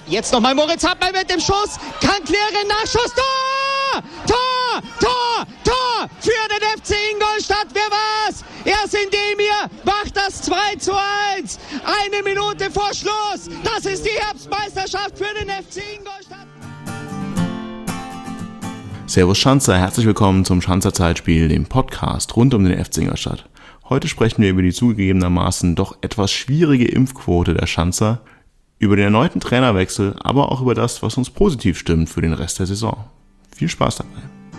Jetzt nochmal Moritz Hartmann mit dem Schuss. Kann klären, Nachschuss. Tor! Tor! Tor! Tor! Für den FC Ingolstadt. Wer war's? Erst Indemir macht das 2:1. 1 Minute vor Schluss. Das ist die Herbstmeisterschaft für den FC Ingolstadt. Servus Schanzer, herzlich willkommen zum Schanzer Zeitspiel, dem Podcast rund um den FC Ingolstadt. Heute sprechen wir über die zugegebenermaßen doch etwas schwierige Impfquote der Schanzer, über den erneuten Trainerwechsel, aber auch über das, was uns positiv stimmt für den Rest der Saison. Viel Spaß dabei.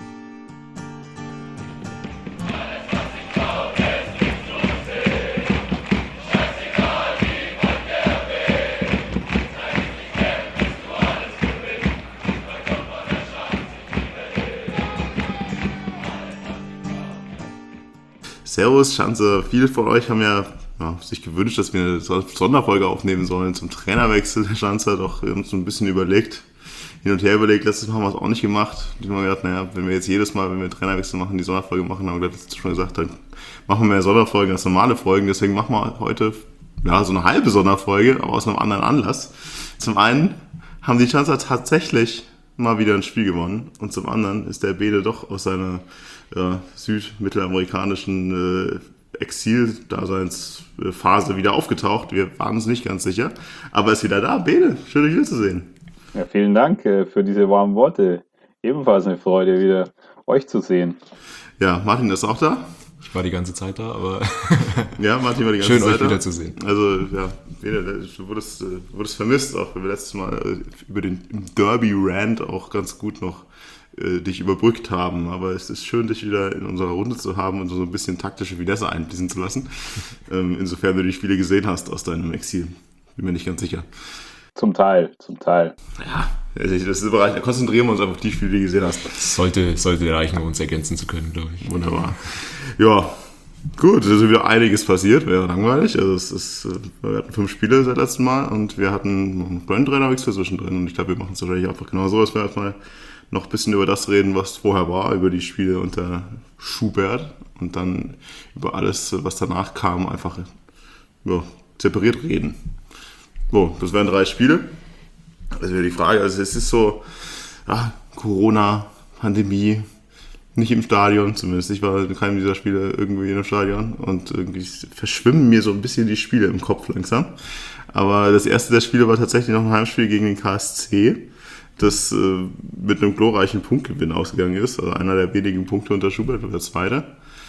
Servus Schanze, viele von euch haben ja sich gewünscht, dass wir eine Sonderfolge aufnehmen sollen zum Trainerwechsel der Schanzer. Doch wir haben uns so ein bisschen überlegt, hin und her überlegt. Letztes Mal haben wir es auch nicht gemacht. Wir haben gedacht, wenn wir jetzt jedes Mal, wenn wir einen Trainerwechsel machen, die Sonderfolge machen, haben wir schon gesagt, dann machen wir mehr Sonderfolgen als normale Folgen. Deswegen machen wir heute so eine halbe Sonderfolge, aber aus einem anderen Anlass. Zum einen haben die Schanzer tatsächlich mal wieder ein Spiel gewonnen und zum anderen ist der Bede doch aus seiner südmittelamerikanischen Exil-Daseinsphase wieder aufgetaucht. Wir waren uns nicht ganz sicher, aber ist wieder da. Bede, schön dich wiederzusehen. Ja, vielen Dank für diese warmen Worte. Ebenfalls eine Freude, wieder euch zu sehen. Ja, Martin ist auch da. Ich war die ganze Zeit da, aber ja, Martin war die ganze schön, Zeit euch wiederzusehen. Also, ja, Bede, du wurdest vermisst, auch wenn wir letztes Mal über den Derby-Rant auch ganz gut noch dich überbrückt haben, aber es ist schön, dich wieder in unserer Runde zu haben und so ein bisschen taktische Finesse einfließen zu lassen, insofern du die Spiele gesehen hast aus deinem Exil. Bin mir nicht ganz sicher. Zum Teil. Ja, das ist überreichend. Konzentrieren wir uns einfach auf die Spiele, die du gesehen hast. Das sollte reichen, um uns ergänzen zu können, glaube ich. Wunderbar. Ja, gut, es ist wieder einiges passiert, wäre langweilig. Also wir hatten 5 Spiele seit letztem Mal und wir hatten einen Brand-Trainerwechsel zwischendrin und ich glaube, wir machen es wahrscheinlich einfach genau so, dass wir erstmal noch ein bisschen über das reden, was vorher war, über die Spiele unter Schubert und dann über alles, was danach kam, einfach separiert reden. So, das wären 3 Spiele. Das wäre die Frage. Also es ist so, Corona, Pandemie, nicht im Stadion, zumindest ich war in keinem dieser Spiele irgendwie im Stadion und irgendwie verschwimmen mir so ein bisschen die Spiele im Kopf langsam. Aber das erste der Spiele war tatsächlich noch ein Heimspiel gegen den KSC, das mit einem glorreichen Punktgewinn ausgegangen ist, also einer der wenigen Punkte unter Schubert oder der zweite.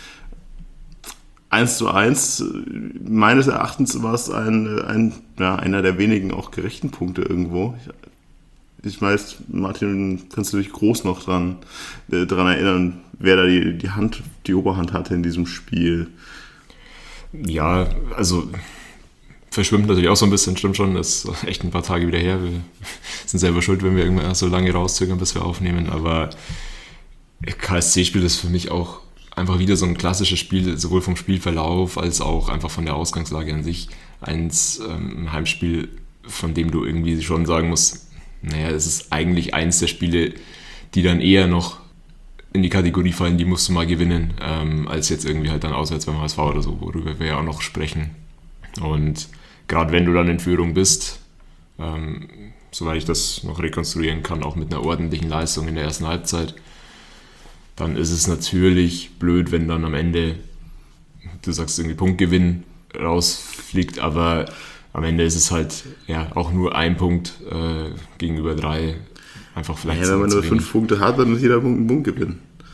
1:1, meines Erachtens war es einer der wenigen auch gerechten Punkte irgendwo. Ich weiß, Martin, kannst du dich groß noch dran erinnern, wer da die Oberhand hatte in diesem Spiel? Ja, also verschwimmt natürlich auch so ein bisschen, stimmt schon, das ist echt ein paar Tage wieder her. Wir sind selber schuld, wenn wir irgendwann so lange rauszögern, bis wir aufnehmen, aber KSC-Spiel ist für mich auch einfach wieder so ein klassisches Spiel, sowohl vom Spielverlauf als auch einfach von der Ausgangslage an sich. Ein Heimspiel, von dem du irgendwie schon sagen musst, es ist eigentlich eins der Spiele, die dann eher noch in die Kategorie fallen, die musst du mal gewinnen, als jetzt irgendwie halt dann auswärts beim HSV oder so, worüber wir ja auch noch sprechen. Und gerade wenn du dann in Führung bist, soweit ich das noch rekonstruieren kann, auch mit einer ordentlichen Leistung in der ersten Halbzeit, dann ist es natürlich blöd, wenn dann am Ende, du sagst irgendwie Punktgewinn rausfliegt, aber am Ende ist es halt auch nur ein Punkt gegenüber 3. Einfach vielleicht. Ja, wenn man nur 5 Punkte hat, dann ist jeder Punkt ein Punktgewinn.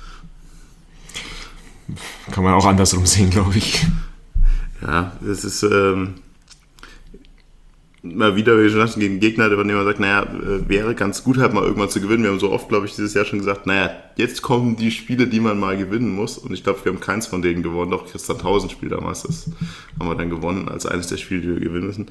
Kann man auch andersrum sehen, glaube ich. Ja, es ist mal wieder, wie wir schon sagten, gegen Gegner, von dem man sagt, wäre ganz gut, halt mal irgendwann zu gewinnen. Wir haben so oft, glaube ich, dieses Jahr schon gesagt, jetzt kommen die Spiele, die man mal gewinnen muss. Und ich glaube, wir haben keins von denen gewonnen. Doch, Christian Tausend-Spiel damals, das haben wir dann gewonnen, als eines der Spiele, die wir gewinnen müssen.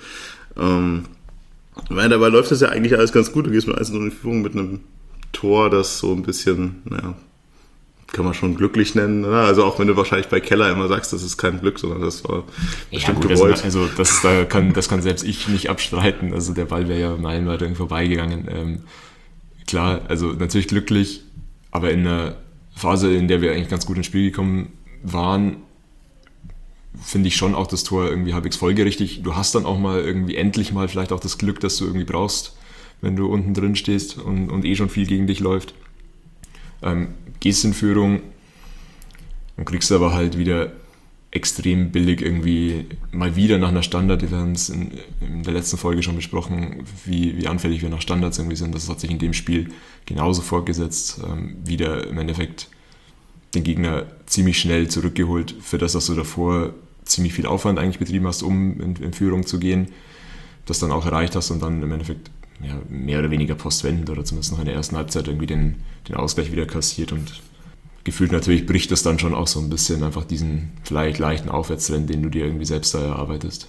Dabei läuft das ja eigentlich alles ganz gut. Du gehst mit 1:0 in Führung mit einem Tor, das so ein bisschen, kann man schon glücklich nennen. Oder? Also auch wenn du wahrscheinlich bei Keller immer sagst, das ist kein Glück, sondern das war bestimmt gewollt. Das kann selbst ich nicht abstreiten. Also der Ball wäre ja meilenweit irgendwie vorbeigegangen. Klar, also natürlich glücklich, aber in einer Phase, in der wir eigentlich ganz gut ins Spiel gekommen waren, finde ich schon auch das Tor irgendwie halbwegs folgerichtig. Du hast dann auch mal irgendwie endlich mal vielleicht auch das Glück, das du irgendwie brauchst, wenn du unten drin stehst und schon viel gegen dich läuft. Gehst in Führung und kriegst aber halt wieder extrem billig irgendwie mal wieder nach einer Standard. Wir haben es in der letzten Folge schon besprochen, wie anfällig wir nach Standards irgendwie sind. Das hat sich in dem Spiel genauso fortgesetzt. Wieder im Endeffekt den Gegner ziemlich schnell zurückgeholt für das, was du davor ziemlich viel Aufwand eigentlich betrieben hast, um in Führung zu gehen. Das dann auch erreicht hast und dann im Endeffekt mehr oder weniger postwendend oder zumindest noch in der ersten Halbzeit irgendwie den Ausgleich wieder kassiert und gefühlt natürlich bricht das dann schon auch so ein bisschen einfach diesen vielleicht leichten Aufwärtstrend, den du dir irgendwie selbst da erarbeitest.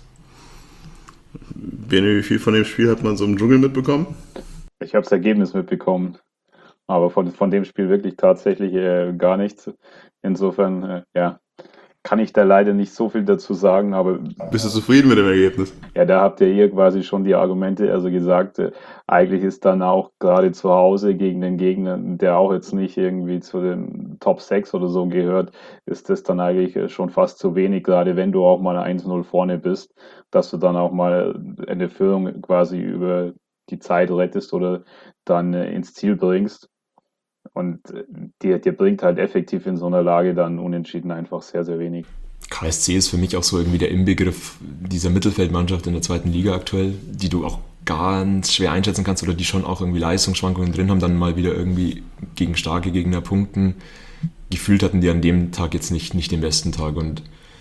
Wie viel von dem Spiel hat man so im Dschungel mitbekommen? Ich habe das Ergebnis mitbekommen, aber von dem Spiel wirklich tatsächlich gar nichts. Insofern, kann ich da leider nicht so viel dazu sagen, aber Bist du zufrieden mit dem Ergebnis? ja, da habt ihr quasi schon die Argumente, also gesagt, eigentlich ist dann auch gerade zu Hause gegen den Gegner, der auch jetzt nicht irgendwie zu den Top 6 oder so gehört, ist das dann eigentlich schon fast zu wenig, gerade wenn du auch mal 1-0 vorne bist, dass du dann auch mal eine Führung quasi über die Zeit rettest oder dann ins Ziel bringst. Und dir bringt halt effektiv in so einer Lage dann unentschieden einfach sehr, sehr wenig. KSC ist für mich auch so irgendwie der Inbegriff dieser Mittelfeldmannschaft in der zweiten Liga aktuell, die du auch ganz schwer einschätzen kannst oder die schon auch irgendwie Leistungsschwankungen drin haben, dann mal wieder irgendwie gegen starke Gegner punkten. Gefühlt hatten die an dem Tag jetzt nicht den besten Tag und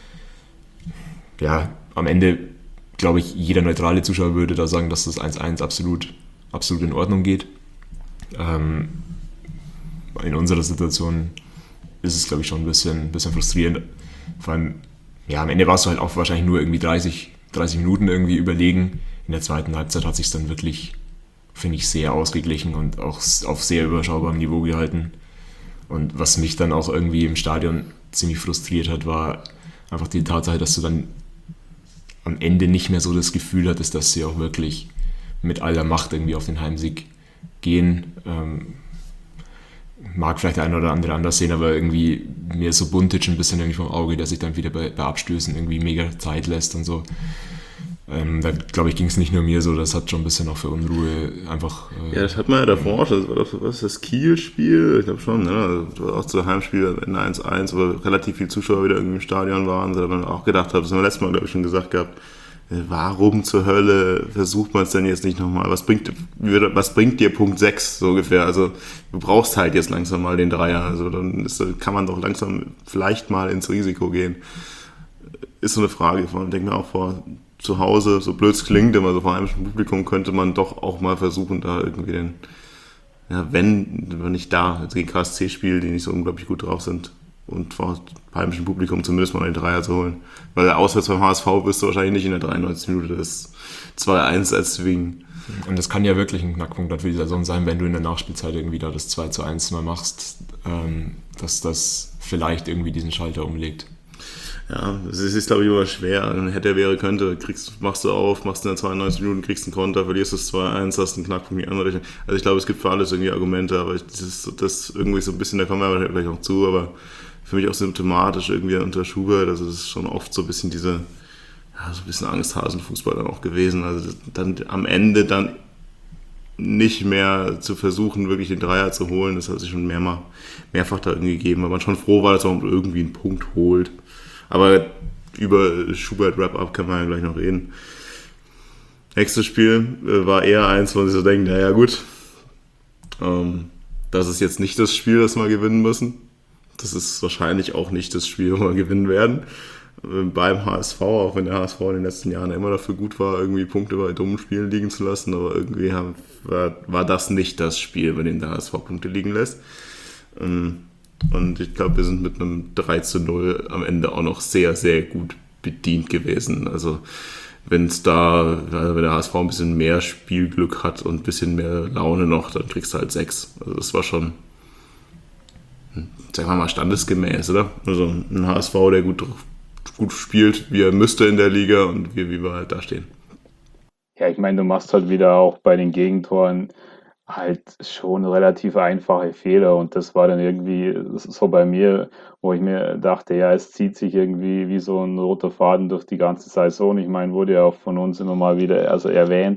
ja, am Ende glaube ich, jeder neutrale Zuschauer würde da sagen, dass das 1-1 absolut in Ordnung geht. In unserer Situation ist es, glaube ich, schon ein bisschen frustrierend. Vor allem, am Ende warst du halt auch wahrscheinlich nur irgendwie 30 Minuten irgendwie überlegen. In der zweiten Halbzeit hat sich dann wirklich, finde ich, sehr ausgeglichen und auch auf sehr überschaubarem Niveau gehalten. Und was mich dann auch irgendwie im Stadion ziemlich frustriert hat, war einfach die Tatsache, dass du dann am Ende nicht mehr so das Gefühl hattest, dass sie auch wirklich mit aller Macht irgendwie auf den Heimsieg gehen. Mag vielleicht der eine oder andere anders sehen, aber irgendwie mir ist so Buntic ein bisschen irgendwie vom Auge, der sich dann wieder bei Abstößen irgendwie mega Zeit lässt und so. Da glaube ich, ging es nicht nur mir so, das hat schon ein bisschen auch für Unruhe einfach. Ja, das hat man ja davor auch schon. Das war doch das Kiel-Spiel, ich glaube schon, ne? Also, das war auch zu Heimspiel am Ende 1-1, wo relativ viele Zuschauer wieder irgendwie im Stadion waren, da man auch gedacht hat, das haben wir letztes Mal, glaube ich, schon gesagt gehabt, warum zur Hölle versucht man es denn jetzt nicht nochmal? Was bringt dir Punkt 6 so ungefähr? Also du brauchst halt jetzt langsam mal den Dreier. Also dann kann man doch langsam vielleicht mal ins Risiko gehen. Ist so eine Frage. Ich denke mir auch vor zu Hause, so blöd es klingt, immer so vor heimischem Publikum könnte man doch auch mal versuchen, da irgendwie wenn nicht da, jetzt gegen KSC spielen, die nicht so unglaublich gut drauf sind, und vor heimischem Publikum zumindest mal den Dreier zu holen. Weil auswärts beim HSV wirst du wahrscheinlich nicht in der 93. Minute das 2-1 erzwingen. Und das kann ja wirklich ein Knackpunkt dann für die Saison sein, wenn du in der Nachspielzeit irgendwie da das 2-1 mal machst, dass das vielleicht irgendwie diesen Schalter umlegt. Ja, es ist, glaube ich, immer schwer. Hätte, wäre, könnte, machst du auf, machst in der 92 Minuten, kriegst einen Konter, verlierst das 2-1, hast einen Knackpunkt in die andere Richtung. Also ich glaube, es gibt für alles irgendwie Argumente, aber das irgendwie so ein bisschen, da kommen wir gleich noch zu, aber für mich auch symptomatisch irgendwie unter Schubert, also das ist schon oft so ein bisschen so ein bisschen Angsthasenfußball dann auch gewesen. Also dann am Ende dann nicht mehr zu versuchen, wirklich den Dreier zu holen, das hat sich schon mehrfach da irgendwie gegeben, weil man schon froh war, dass man irgendwie einen Punkt holt. Aber über Schubert Wrap-Up kann man ja gleich noch reden. Nächstes Spiel war eher eins, wo sie so denken, naja gut, das ist jetzt nicht das Spiel, das wir gewinnen müssen. Das ist wahrscheinlich auch nicht das Spiel, wo wir gewinnen werden. Beim HSV, auch wenn der HSV in den letzten Jahren immer dafür gut war, irgendwie Punkte bei dummen Spielen liegen zu lassen, aber irgendwie war das nicht das Spiel, bei dem der HSV Punkte liegen lässt. Und ich glaube, wir sind mit einem 3-0 am Ende auch noch sehr, sehr gut bedient gewesen. Also wenn der HSV ein bisschen mehr Spielglück hat und ein bisschen mehr Laune noch, dann kriegst du halt 6. Also das war schon, sagen wir mal, standesgemäß, oder? Also ein HSV, der gut spielt, wie er müsste in der Liga und wie wir halt da stehen. Ja, ich meine, du machst halt wieder auch bei den Gegentoren halt schon relativ einfache Fehler und das war dann irgendwie so bei mir, wo ich mir dachte, ja, es zieht sich irgendwie wie so ein roter Faden durch die ganze Saison. Ich meine, wurde ja auch von uns immer mal wieder erwähnt,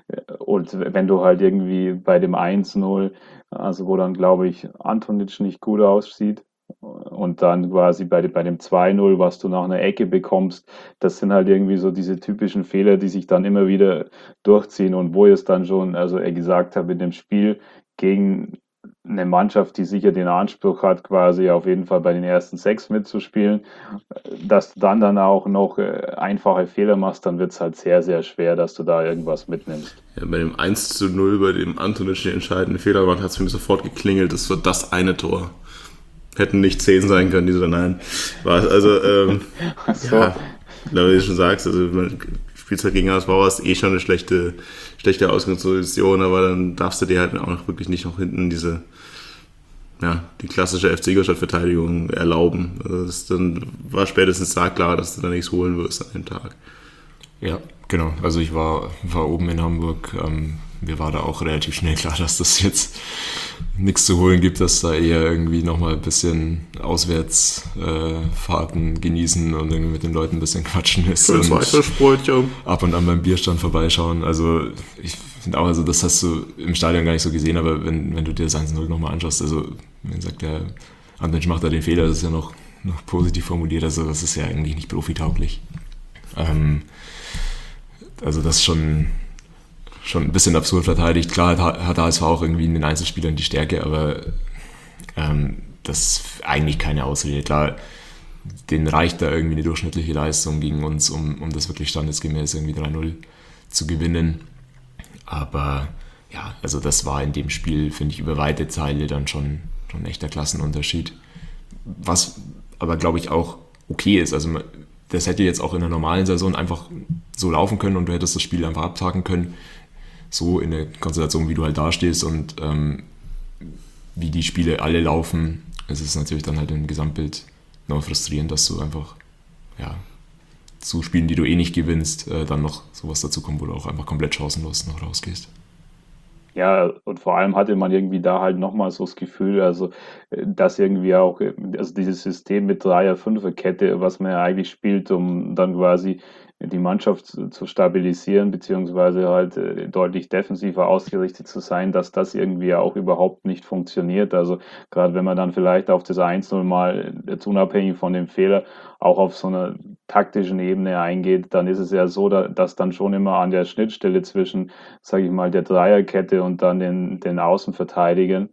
Und wenn du halt irgendwie bei dem 1-0, also wo dann, glaube ich, Antonic nicht gut aussieht, und dann quasi bei dem 2-0, was du nach einer Ecke bekommst, das sind halt irgendwie so diese typischen Fehler, die sich dann immer wieder durchziehen und wo ich es dann schon, also er gesagt habe, in dem Spiel gegen eine Mannschaft, die sicher den Anspruch hat, quasi auf jeden Fall bei den ersten 6 mitzuspielen, dass du dann auch noch einfache Fehler machst, dann wird es halt sehr, sehr schwer, dass du da irgendwas mitnimmst. Ja, bei dem 1:0, bei dem Antonic den entscheidenden Fehler gemacht hat, es für mich sofort geklingelt. Das war das eine Tor. Hätten nicht 10 sein können, diese nein. Also, So. ja, wie du schon sagst, also man spielt halt gegen HSV, ist eh schon eine schlechte Ausgangsposition, aber dann darfst du dir halt auch noch wirklich nicht noch hinten die klassische FC Ingolstadt-Verteidigung erlauben. Also dann war spätestens da klar, dass du da nichts holen wirst an dem Tag. Ja, genau. Also ich war oben in Hamburg. Mir war da auch relativ schnell klar, dass das jetzt nichts zu holen gibt, dass da eher irgendwie nochmal ein bisschen Auswärtsfahrten genießen und irgendwie mit den Leuten ein bisschen quatschen ist. Schönes Weiterspräutchen. Ab und an beim Bierstand vorbeischauen. Also ich finde auch, also das hast du im Stadion gar nicht so gesehen, aber wenn du dir das 1-0 nochmal anschaust, also wenn sagt der Antonic macht da den Fehler, das ist ja noch positiv formuliert, also das ist ja eigentlich nicht profitauglich. Also das ist schon ein bisschen absurd verteidigt. Klar hat HSV auch irgendwie in den Einzelspielern die Stärke, aber das ist eigentlich keine Ausrede. Klar, denen reicht da irgendwie eine durchschnittliche Leistung gegen uns, um das wirklich standesgemäß irgendwie 3-0 zu gewinnen. Aber ja, also das war in dem Spiel, finde ich, über weite Teile dann schon ein echter Klassenunterschied. Was aber, glaube ich, auch okay ist. Also das hätte jetzt auch in der normalen Saison einfach so laufen können und du hättest das Spiel einfach abhaken können. So in der Konstellation, wie du halt dastehst und wie die Spiele alle laufen, ist es natürlich dann halt im Gesamtbild noch frustrierend, dass du einfach, zu Spielen, die du eh nicht gewinnst, dann noch sowas dazu kommt, wo du auch einfach komplett chancenlos noch rausgehst. Ja, und vor allem hatte man irgendwie da halt nochmal so das Gefühl, also dass irgendwie auch, also dieses System mit Dreier-Fünfer-Kette, was man ja eigentlich spielt, um dann quasi die Mannschaft zu stabilisieren, beziehungsweise halt deutlich defensiver ausgerichtet zu sein, dass das irgendwie auch überhaupt nicht funktioniert. Also gerade wenn man dann vielleicht auf das 1-0 mal, jetzt unabhängig von dem Fehler, auch auf so einer taktischen Ebene eingeht, dann ist es ja so, dass dann schon immer an der Schnittstelle zwischen, sage ich mal, der Dreierkette und dann den Außenverteidigern,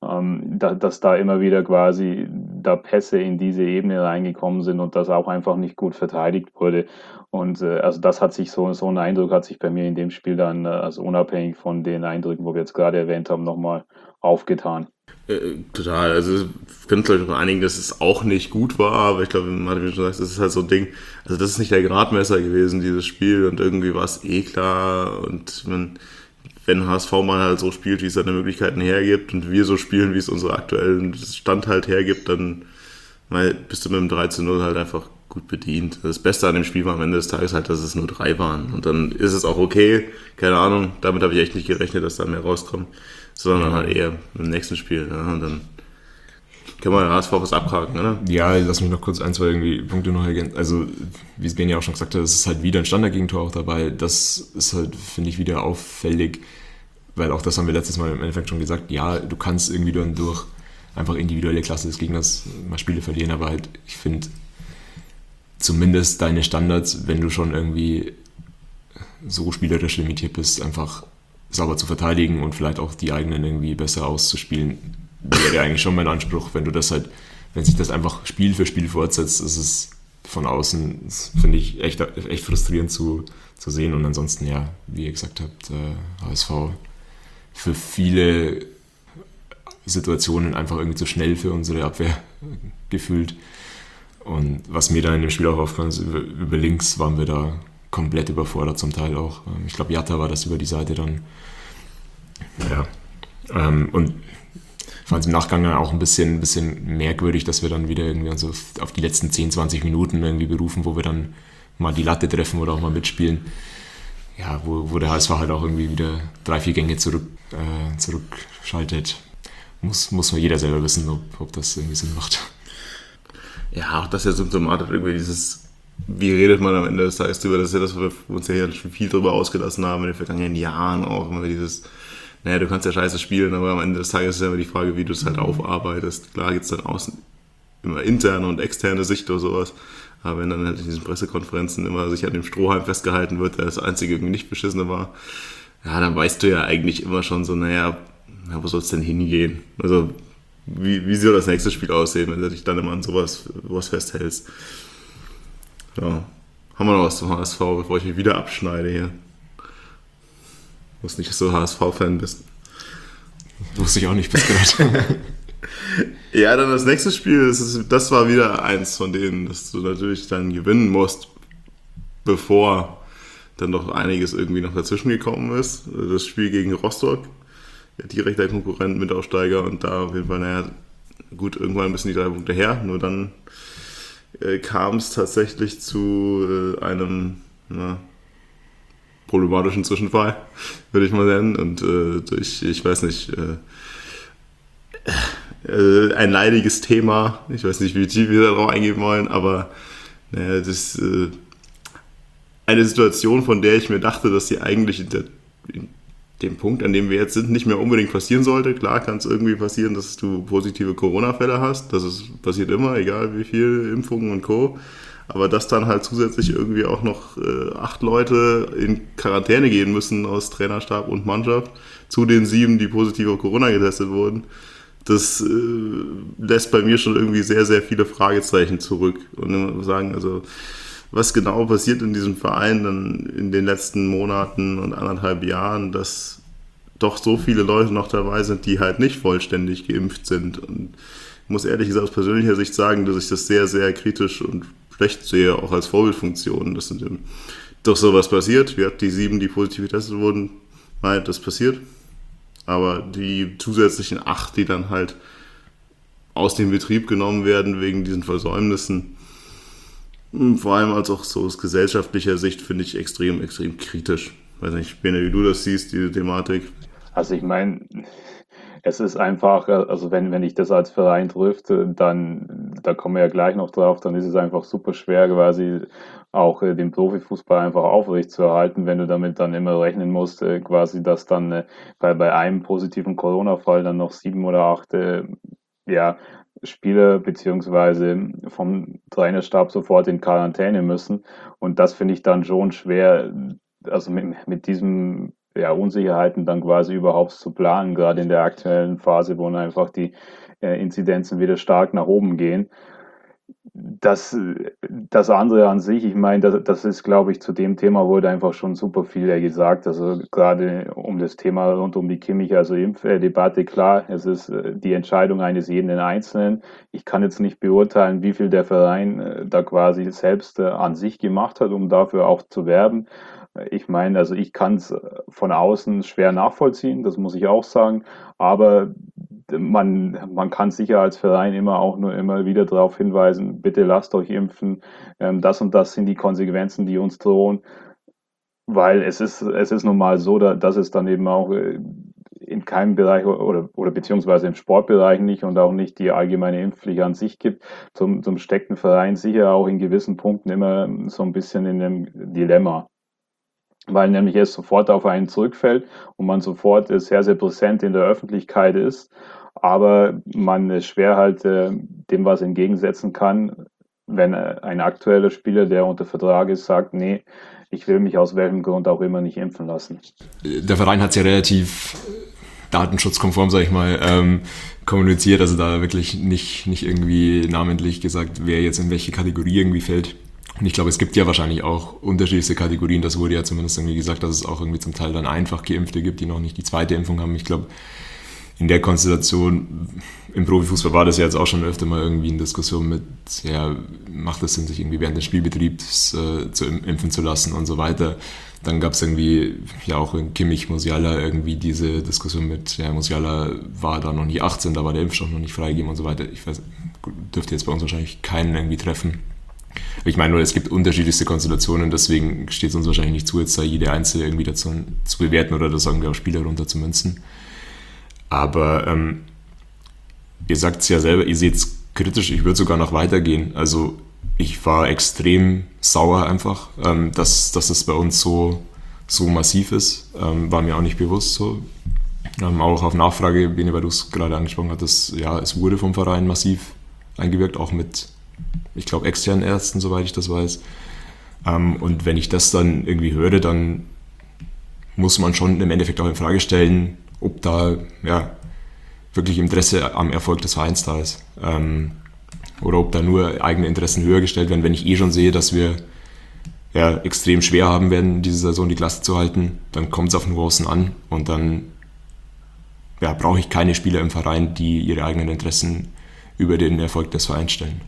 dass da immer wieder quasi da Pässe in diese Ebene reingekommen sind und das auch einfach nicht gut verteidigt wurde. Und also das hat sich so ein Eindruck hat sich bei mir in dem Spiel dann, also unabhängig von den Eindrücken, wo wir jetzt gerade erwähnt haben, nochmal aufgetan. Total, also wir können uns glaube ich einigen, dass es auch nicht gut war, aber ich glaube, Martin, wie du schon sagst, das ist halt so ein Ding, also das ist nicht der Gradmesser gewesen, dieses Spiel, und irgendwie war es eh klar, und wenn HSV mal halt so spielt, wie es seine Möglichkeiten hergibt, und wir so spielen, wie es unsere aktuellen Stand halt hergibt, dann bist du mit dem 3-0 halt einfach gut bedient. Das Beste an dem Spiel war am Ende des Tages halt, dass es nur 3 waren, und dann ist es auch okay, keine Ahnung, damit habe ich echt nicht gerechnet, dass da mehr rauskommt, sondern halt eher im nächsten Spiel, ja, und dann kann man HSV was abhaken, oder? Ja, lass mich noch kurz 1, 2 irgendwie Punkte noch ergänzen. Also, wie es Ben ja auch schon gesagt hat, es ist halt wieder ein Standardgegentor auch dabei. Das ist halt, finde ich, wieder auffällig, weil auch das haben wir letztes Mal im Endeffekt schon gesagt, ja, du kannst irgendwie dann durch einfach individuelle Klasse des Gegners mal Spiele verlieren, aber halt, ich finde, zumindest deine Standards, wenn du schon irgendwie so spielerisch limitiert bist, einfach sauber zu verteidigen und vielleicht auch die eigenen irgendwie besser auszuspielen, wäre eigentlich schon mein Anspruch. Wenn sich das einfach Spiel für Spiel fortsetzt, ist es von außen, finde ich, echt frustrierend zu sehen. Und ansonsten, ja, wie ihr gesagt habt, HSV für viele Situationen einfach irgendwie zu schnell für unsere Abwehr gefühlt. Und was mir dann in dem Spiel auch aufgefallen ist, über links waren wir da komplett überfordert zum Teil auch. Ich glaube, Jatta war das über die Seite dann. Ja. Und ich fand es im Nachgang dann auch ein bisschen merkwürdig, dass wir dann wieder irgendwie so auf die letzten 10, 20 Minuten irgendwie berufen, wo wir dann mal die Latte treffen oder auch mal mitspielen. Ja, wo der HSV halt auch irgendwie wieder 3, 4 Gänge zurückschaltet. Muss mal jeder selber wissen, ob das irgendwie Sinn macht. Ja, auch das ist ja symptomatisch irgendwie dieses wie redet man am Ende des Tages drüber? Das ist ja das, wo wir uns ja hier schon viel drüber ausgelassen haben in den vergangenen Jahren auch. Immer dieses, naja, du kannst ja scheiße spielen, aber am Ende des Tages ist ja immer die Frage, wie du es halt aufarbeitest. Klar gibt es dann außen immer interne und externe Sicht oder sowas. Aber wenn dann halt in diesen Pressekonferenzen immer sich an dem Strohhalm festgehalten wird, der das einzige irgendwie nicht Beschissene war, ja, dann weißt du ja eigentlich immer schon so, naja, wo soll es denn hingehen? Also, wie soll das nächste Spiel aussehen, wenn du dich dann immer an sowas festhältst? Ja. Haben wir noch was zum HSV, bevor ich mich wieder abschneide hier? Ich wusste nicht, dass du HSV-Fan bist. Wusste ich auch nicht bis gerade. Ja, dann das nächste Spiel, das war wieder eins von denen, dass du natürlich dann gewinnen musst, bevor dann doch einiges irgendwie noch dazwischen gekommen ist. Das Spiel gegen Rostock, der direkter Konkurrent, Mitaufsteiger, und da auf jeden Fall, naja, gut, irgendwann müssen die 3 Punkte her, nur dann kam es tatsächlich zu einem problematischen Zwischenfall, würde ich mal nennen, und durch, ich weiß nicht, ein leidiges Thema, ich weiß nicht, wie tief wir darauf eingehen wollen, aber naja, das ist eine Situation, von der ich mir dachte, dass sie eigentlich in dem Punkt, an dem wir jetzt sind, nicht mehr unbedingt passieren sollte. Klar kann es irgendwie passieren, dass du positive Corona-Fälle hast. Passiert immer, egal wie viel Impfungen und Co. Aber dass dann halt zusätzlich irgendwie auch noch 8 Leute in Quarantäne gehen müssen aus Trainerstab und Mannschaft, zu den 7, die positiv auf Corona getestet wurden, das lässt bei mir schon irgendwie sehr, sehr viele Fragezeichen zurück. Und ich muss sagen, also was genau passiert in diesem Verein dann in den letzten Monaten und 1,5 Jahren, dass doch so viele Leute noch dabei sind, die halt nicht vollständig geimpft sind. Und ich muss ehrlich gesagt aus persönlicher Sicht sagen, dass ich das sehr, sehr kritisch und schlecht sehe, auch als Vorbildfunktion. Das sind doch sowas passiert. Wir hatten die 7, die positiv getestet wurden, das passiert. Aber die zusätzlichen 8, die dann halt aus dem Betrieb genommen werden wegen diesen Versäumnissen, vor allem als auch so aus gesellschaftlicher Sicht, finde ich extrem, extrem kritisch. Ich weiß nicht, Bene, wie du das siehst, diese Thematik. Also ich meine, es ist einfach, also wenn dich das als Verein trifft, dann, da kommen wir ja gleich noch drauf, dann ist es einfach super schwer, quasi auch den Profifußball einfach aufrecht zu erhalten, wenn du damit dann immer rechnen musst, quasi, dass dann bei einem positiven Corona-Fall dann noch 7 oder 8 Spieler beziehungsweise vom Trainerstab sofort in Quarantäne müssen. Und das finde ich dann schon schwer, also mit diesem Unsicherheiten dann quasi überhaupt zu planen, gerade in der aktuellen Phase, wo einfach die Inzidenzen wieder stark nach oben gehen. Das andere an sich, ich meine, das ist, glaube ich, zu dem Thema wurde einfach schon super viel gesagt. Also gerade um das Thema rund um die Kimmich, also Impfdebatte, klar, es ist die Entscheidung eines jeden Einzelnen. Ich kann jetzt nicht beurteilen, wie viel der Verein da quasi selbst an sich gemacht hat, um dafür auch zu werben. Ich meine, also ich kann es von außen schwer nachvollziehen, das muss ich auch sagen, aber man kann sicher als Verein immer wieder darauf hinweisen, bitte lasst euch impfen, das und das sind die Konsequenzen, die uns drohen, weil es ist nun mal so, dass es dann eben auch in keinem Bereich oder beziehungsweise im Sportbereich nicht und auch nicht die allgemeine Impfpflicht an sich gibt. Zum steckt ein Verein sicher auch in gewissen Punkten immer so ein bisschen in einem Dilemma, weil nämlich es sofort auf einen zurückfällt und man sofort sehr, sehr präsent in der Öffentlichkeit ist, aber man schwer halt dem was entgegensetzen kann, wenn ein aktueller Spieler, der unter Vertrag ist, sagt, nee, ich will mich aus welchem Grund auch immer nicht impfen lassen. Der Verein hat es ja relativ datenschutzkonform, sag ich mal, kommuniziert, also da wirklich nicht irgendwie namentlich gesagt, wer jetzt in welche Kategorie irgendwie fällt. Und ich glaube, es gibt ja wahrscheinlich auch unterschiedlichste Kategorien. Das wurde ja zumindest irgendwie gesagt, dass es auch irgendwie zum Teil dann einfach Geimpfte gibt, die noch nicht die zweite Impfung haben. Ich glaube, in der Konstellation im Profifußball war das ja jetzt auch schon öfter mal irgendwie in Diskussion mit, ja, macht es Sinn, sich irgendwie während des Spielbetriebs zu impfen zu lassen und so weiter. Dann gab es irgendwie, ja auch in Kimmich, Musiala irgendwie diese Diskussion mit, ja, Musiala war da noch nicht 18, da war der Impfstoff noch nicht freigegeben und so weiter. Ich weiß, dürfte jetzt bei uns wahrscheinlich keinen irgendwie treffen. Ich meine nur, es gibt unterschiedlichste Konstellationen, deswegen steht es uns wahrscheinlich nicht zu, jetzt da jede einzelne irgendwie dazu zu bewerten oder das sagen wir auch Spieler runter zu münzen. Aber ihr sagt es ja selber, ihr seht es kritisch, ich würde sogar noch weitergehen. Also ich war extrem sauer einfach, dass es bei uns so massiv ist. War mir auch nicht bewusst so. Auch auf Nachfrage, Bene, weil du es gerade angesprochen hattest, ja, es wurde vom Verein massiv eingewirkt, auch mit, ich glaube, externen Ärzten, soweit ich das weiß. Und wenn ich das dann irgendwie höre, dann muss man schon im Endeffekt auch in Frage stellen, ob da ja, wirklich Interesse am Erfolg des Vereins da ist. Oder ob da nur eigene Interessen höher gestellt werden. Wenn ich schon sehe, dass wir ja, extrem schwer haben werden, diese Saison die Klasse zu halten, dann kommt es auf Nuancen an und dann ja, brauche ich keine Spieler im Verein, die ihre eigenen Interessen über den Erfolg des Vereins stellen.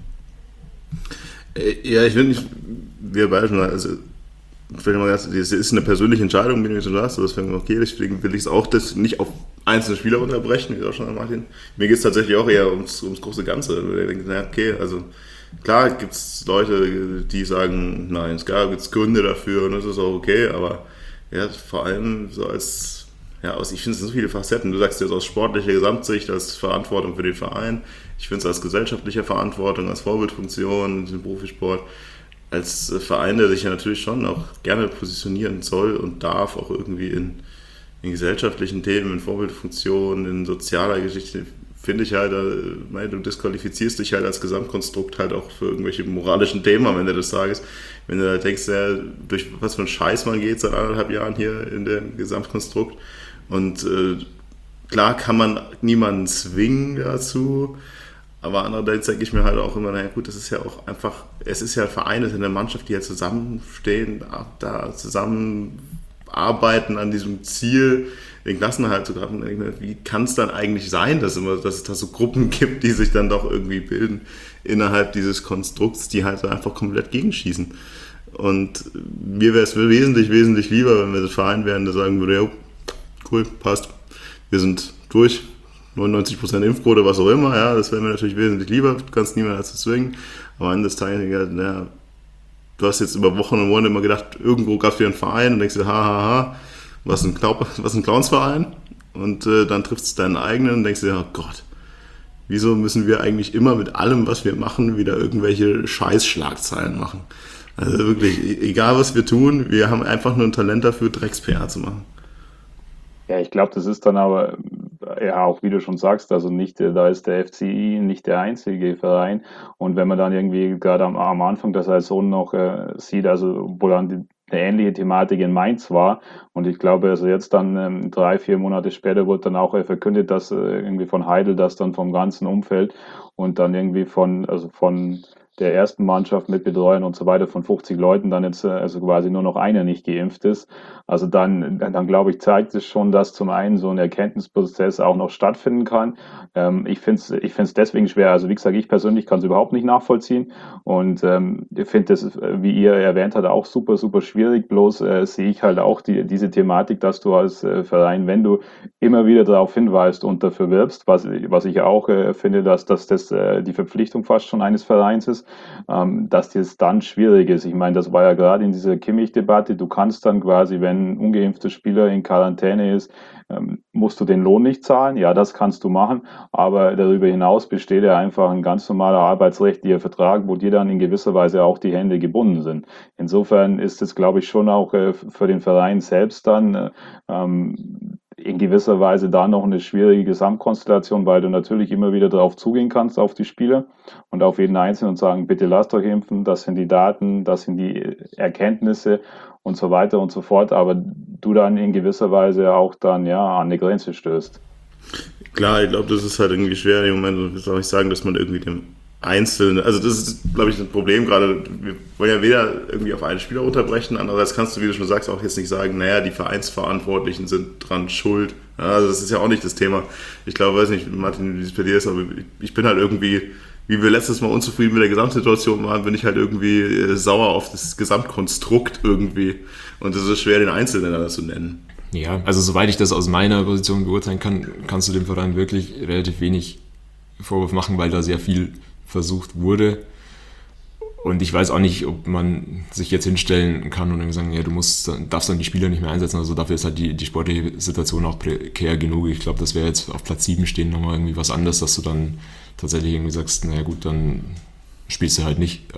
Ja, ich will nicht, wir beide schon, also vielleicht mal ganz, das ist eine persönliche Entscheidung, wie du schon sagst, das finde ich okay, deswegen will ich es auch das nicht auf einzelne Spieler unterbrechen, wie auch schon Martin. Mir geht es tatsächlich auch eher ums große Ganze. Ich denke, na, okay, also klar gibt es Leute, die sagen, nein, es gibt Gründe dafür und das ist auch okay, aber ja, vor allem so als, ja, ich finde es so viele Facetten. Du sagst jetzt aus sportlicher Gesamtsicht, als Verantwortung für den Verein, ich finde es als gesellschaftliche Verantwortung, als Vorbildfunktion im Profisport, als Verein, der sich ja natürlich schon auch gerne positionieren soll und darf, auch irgendwie in gesellschaftlichen Themen, in Vorbildfunktionen, in sozialer Geschichte, finde ich halt, du disqualifizierst dich halt als Gesamtkonstrukt halt auch für irgendwelche moralischen Themen am Ende des Tages. Wenn du da denkst, ja, durch was für einen Scheiß man geht seit 1,5 Jahren hier in dem Gesamtkonstrukt. Und klar kann man niemanden zwingen dazu, aber andererseits denke ich mir halt auch immer, naja gut, das ist ja auch einfach, es ist ja ein Verein, es ist eine Mannschaft, die ja zusammenstehen, da zusammenarbeiten an diesem Ziel, den Klassenerhalt zu graben. Wie kann es dann eigentlich sein, dass es da so Gruppen gibt, die sich dann doch irgendwie bilden innerhalb dieses Konstrukts, die halt einfach komplett gegenschießen. Und mir wäre es wesentlich, wesentlich lieber, wenn wir das Verein wären, der sagen würde, ja, cool, passt, wir sind durch, 99% Impfquote, was auch immer, ja, das wäre mir natürlich wesentlich lieber, du kannst niemanden dazu zwingen, aber am Ende des Tages, ja, du hast jetzt über Wochen und Monate immer gedacht, irgendwo gab es wieder einen Verein und denkst dir, was ein Clownsverein, und dann triffst du deinen eigenen und denkst dir, oh Gott, wieso müssen wir eigentlich immer mit allem, was wir machen, wieder irgendwelche Scheiß-Schlagzeilen machen? Also wirklich, egal was wir tun, wir haben einfach nur ein Talent dafür, Drecks-PR zu machen. Ja, ich glaube, das ist dann aber, ja, auch wie du schon sagst, also nicht, da ist der FCI nicht der einzige Verein. Und wenn man dann irgendwie gerade am Anfang der Saison noch sieht, also wo dann eine ähnliche Thematik in Mainz war, und ich glaube, also jetzt dann 3-4 Monate später wurde dann auch verkündet, dass irgendwie von Heidel, das dann vom ganzen Umfeld und dann irgendwie von der ersten Mannschaft mit Betreuern und so weiter von 50 Leuten dann jetzt also quasi nur noch einer nicht geimpft ist. Also dann glaube ich, zeigt es schon, dass zum einen so ein Erkenntnisprozess auch noch stattfinden kann. Ich finde es deswegen schwer. Also wie gesagt, ich persönlich kann es überhaupt nicht nachvollziehen und ich finde das, wie ihr erwähnt habt, auch super, super schwierig. Bloß sehe ich halt auch diese Thematik, dass du als Verein, wenn du immer wieder darauf hinweist und dafür wirbst, was ich auch finde, dass das die Verpflichtung fast schon eines Vereins ist, dass das dann schwierig ist. Ich meine, das war ja gerade in dieser Kimmich-Debatte. Du kannst dann quasi, wenn ein ungeimpfter Spieler in Quarantäne ist, musst du den Lohn nicht zahlen. Ja, das kannst du machen. Aber darüber hinaus besteht ja einfach ein ganz normaler arbeitsrechtlicher Vertrag, wo dir dann in gewisser Weise auch die Hände gebunden sind. Insofern ist es, glaube ich, schon auch für den Verein selbst dann in gewisser Weise da noch eine schwierige Gesamtkonstellation, weil du natürlich immer wieder darauf zugehen kannst, auf die Spieler und auf jeden Einzelnen und sagen, bitte lasst euch impfen, das sind die Daten, das sind die Erkenntnisse und so weiter und so fort, aber du dann in gewisser Weise auch dann ja an eine Grenze stößt. Klar, ich glaube, das ist halt irgendwie schwer im Moment, ich will auch nicht sagen, dass man irgendwie dem Einzelnen, also das ist, glaube ich, ein Problem gerade, wir wollen ja weder irgendwie auf einen Spieler unterbrechen, andererseits kannst du, wie du schon sagst, auch jetzt nicht sagen, naja, die Vereinsverantwortlichen sind dran schuld, ja, also das ist ja auch nicht das Thema. Ich glaube, weiß nicht, Martin, wie es bei dir ist, aber ich bin halt irgendwie, wie wir letztes Mal unzufrieden mit der Gesamtsituation waren, bin ich halt irgendwie sauer auf das Gesamtkonstrukt irgendwie und es ist schwer, den Einzelnen da zu nennen. Ja, also soweit ich das aus meiner Position beurteilen kann, kannst du dem Verein wirklich relativ wenig Vorwurf machen, weil da sehr viel versucht wurde. Und ich weiß auch nicht, ob man sich jetzt hinstellen kann und dann sagen, ja, darfst dann die Spieler nicht mehr einsetzen. Also dafür ist halt die sportliche Situation auch prekär genug. Ich glaube, das wäre jetzt auf Platz 7 stehen nochmal irgendwie was anderes, dass du dann tatsächlich irgendwie sagst, naja gut, dann spielst du halt nicht.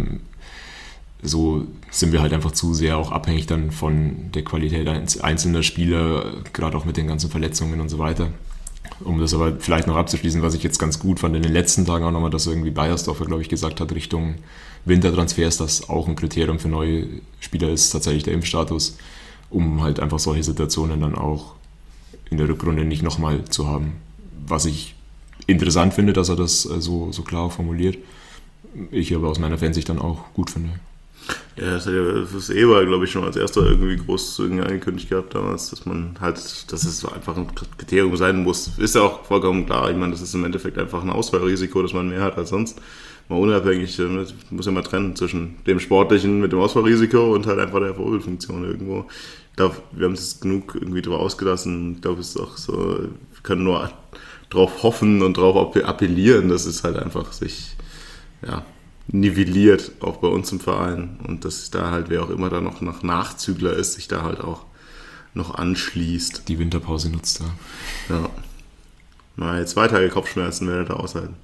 So sind wir halt einfach zu sehr auch abhängig dann von der Qualität einzelner Spieler, gerade auch mit den ganzen Verletzungen und so weiter. Um das aber vielleicht noch abzuschließen, was ich jetzt ganz gut fand in den letzten Tagen auch nochmal, dass irgendwie Beiersdorfer, glaube ich, gesagt hat, Richtung Wintertransfers, dass auch ein Kriterium für neue Spieler ist, tatsächlich der Impfstatus, um halt einfach solche Situationen dann auch in der Rückrunde nicht nochmal zu haben. Was ich interessant finde, dass er das so klar formuliert. Ich aber aus meiner Fansicht dann auch gut finde. Ja, das hat ja das Eber, glaube ich, schon als erster irgendwie großzügig angekündigt gehabt damals, dass man halt, dass es so einfach ein Kriterium sein muss. Ist ja auch vollkommen klar. Ich meine, das ist im Endeffekt einfach ein Ausfallrisiko, dass man mehr hat als sonst. Mal unabhängig, muss ja mal trennen zwischen dem Sportlichen mit dem Ausfallrisiko und halt einfach der Vorbildfunktion irgendwo. Ich glaube, wir haben es jetzt genug irgendwie drüber ausgelassen. Ich glaube, es ist auch so, wir können nur drauf hoffen und drauf appellieren, dass es halt einfach sich, ja, nivelliert, auch bei uns im Verein, und dass da halt, wer auch immer da noch Nachzügler ist, sich da halt auch noch anschließt. Die Winterpause nutzt da. Ja. Mal 2 Tage Kopfschmerzen werdet ihr aushalten.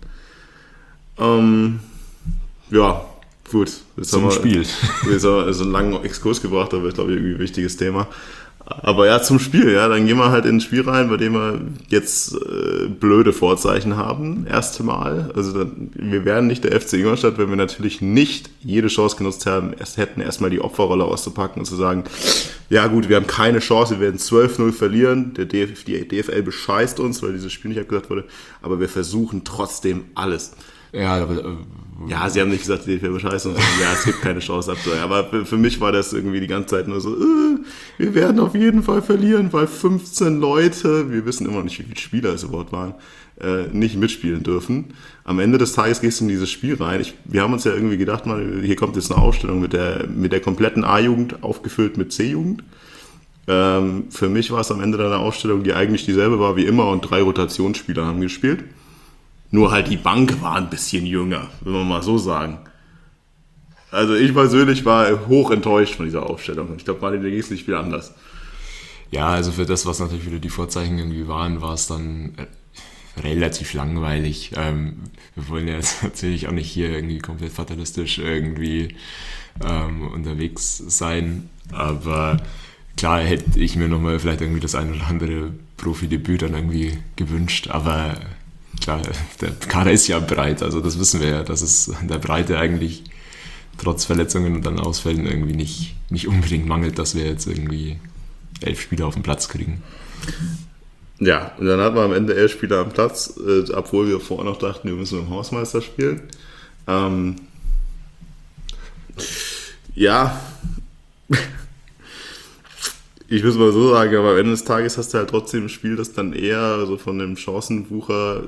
Ja, gut. Jetzt Zum Spiel. Jetzt haben wir so einen langen Exkurs gebracht, aber ich glaube, irgendwie ein wichtiges Thema. Aber ja, zum Spiel, ja, dann gehen wir halt ins Spiel rein, bei dem wir jetzt blöde Vorzeichen haben, erste Mal. Also wir wären nicht der FC Ingolstadt, wenn wir natürlich nicht jede Chance genutzt hätten, erstmal die Opferrolle auszupacken und zu sagen, ja gut, wir haben keine Chance, wir werden 12-0 verlieren, die DFL bescheißt uns, weil dieses Spiel nicht abgesagt wurde, aber wir versuchen trotzdem alles. Ja, aber, ja, sie haben nicht gesagt, die DFL bescheißen uns, ja, es gibt keine Chance abzusagen. Aber für mich war das irgendwie die ganze Zeit nur so, wir werden auf jeden Fall verlieren, weil 15 Leute, wir wissen immer nicht, wie viele Spieler es überhaupt waren, nicht mitspielen dürfen. Am Ende des Tages gehst du in dieses Spiel rein. Wir haben uns ja irgendwie gedacht, mal, hier kommt jetzt eine Ausstellung mit der kompletten A-Jugend aufgefüllt mit C-Jugend. Für mich war es am Ende dann eine Ausstellung, die eigentlich dieselbe war wie immer, und 3 Rotationsspieler haben gespielt. Nur halt die Bank war ein bisschen jünger, wenn man mal so sagen. Also ich persönlich war hoch enttäuscht von dieser Aufstellung. Ich glaube, Martin, der geht es nicht viel anders. ja, also für das, was natürlich wieder die Vorzeichen irgendwie waren, war es dann relativ langweilig. Wir wollen ja jetzt natürlich auch nicht hier irgendwie komplett fatalistisch irgendwie unterwegs sein, aber klar hätte ich mir nochmal vielleicht irgendwie das ein oder andere Profidebüt dann irgendwie gewünscht, aber klar, der Kader ist ja breit, also das wissen wir ja, dass es an der Breite eigentlich trotz Verletzungen und dann Ausfällen irgendwie nicht unbedingt mangelt, dass wir jetzt irgendwie 11 Spieler auf den Platz kriegen. Ja, und dann hatten wir am Ende 11 Spieler am Platz, obwohl wir vorher noch dachten, wir müssen mit dem Hausmeister spielen. Ja, ich muss mal so sagen, aber am Ende des Tages hast du halt trotzdem ein Spiel, das dann eher so von dem Chancenwucher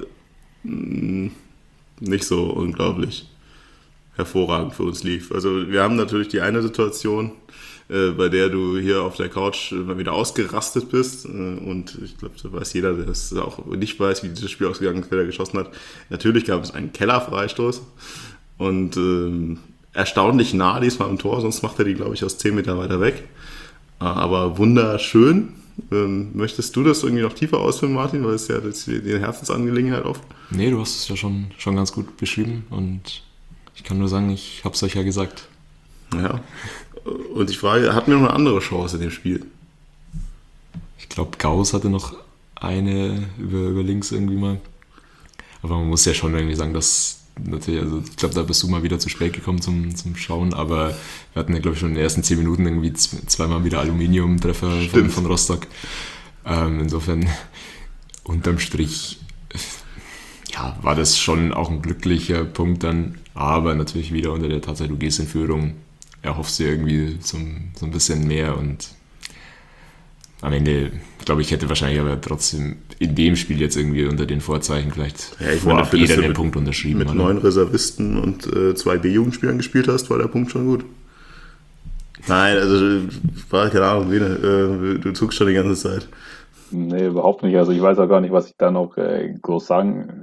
nicht so unglaublich hervorragend für uns lief. Also wir haben natürlich die eine Situation, bei der du hier auf der Couch mal wieder ausgerastet bist, und ich glaube, da weiß jeder, der das auch nicht weiß, wie dieses Spiel ausgegangen ist, wer da geschossen hat. Natürlich gab es einen Kellerfreistoß und erstaunlich nah diesmal am Tor, sonst macht er die, glaube ich, aus 10 Meter weiter weg. Aber wunderschön. Möchtest du das irgendwie noch tiefer ausführen, Martin, weil es ja die Herzensangelegenheit oft? Nee, du hast es ja schon ganz gut beschrieben und ich kann nur sagen, ich habe es euch ja gesagt. Ja. Und ich frage, hatten wir noch eine andere Chance in dem Spiel? Ich glaube, Gauss hatte noch eine über links irgendwie mal. Aber man muss ja schon irgendwie sagen, dass natürlich, also ich glaube, da bist du mal wieder zu spät gekommen zum Schauen, aber wir hatten ja, glaube ich, schon in den ersten 10 Minuten irgendwie zweimal wieder Aluminiumtreffer von Rostock. Insofern, unterm Strich, ja, war das schon auch ein glücklicher Punkt dann, aber natürlich wieder unter der Tatsache, du gehst in Führung, erhoffst dir irgendwie so ein bisschen mehr und am Ende, glaube ich, hätte wahrscheinlich aber trotzdem in dem Spiel jetzt irgendwie unter den Vorzeichen vielleicht vorab jeder den Punkt unterschrieben. Mit 9 Reservisten und 2 B-Jugendspielern gespielt hast, war der Punkt schon gut. Nein, also war keine Ahnung, du zuckst schon die ganze Zeit. Nee, überhaupt nicht. Also ich weiß auch gar nicht, was ich da noch groß sagen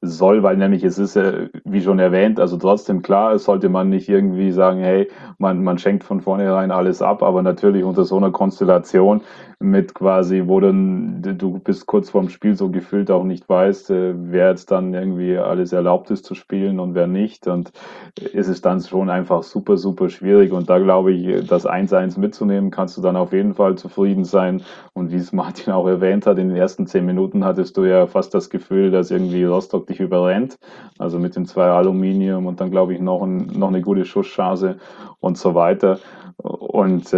soll, weil nämlich es ist, wie schon erwähnt, also trotzdem klar, es sollte man nicht irgendwie sagen, hey, man schenkt von vornherein alles ab, aber natürlich unter so einer Konstellation mit quasi, wo dann du bist kurz vorm Spiel so gefühlt auch nicht weißt, wer jetzt dann irgendwie alles erlaubt ist zu spielen und wer nicht, und ist es dann schon einfach super, super schwierig, und da glaube ich, das 1-1 mitzunehmen, kannst du dann auf jeden Fall zufrieden sein, und wie es Martin auch erwähnt hat, in den ersten 10 Minuten hattest du ja fast das Gefühl, dass irgendwie Rostock dich überrennt, also mit den 2 Aluminium und dann glaube ich noch eine gute Schusschance und so weiter. Und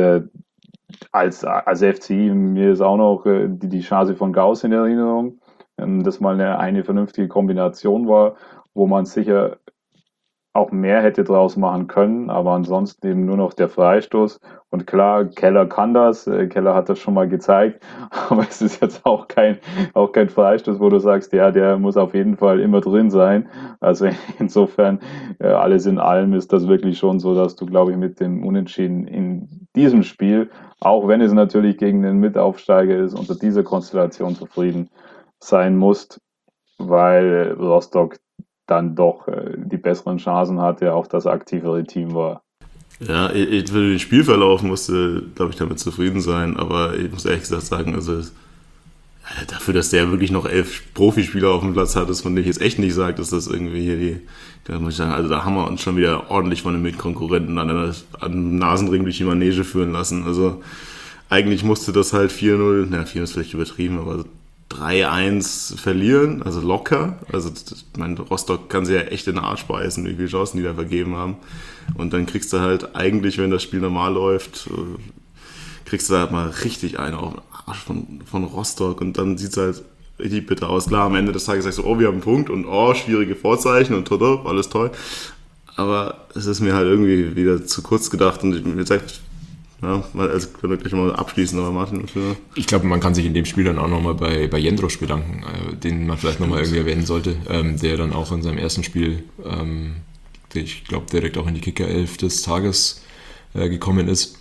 als FCI, mir ist auch noch die Chance von Gauss in Erinnerung, das mal eine vernünftige Kombination war, wo man sicher auch mehr hätte draus machen können, aber ansonsten eben nur noch der Freistoß. Und klar, Keller kann das, Keller hat das schon mal gezeigt, aber es ist jetzt auch kein Freistoß, wo du sagst, ja, der muss auf jeden Fall immer drin sein. Also insofern, alles in allem ist das wirklich schon so, dass du, glaube ich, mit dem Unentschieden in diesem Spiel, auch wenn es natürlich gegen den Mitaufsteiger ist, unter dieser Konstellation zufrieden sein musst, weil Rostock dann doch die besseren Chancen hatte, auch das aktivere Team war. Ja, für den Spielverlauf musste, glaube ich, damit zufrieden sein, aber ich muss ehrlich gesagt sagen, also dafür, dass der wirklich noch 11 Profispieler auf dem Platz hat, das von denen ich jetzt echt nicht sage, dass das irgendwie hier da muss ich sagen, also da haben wir uns schon wieder ordentlich von den Mitkonkurrenten an Nasenring durch die Manege führen lassen. Also eigentlich musste das halt 4-0, 4 ist vielleicht übertrieben, aber 3-1 verlieren, also locker. Also ich meine, Rostock kann sie ja echt in den Arsch beißen, wie viele Chancen die da vergeben haben. Und dann kriegst du halt eigentlich, wenn das Spiel normal läuft, kriegst du halt mal richtig einen auf den Arsch von Rostock, und dann sieht es halt richtig bitter aus. Klar, am Ende des Tages sagst du, oh, wir haben einen Punkt und oh, schwierige Vorzeichen und alles toll. Aber es ist mir halt irgendwie wieder zu kurz gedacht, und mir zeigt, ja, also können wir gleich mal abschließen, aber Martin. Ich glaube, man kann sich in dem Spiel dann auch nochmal bei Jendrosch bedanken, den man vielleicht nochmal irgendwie erwähnen sollte, der dann auch in seinem ersten Spiel, ich glaube, direkt auch in die Kicker-11 des Tages gekommen ist,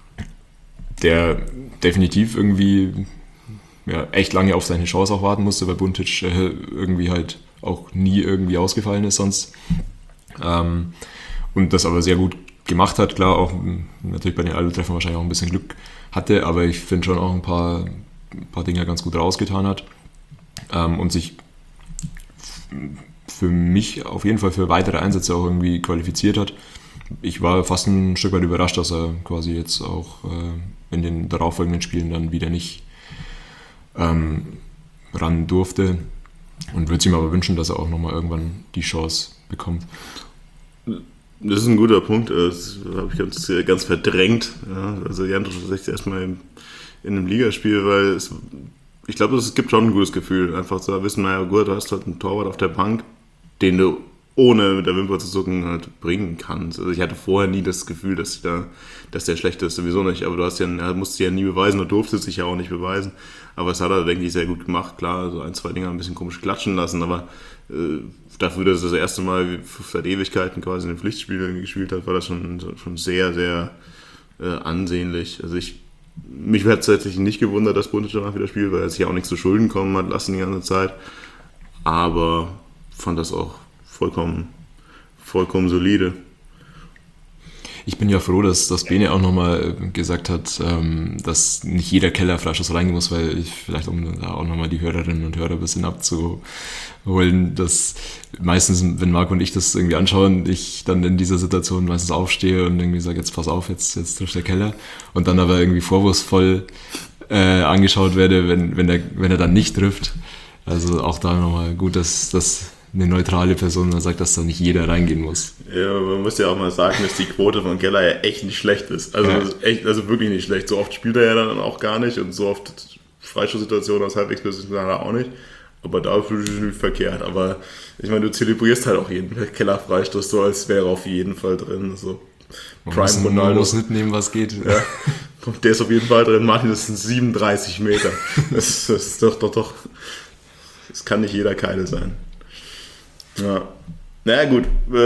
der definitiv irgendwie echt lange auf seine Chance auch warten musste, weil Buntic irgendwie halt auch nie irgendwie ausgefallen ist sonst. Und das aber sehr gut gemacht hat, klar, auch natürlich bei den Alu-Treffern wahrscheinlich auch ein bisschen Glück hatte, aber ich finde schon auch ein paar Dinge ganz gut rausgetan hat, und sich für mich auf jeden Fall für weitere Einsätze auch irgendwie qualifiziert hat. Ich war fast ein Stück weit überrascht, dass er quasi jetzt auch in den darauffolgenden Spielen dann wieder nicht ran durfte, und würde ihm aber wünschen, dass er auch nochmal irgendwann die Chance bekommt. Das ist ein guter Punkt, das habe ich ganz verdrängt. Ja, also Jandrosch ist echt erstmal in einem Ligaspiel, weil ich glaube, es gibt schon ein gutes Gefühl, einfach zu wissen, naja gut, du hast halt einen Torwart auf der Bank, den du ohne mit der Wimper zu zucken halt bringen kannst. Also ich hatte vorher nie das Gefühl, dass der schlecht ist, sowieso nicht, aber er musste ja nie beweisen und durfte sich ja auch nicht beweisen. Aber das hat er, denke ich, sehr gut gemacht. Klar, so 1, 2 Dinge ein bisschen komisch klatschen lassen, aber dafür, dass er das erste Mal seit Ewigkeiten quasi in den Pflichtspielen gespielt hat, war das schon sehr, sehr ansehnlich. Also mich hat es tatsächlich nicht gewundert, dass Buntic danach wieder spielt, weil er sich ja auch nichts zu Schulden kommen hat lassen die ganze Zeit. Aber fand das auch vollkommen solide. Ich bin ja froh, dass Bene auch nochmal gesagt hat, dass nicht jeder Keller-Freischuss reingehen muss, weil vielleicht, um da auch nochmal die Hörerinnen und Hörer ein bisschen abzuholen, dass meistens, wenn Marco und ich das irgendwie anschauen, ich dann in dieser Situation meistens aufstehe und irgendwie sage, jetzt pass auf, jetzt trifft der Keller, und dann aber irgendwie vorwurfsvoll angeschaut werde, wenn er dann nicht trifft. Also auch da nochmal gut, dass eine neutrale Person dann sagt, dass da nicht jeder reingehen muss. Ja, man muss ja auch mal sagen, dass die Quote von Keller ja echt nicht schlecht ist. Also, also wirklich nicht schlecht. So oft spielt er ja dann auch gar nicht, und so oft Freistoßsituationen aus halbwegs bis auch nicht. Aber da fühle ich mich nicht verkehrt. Aber ich meine, du zelebrierst halt auch jeden Keller-Freistoß so, als wäre er auf jeden Fall drin. So. Man muss mitnehmen, was geht. Ja. Der ist auf jeden Fall drin. Martin, das sind 37 Meter. Das ist doch. Das kann nicht jeder Keile sein. Ja, naja gut,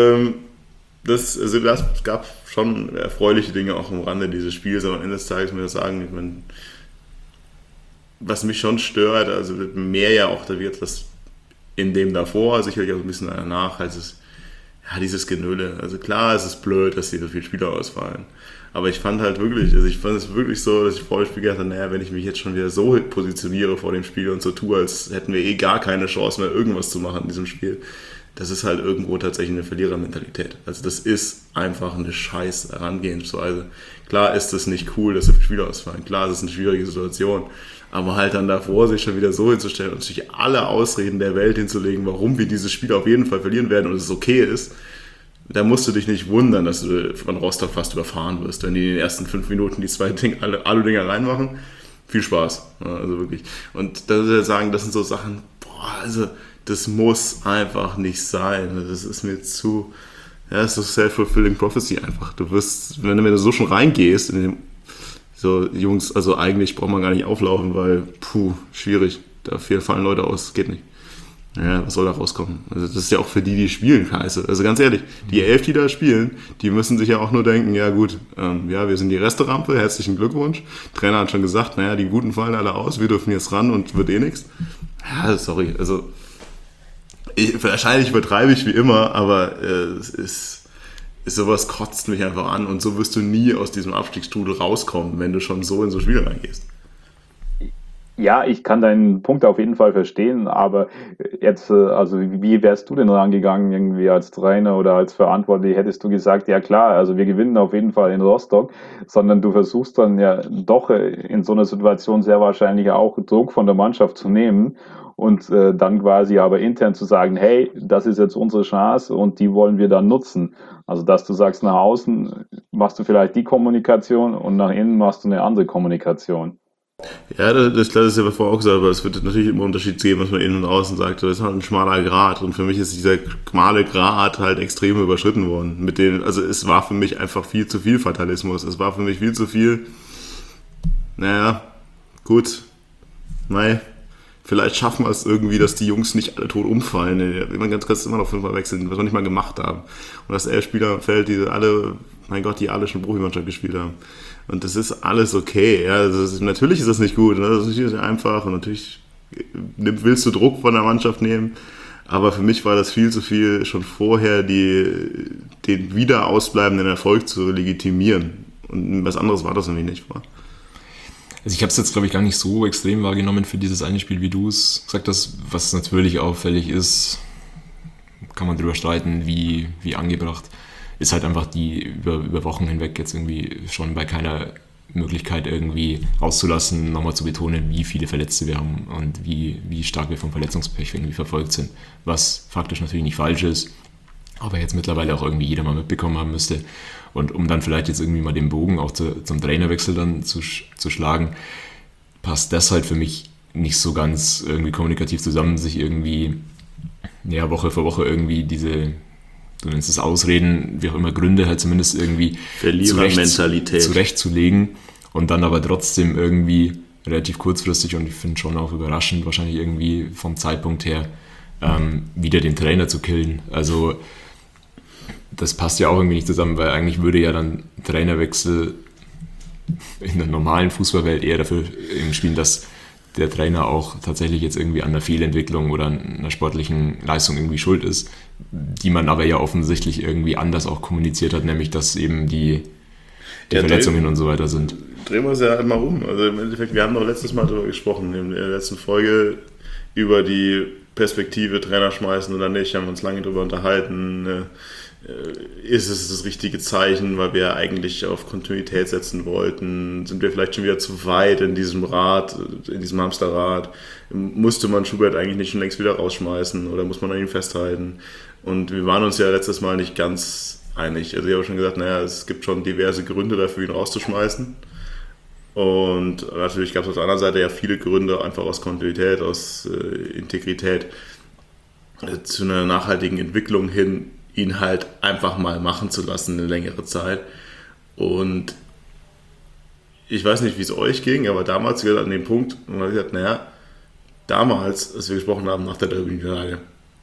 das gab schon erfreuliche Dinge auch am Rande dieses Spiels, aber am Ende des Tages muss ich sagen, was mich schon stört, also mehr ja auch, da wird das in dem davor, sicherlich auch ein bisschen danach, dieses Genöle. Also klar, es ist blöd, dass hier so viele Spieler ausfallen. Aber ich fand es wirklich so, dass ich vor dem Spiel gedacht habe, naja, wenn ich mich jetzt schon wieder so positioniere vor dem Spiel und so tue, als hätten wir gar keine Chance mehr, irgendwas zu machen in diesem Spiel, das ist halt irgendwo tatsächlich eine Verlierermentalität. Also das ist einfach eine scheiß Herangehensweise. Klar ist es nicht cool, dass so viele Spieler ausfallen. Klar, es ist eine schwierige Situation. Aber halt dann davor sich schon wieder so hinzustellen und sich alle Ausreden der Welt hinzulegen, warum wir dieses Spiel auf jeden Fall verlieren werden und es okay ist, da musst du dich nicht wundern, dass du von Rostock fast überfahren wirst, wenn die in den ersten 5 Minuten die 2 Alu-Dinger reinmachen. Viel Spaß. Ja, also wirklich. Und da würde ich sagen, das sind so Sachen, also das muss einfach nicht sein. Das ist mir zu, das ist so self-fulfilling prophecy einfach. Du wirst, wenn du so schon reingehst, so Jungs, also eigentlich braucht man gar nicht auflaufen, weil, schwierig. Da fallen Leute aus, geht nicht. Ja, was soll da rauskommen? Also das ist ja auch für die spielen scheiße. Also ganz ehrlich, die 11, die da spielen, die müssen sich ja auch nur denken, ja gut, wir sind die Resterampe, herzlichen Glückwunsch. Trainer hat schon gesagt, naja, die Guten fallen alle aus, wir dürfen jetzt ran und wird nichts. Ja, sorry, also wahrscheinlich übertreibe ich wie immer, aber sowas kotzt mich einfach an und so wirst du nie aus diesem Abstiegsstrudel rauskommen, wenn du schon so in so Spiele reingehst. Ja, ich kann deinen Punkt auf jeden Fall verstehen, aber jetzt, also wie wärst du denn rangegangen irgendwie als Trainer oder als Verantwortlich? Hättest du gesagt, ja klar, also wir gewinnen auf jeden Fall in Rostock, sondern du versuchst dann ja doch in so einer Situation sehr wahrscheinlich auch Druck von der Mannschaft zu nehmen und dann quasi aber intern zu sagen, hey, das ist jetzt unsere Chance und die wollen wir dann nutzen. Also dass du sagst, nach außen machst du vielleicht die Kommunikation und nach innen machst du eine andere Kommunikation. Ja, das ist ja vorher auch gesagt, aber es wird natürlich immer einen Unterschied geben, was man innen und außen sagt. Das ist halt ein schmaler Grat und für mich ist dieser schmale Grat halt extrem überschritten worden. Also es war für mich einfach viel zu viel Fatalismus. Es war für mich viel zu viel, naja, gut, vielleicht schaffen wir es irgendwie, dass die Jungs nicht alle tot umfallen. Man kann immer noch 5-mal wechseln, was wir nicht mal gemacht haben. Und dass 11 Spieler am Feld, die alle schon Profimannschaft gespielt haben. Und das ist alles okay. Ja. Natürlich ist das nicht gut, ne? Das ist nicht einfach und natürlich willst du Druck von der Mannschaft nehmen. Aber für mich war das viel zu viel, schon vorher den wieder ausbleibenden Erfolg zu legitimieren. Und was anderes war das nämlich nicht. Also ich habe es jetzt, glaube ich, gar nicht so extrem wahrgenommen für dieses eine Spiel, wie du es gesagt hast. Was natürlich auffällig ist, kann man drüber streiten, wie angebracht, ist halt einfach die über Wochen hinweg jetzt irgendwie schon bei keiner Möglichkeit irgendwie auszulassen, nochmal zu betonen, wie viele Verletzte wir haben und wie stark wir vom Verletzungspech irgendwie verfolgt sind. Was faktisch natürlich nicht falsch ist, aber jetzt mittlerweile auch irgendwie jeder mal mitbekommen haben müsste. Und um dann vielleicht jetzt irgendwie mal den Bogen auch zum Trainerwechsel dann zu schlagen, passt das halt für mich nicht so ganz irgendwie kommunikativ zusammen, sich irgendwie Woche für Woche irgendwie du nennst es Ausreden, wie auch immer, Gründe halt zumindest irgendwie zurechtzulegen und dann aber trotzdem irgendwie relativ kurzfristig und ich finde schon auch überraschend, wahrscheinlich irgendwie vom Zeitpunkt her, wieder den Trainer zu killen. Also das passt ja auch irgendwie nicht zusammen, weil eigentlich würde ja dann Trainerwechsel in der normalen Fußballwelt eher dafür spielen, dass der Trainer auch tatsächlich jetzt irgendwie an einer Fehlentwicklung oder einer sportlichen Leistung irgendwie schuld ist, die man aber ja offensichtlich irgendwie anders auch kommuniziert hat, nämlich dass eben die Verletzungen und so weiter sind. Drehen wir es ja halt mal um. Also im Endeffekt, wir haben doch letztes Mal darüber gesprochen, in der letzten Folge über die Perspektive Trainer schmeißen oder nicht, haben wir uns lange darüber unterhalten. Ist es das richtige Zeichen, weil wir eigentlich auf Kontinuität setzen wollten? Sind wir vielleicht schon wieder zu weit in diesem Hamsterrad? Musste man Schubert eigentlich nicht schon längst wieder rausschmeißen oder muss man an ihm festhalten? Und wir waren uns ja letztes Mal nicht ganz einig. Also ich habe schon gesagt, es gibt schon diverse Gründe dafür, ihn rauszuschmeißen. Und natürlich gab es auf der anderen Seite ja viele Gründe, einfach aus Kontinuität, aus Integrität zu einer nachhaltigen Entwicklung hin, ihn halt einfach mal machen zu lassen eine längere Zeit. Und ich weiß nicht, wie es euch ging, aber damals an dem Punkt, wo man gesagt hat, damals, als wir gesprochen haben nach der Derby-Niederlage,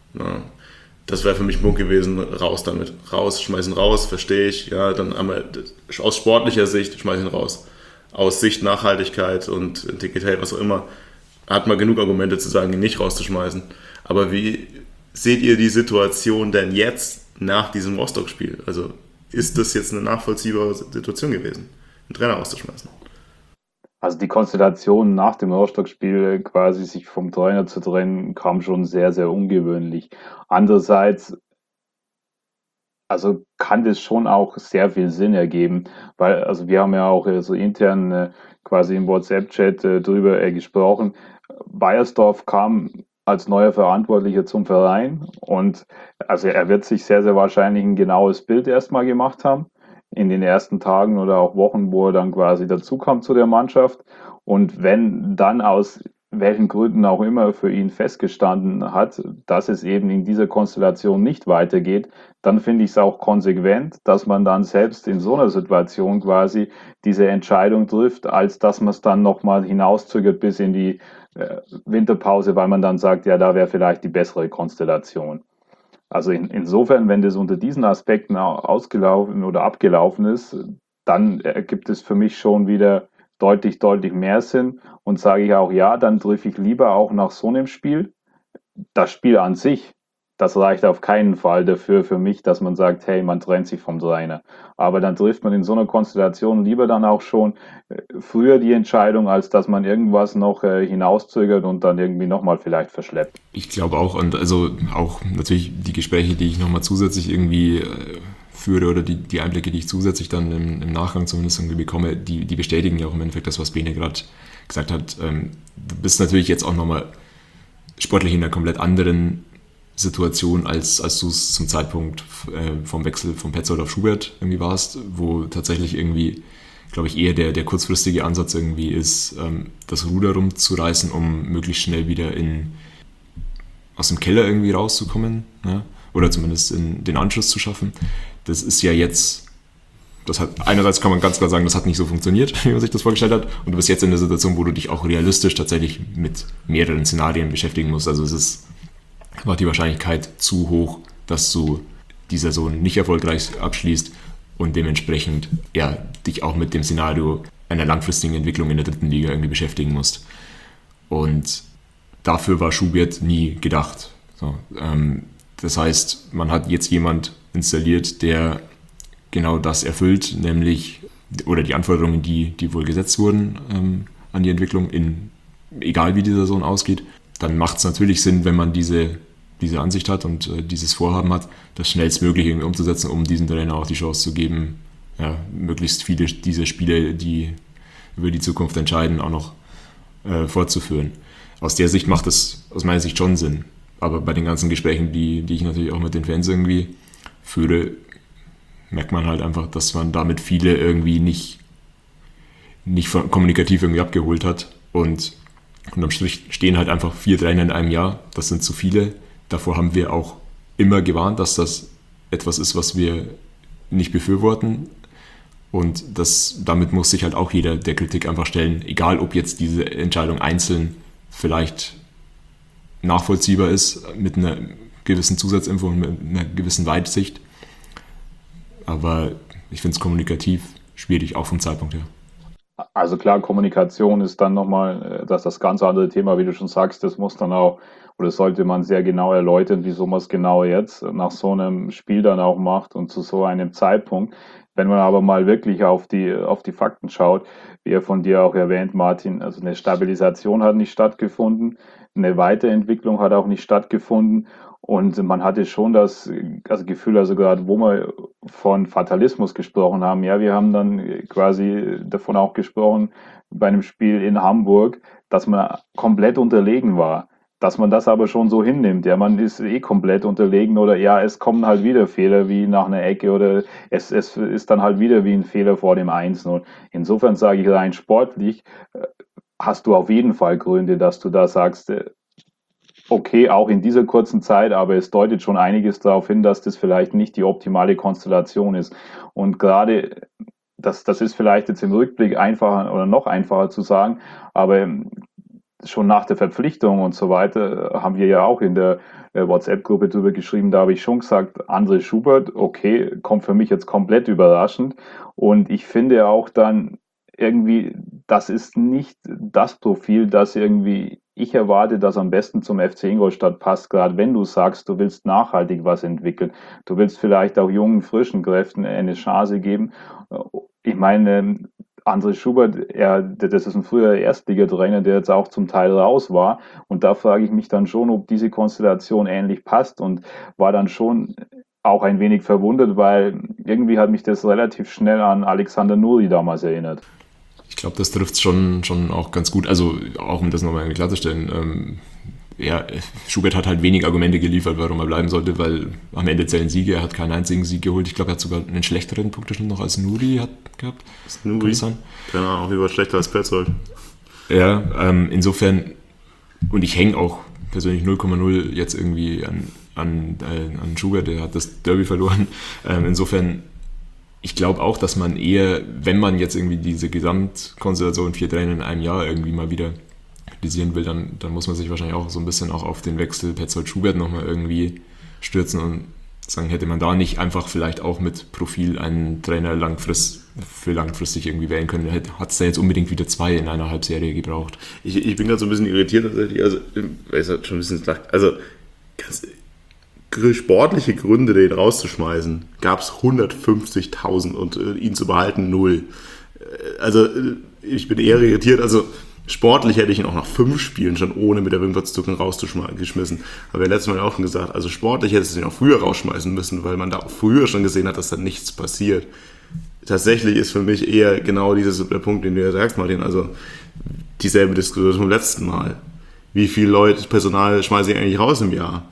das wäre für mich ein Punkt gewesen, raus damit. Schmeißen raus, verstehe ich. Ja, dann einmal aus sportlicher Sicht, schmeißen raus. Aus Sicht Nachhaltigkeit und Integrität, was auch immer, hat man genug Argumente zu sagen, ihn nicht rauszuschmeißen. Aber wie seht ihr die Situation denn jetzt nach diesem Rostock-Spiel? Also ist das jetzt eine nachvollziehbare Situation gewesen, einen Trainer rauszuschmeißen? Also die Konstellation nach dem Rostock-Spiel quasi sich vom Trainer zu trennen, kam schon sehr, sehr ungewöhnlich. Andererseits, also kann das schon auch sehr viel Sinn ergeben, weil also wir haben ja auch so intern quasi im WhatsApp-Chat drüber gesprochen. Beiersdorf kam als neuer Verantwortlicher zum Verein und also er wird sich sehr, sehr wahrscheinlich ein genaues Bild erstmal gemacht haben in den ersten Tagen oder auch Wochen, wo er dann quasi dazukam zu der Mannschaft. Und wenn dann aus welchen Gründen auch immer für ihn festgestanden hat, dass es eben in dieser Konstellation nicht weitergeht, dann finde ich es auch konsequent, dass man dann selbst in so einer Situation quasi diese Entscheidung trifft, als dass man es dann nochmal hinauszögert bis in die Winterpause, weil man dann sagt, ja, da wäre vielleicht die bessere Konstellation. Also insofern, wenn das unter diesen Aspekten ausgelaufen oder abgelaufen ist, dann ergibt es für mich schon wieder deutlich, deutlich mehr Sinn und sage ich auch, ja, dann treffe ich lieber auch nach so einem Spiel. Das Spiel an sich, das reicht auf keinen Fall dafür für mich, dass man sagt, hey, man trennt sich vom Trainer. Aber dann trifft man in so einer Konstellation lieber dann auch schon früher die Entscheidung, als dass man irgendwas noch hinauszögert und dann irgendwie nochmal vielleicht verschleppt. Ich glaube auch, und also auch natürlich die Gespräche, die ich nochmal zusätzlich irgendwie führe oder die Einblicke, die ich zusätzlich dann im Nachgang zumindest irgendwie bekomme, die bestätigen ja auch im Endeffekt das, was Bene gerade gesagt hat. Du bist natürlich jetzt auch nochmal sportlich in einer komplett anderen Situation, als du es zum Zeitpunkt vom Wechsel von Petzold auf Schubert irgendwie warst, wo tatsächlich irgendwie, glaube ich, eher der kurzfristige Ansatz irgendwie ist, das Ruder rumzureißen, um möglichst schnell wieder aus dem Keller irgendwie rauszukommen, ne? Oder zumindest in den Anschluss zu schaffen. Das ist ja jetzt, einerseits kann man ganz klar sagen, das hat nicht so funktioniert, wie man sich das vorgestellt hat, und du bist jetzt in der Situation, wo du dich auch realistisch tatsächlich mit mehreren Szenarien beschäftigen musst. Also es war die Wahrscheinlichkeit zu hoch, dass du die Saison nicht erfolgreich abschließt und dementsprechend ja, dich auch mit dem Szenario einer langfristigen Entwicklung in der dritten Liga irgendwie beschäftigen musst. Und dafür war Schubert nie gedacht. So, das heißt, man hat jetzt jemand installiert, der genau das erfüllt, nämlich, oder die Anforderungen, die wohl gesetzt wurden an die Entwicklung, egal wie die Saison ausgeht. Dann macht es natürlich Sinn, wenn man diese Ansicht hat und dieses Vorhaben hat, das schnellstmöglich irgendwie umzusetzen, um diesem Trainer auch die Chance zu geben, ja, möglichst viele dieser Spiele, die über die Zukunft entscheiden, auch noch fortzuführen. Aus der Sicht macht es aus meiner Sicht schon Sinn. Aber bei den ganzen Gesprächen, die ich natürlich auch mit den Fans irgendwie führe, merkt man halt einfach, dass man damit viele irgendwie nicht kommunikativ irgendwie abgeholt hat. Und unterm Strich stehen halt einfach 4 Trainer in einem Jahr. Das sind zu viele. Davor haben wir auch immer gewarnt, dass das etwas ist, was wir nicht befürworten. Und damit muss sich halt auch jeder der Kritik einfach stellen, egal ob jetzt diese Entscheidung einzeln vielleicht nachvollziehbar ist, mit einer gewissen Zusatzinfo und mit einer gewissen Weitsicht. Aber ich finde es kommunikativ schwierig, auch vom Zeitpunkt her. Also klar, Kommunikation ist dann nochmal das ganz andere Thema, wie du schon sagst, das muss dann auch, oder sollte man sehr genau erläutern, wieso man es genau jetzt nach so einem Spiel dann auch macht und zu so einem Zeitpunkt. Wenn man aber mal wirklich auf die Fakten schaut, wie er von dir auch erwähnt, Martin, also eine Stabilisation hat nicht stattgefunden, eine Weiterentwicklung hat auch nicht stattgefunden und man hatte schon das Gefühl, also gerade wo wir von Fatalismus gesprochen haben, ja, wir haben dann quasi davon auch gesprochen bei einem Spiel in Hamburg, dass man komplett unterlegen war. Dass man das aber schon so hinnimmt, ja, man ist komplett unterlegen oder ja, es kommen halt wieder Fehler wie nach einer Ecke oder es ist dann halt wieder wie ein Fehler vor dem 1-0. Insofern sage ich rein sportlich, hast du auf jeden Fall Gründe, dass du da sagst, okay, auch in dieser kurzen Zeit, aber es deutet schon einiges darauf hin, dass das vielleicht nicht die optimale Konstellation ist. Und gerade das ist vielleicht jetzt im Rückblick einfacher oder noch einfacher zu sagen, aber schon nach der Verpflichtung und so weiter haben wir ja auch in der WhatsApp-Gruppe drüber geschrieben, da habe ich schon gesagt, André Schubert, okay, kommt für mich jetzt komplett überraschend und ich finde auch dann irgendwie, das ist nicht das Profil, das irgendwie ich erwarte, dass am besten zum FC Ingolstadt passt, gerade wenn du sagst, du willst nachhaltig was entwickeln. Du willst vielleicht auch jungen, frischen Kräften eine Chance geben. Ich meine, André Schubert, das ist ein früher Erstligatrainer, der jetzt auch zum Teil raus war. Und da frage ich mich dann schon, ob diese Konstellation ähnlich passt und war dann schon auch ein wenig verwundert, weil irgendwie hat mich das relativ schnell an Alexander Nuri damals erinnert. Ich glaube, das trifft schon auch ganz gut. Also auch um das nochmal klarzustellen, ja, Schubert hat halt wenig Argumente geliefert, warum er bleiben sollte, weil am Ende zählen Siege. Er hat keinen einzigen Sieg geholt. Ich glaube, er hat sogar einen schlechteren Punkteschnitt noch als Nuri gehabt. Das Nuri, keine Ahnung, wie war schlechter als Petzold. Ja, insofern, und ich hänge auch persönlich 0,0 jetzt irgendwie an Schubert, der hat das Derby verloren. Insofern, ich glaube auch, dass man eher, wenn man jetzt irgendwie diese Gesamtkonstellation 4 Trainer in einem Jahr irgendwie mal wieder kritisieren will, dann muss man sich wahrscheinlich auch so ein bisschen auch auf den Wechsel Petzold-Schubert nochmal irgendwie stürzen und sagen, hätte man da nicht einfach vielleicht auch mit Profil einen Trainer für langfristig irgendwie wählen können, hat es da jetzt unbedingt wieder 2 in einer Halbserie gebraucht. Ich bin gerade so ein bisschen irritiert tatsächlich, also, es hat schon ein bisschen gelacht, also ganz sportliche Gründe, den rauszuschmeißen, gab es 150.000 und ihn zu behalten 0. Also ich bin eher irritiert, also sportlich hätte ich ihn auch nach 5 Spielen schon ohne mit der Wimper zu zucken rausgeschmissen. Aber wir haben letztes Mal auch schon gesagt, also sportlich hätte es ihn auch früher rausschmeißen müssen, weil man da auch früher schon gesehen hat, dass da nichts passiert. Tatsächlich ist für mich eher genau der Punkt, den du ja sagst, Martin, also dieselbe Diskussion vom letzten Mal. Wie viele Leute, Personal schmeiße ich eigentlich raus im Jahr?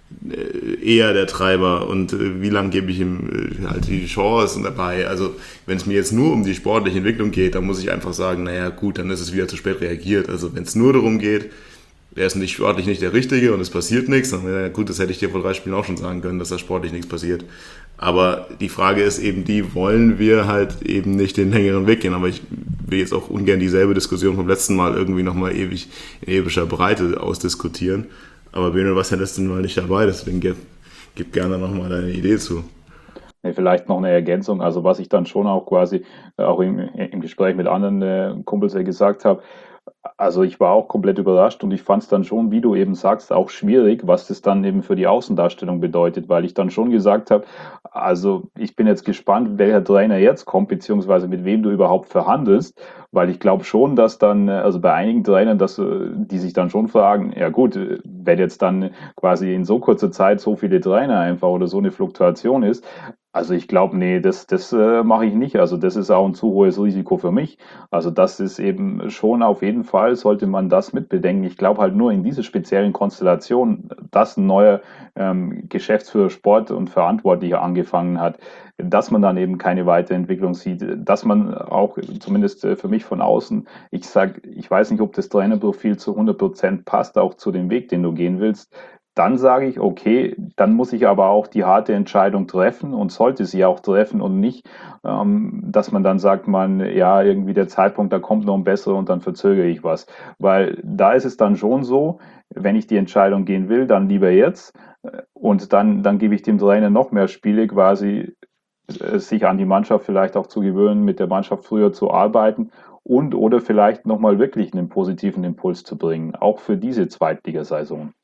Eher der Treiber und wie lange gebe ich ihm halt die Chance dabei. Also wenn es mir jetzt nur um die sportliche Entwicklung geht, dann muss ich einfach sagen, naja gut, dann ist es wieder zu spät reagiert. Also wenn es nur darum geht, er ist nicht sportlich nicht der Richtige und es passiert nichts, dann ja gut, das hätte ich dir vor 3 Spielen auch schon sagen können, dass da sportlich nichts passiert. Aber die Frage ist eben die, wollen wir halt eben nicht den längeren Weg gehen. Aber ich will jetzt auch ungern dieselbe Diskussion vom letzten Mal irgendwie nochmal ewig in epischer Breite ausdiskutieren. Aber Bene, du warst ja letztes Mal nicht dabei, deswegen gib gerne nochmal deine Idee zu. Vielleicht noch eine Ergänzung, also was ich dann schon auch quasi auch im Gespräch mit anderen Kumpels gesagt habe, also ich war auch komplett überrascht und ich fand es dann schon, wie du eben sagst, auch schwierig, was das dann eben für die Außendarstellung bedeutet, weil ich dann schon gesagt habe, also ich bin jetzt gespannt, welcher Trainer jetzt kommt, beziehungsweise mit wem du überhaupt verhandelst, weil ich glaube schon, dass dann, also bei einigen Trainern, die sich dann schon fragen, ja gut, wenn jetzt dann quasi in so kurzer Zeit so viele Trainer einfach oder so eine Fluktuation ist, also ich glaube, nee, das mache ich nicht. Also das ist auch ein zu hohes Risiko für mich. Also das ist eben schon auf jeden Fall, sollte man das mitbedenken. Ich glaube halt nur in dieser speziellen Konstellation, dass ein neuer Geschäftsführer Sport und Verantwortlicher angefangen hat, dass man dann eben keine Weiterentwicklung sieht, dass man auch, zumindest für mich von außen, ich weiß nicht, ob das Trainerprofil zu 100% passt, auch zu dem Weg, den du gehen willst. Dann sage ich, okay, dann muss ich aber auch die harte Entscheidung treffen und sollte sie auch treffen und nicht, dass man dann sagt, ja, irgendwie der Zeitpunkt, da kommt noch ein besserer und dann verzögere ich was. Weil da ist es dann schon so, wenn ich die Entscheidung gehen will, dann lieber jetzt und dann gebe ich dem Trainer noch mehr Spiele, quasi sich an die Mannschaft vielleicht auch zu gewöhnen, mit der Mannschaft früher zu arbeiten und oder vielleicht nochmal wirklich einen positiven Impuls zu bringen, auch für diese Zweitligasaison.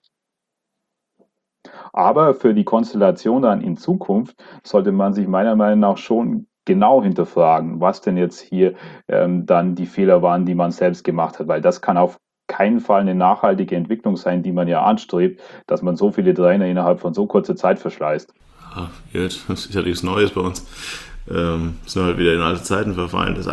Aber für die Konstellation dann in Zukunft sollte man sich meiner Meinung nach schon genau hinterfragen, was denn jetzt hier dann die Fehler waren, die man selbst gemacht hat, weil das kann auf keinen Fall eine nachhaltige Entwicklung sein, die man ja anstrebt, dass man so viele Trainer innerhalb von so kurzer Zeit verschleißt. Ja, das ist ja nichts Neues bei uns. Sind halt wieder in alte Zeiten verfallen. Das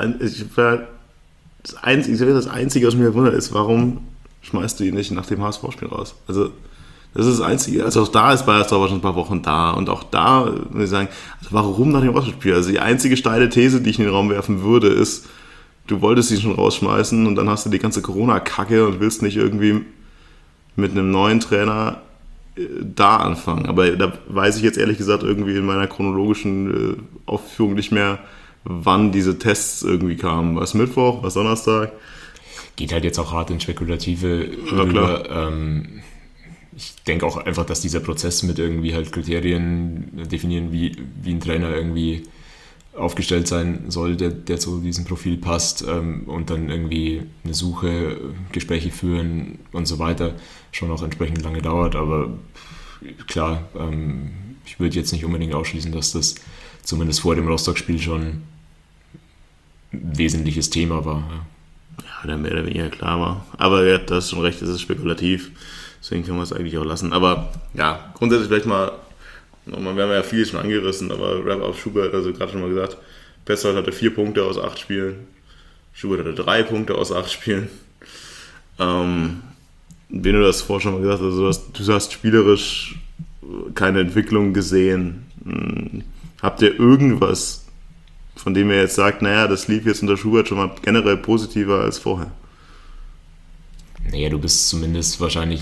Einzige, was mir wundert, ist, warum schmeißt du ihn nicht nach dem HSV-Spiel raus? Also das ist das Einzige. Also auch da ist Bayersdorf schon ein paar Wochen da. Und auch da würde ich sagen, also warum nach dem Rostock-Spiel? Also die einzige steile These, die ich in den Raum werfen würde, ist, du wolltest ihn schon rausschmeißen und dann hast du die ganze Corona-Kacke und willst nicht irgendwie mit einem neuen Trainer da anfangen. Aber da weiß ich jetzt ehrlich gesagt irgendwie in meiner chronologischen Aufführung nicht mehr, wann diese Tests irgendwie kamen. War es Mittwoch, war es Donnerstag? Geht halt jetzt auch hart in Spekulative rüber. Ich denke auch einfach, dass dieser Prozess mit irgendwie halt Kriterien definieren, wie ein Trainer irgendwie aufgestellt sein soll, der zu diesem Profil passt, und dann irgendwie eine Suche, Gespräche führen und so weiter schon auch entsprechend lange dauert. Aber klar, ich würde jetzt nicht unbedingt ausschließen, dass das zumindest vor dem Rostock-Spiel schon ein wesentliches Thema war. Ja, der mehr oder weniger klar war. Aber ja, du hast schon recht, es ist spekulativ. Deswegen können wir es eigentlich auch lassen. Aber ja, grundsätzlich vielleicht mal, wir haben ja viel schon angerissen, aber Wrap auf Schubert, also gerade schon mal gesagt, Petzold hatte 4 Punkte aus 8 Spielen. Schubert hatte 3 Punkte aus 8 Spielen. Wie du das vorher schon mal gesagt hast, also du hast spielerisch keine Entwicklung gesehen. Habt ihr irgendwas, von dem ihr jetzt sagt, naja, das lief jetzt unter Schubert schon mal generell positiver als vorher? Naja, du bist zumindest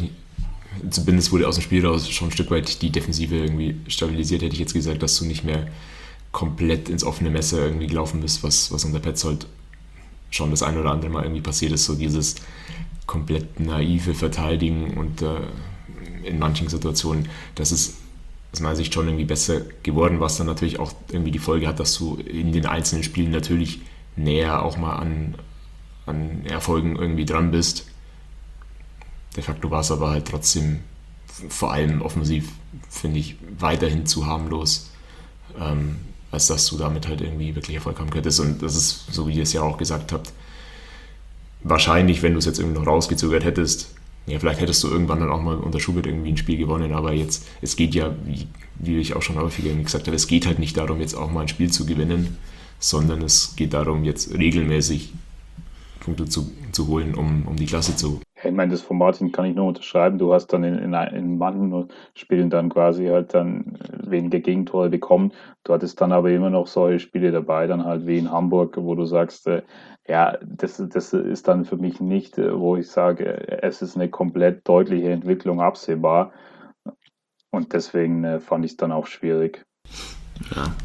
wurde aus dem Spiel raus schon ein Stück weit die Defensive irgendwie stabilisiert, hätte ich jetzt gesagt, dass du nicht mehr komplett ins offene Messer irgendwie gelaufen bist, was unter Petzold schon das ein oder andere Mal irgendwie passiert ist, so dieses komplett naive Verteidigen und in manchen Situationen, das ist aus meiner Sicht schon irgendwie besser geworden, was dann natürlich auch irgendwie die Folge hat, dass du in den einzelnen Spielen natürlich näher auch mal an Erfolgen irgendwie dran bist. De facto war es aber halt trotzdem vor allem offensiv, finde ich, weiterhin zu harmlos, als dass du damit halt irgendwie wirklich Erfolg haben könntest. Und das ist, so wie ihr es ja auch gesagt habt, wahrscheinlich, wenn du es jetzt irgendwie noch rausgezögert hättest, ja, vielleicht hättest du irgendwann dann auch mal unter Schubert irgendwie ein Spiel gewonnen, aber jetzt, es geht ja, wie ich auch schon häufiger gesagt habe, es geht halt nicht darum, jetzt auch mal ein Spiel zu gewinnen, sondern es geht darum, jetzt regelmäßig Punkte zu holen, um die Klasse zu. Ich meine, das von Martin kann ich nur unterschreiben. Du hast dann in manchen Spielen dann quasi halt dann weniger Gegentore bekommen. Du hattest dann aber immer noch solche Spiele dabei, dann halt wie in Hamburg, wo du sagst, ja, das ist dann für mich nicht, wo ich sage, es ist eine komplett deutliche Entwicklung absehbar. Und deswegen fand ich es dann auch schwierig. Ja.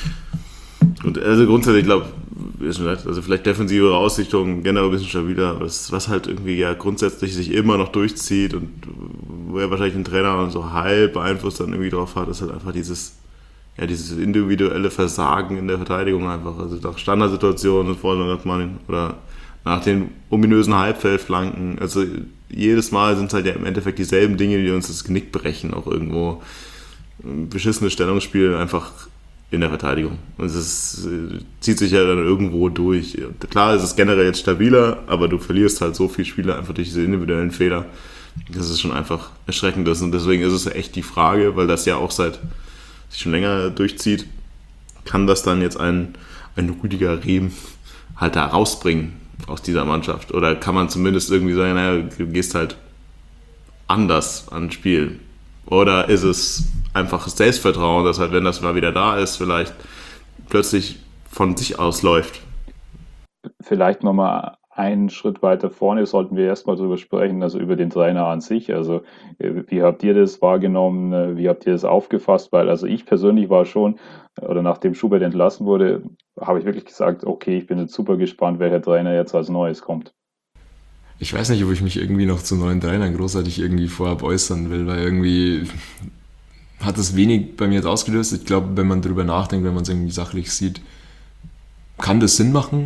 Und also grundsätzlich, ich glaube, also vielleicht defensivere Ausrichtung, generell ein bisschen stabiler, was halt irgendwie ja grundsätzlich sich immer noch durchzieht und wo er wahrscheinlich den Trainer so halb Einfluss dann irgendwie drauf hat, ist halt einfach dieses individuelle Versagen in der Verteidigung einfach. Also nach Standardsituationen, oder nach den ominösen Halbfeldflanken. Also jedes Mal sind es halt ja im Endeffekt dieselben Dinge, die uns das Genick brechen, auch irgendwo. Ein beschissenes Stellungsspiel einfach in der Verteidigung. Und es zieht sich ja dann irgendwo durch. Klar, es ist generell jetzt stabiler, aber du verlierst halt so viele Spiele einfach durch diese individuellen Fehler. Das ist schon einfach erschreckend. Und deswegen ist es echt die Frage, weil das ja auch sich schon länger durchzieht, kann das dann jetzt ein Rüdiger Rehm halt da rausbringen aus dieser Mannschaft? Oder kann man zumindest irgendwie sagen, naja, du gehst halt anders ans Spiel? Oder ist es einfach Selbstvertrauen, dass halt, wenn das mal wieder da ist, vielleicht plötzlich von sich aus läuft? Vielleicht nochmal einen Schritt weiter vorne sollten wir erstmal drüber sprechen, also über den Trainer an sich. Also wie habt ihr das wahrgenommen? Wie habt ihr das aufgefasst? Weil also ich persönlich war schon, oder nachdem Schubert entlassen wurde, habe ich wirklich gesagt, okay, ich bin jetzt super gespannt, welcher Trainer jetzt als Neues kommt. Ich weiß nicht, ob ich mich irgendwie noch zu neuen Trainern großartig irgendwie vorab äußern will, weil irgendwie hat das wenig bei mir jetzt ausgelöst. Ich glaube, wenn man drüber nachdenkt, wenn man es irgendwie sachlich sieht, kann das Sinn machen,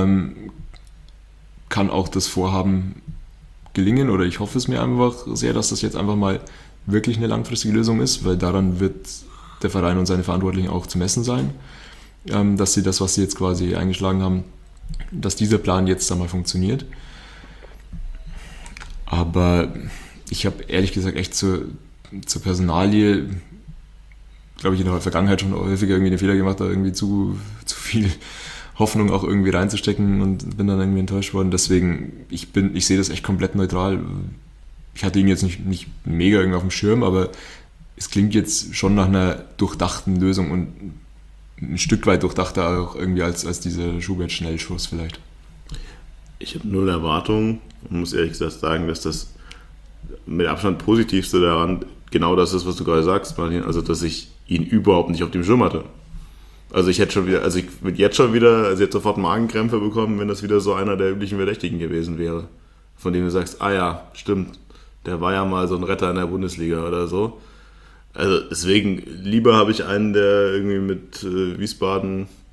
kann auch das Vorhaben gelingen, oder ich hoffe es mir einfach sehr, dass das jetzt einfach mal wirklich eine langfristige Lösung ist, weil daran wird der Verein und seine Verantwortlichen auch zu messen sein, dass sie das, was sie jetzt quasi eingeschlagen haben, dass dieser Plan jetzt einmal funktioniert. Aber ich habe ehrlich gesagt echt zur Personalie, glaube ich, in der Vergangenheit schon häufiger irgendwie den Fehler gemacht, da irgendwie zu viel Hoffnung auch irgendwie reinzustecken und bin dann irgendwie enttäuscht worden. Deswegen, ich sehe das echt komplett neutral. Ich hatte ihn jetzt nicht mega irgendwie auf dem Schirm, aber es klingt jetzt schon nach einer durchdachten Lösung und ein Stück weit durchdachter auch irgendwie als dieser Schubert-Schnellschuss vielleicht. Ich habe null Erwartungen und muss ehrlich gesagt sagen, dass das mit Abstand Positivste daran genau das ist, was du gerade sagst, Martin. Also, dass ich ihn überhaupt nicht auf dem Schirm hatte. Also ich würde jetzt sofort Magenkrämpfe bekommen, wenn das wieder so einer der üblichen Verdächtigen gewesen wäre. Von dem du sagst, ah ja, stimmt, der war ja mal so ein Retter in der Bundesliga oder so. Also deswegen, lieber habe ich einen, der irgendwie mit Wiesbaden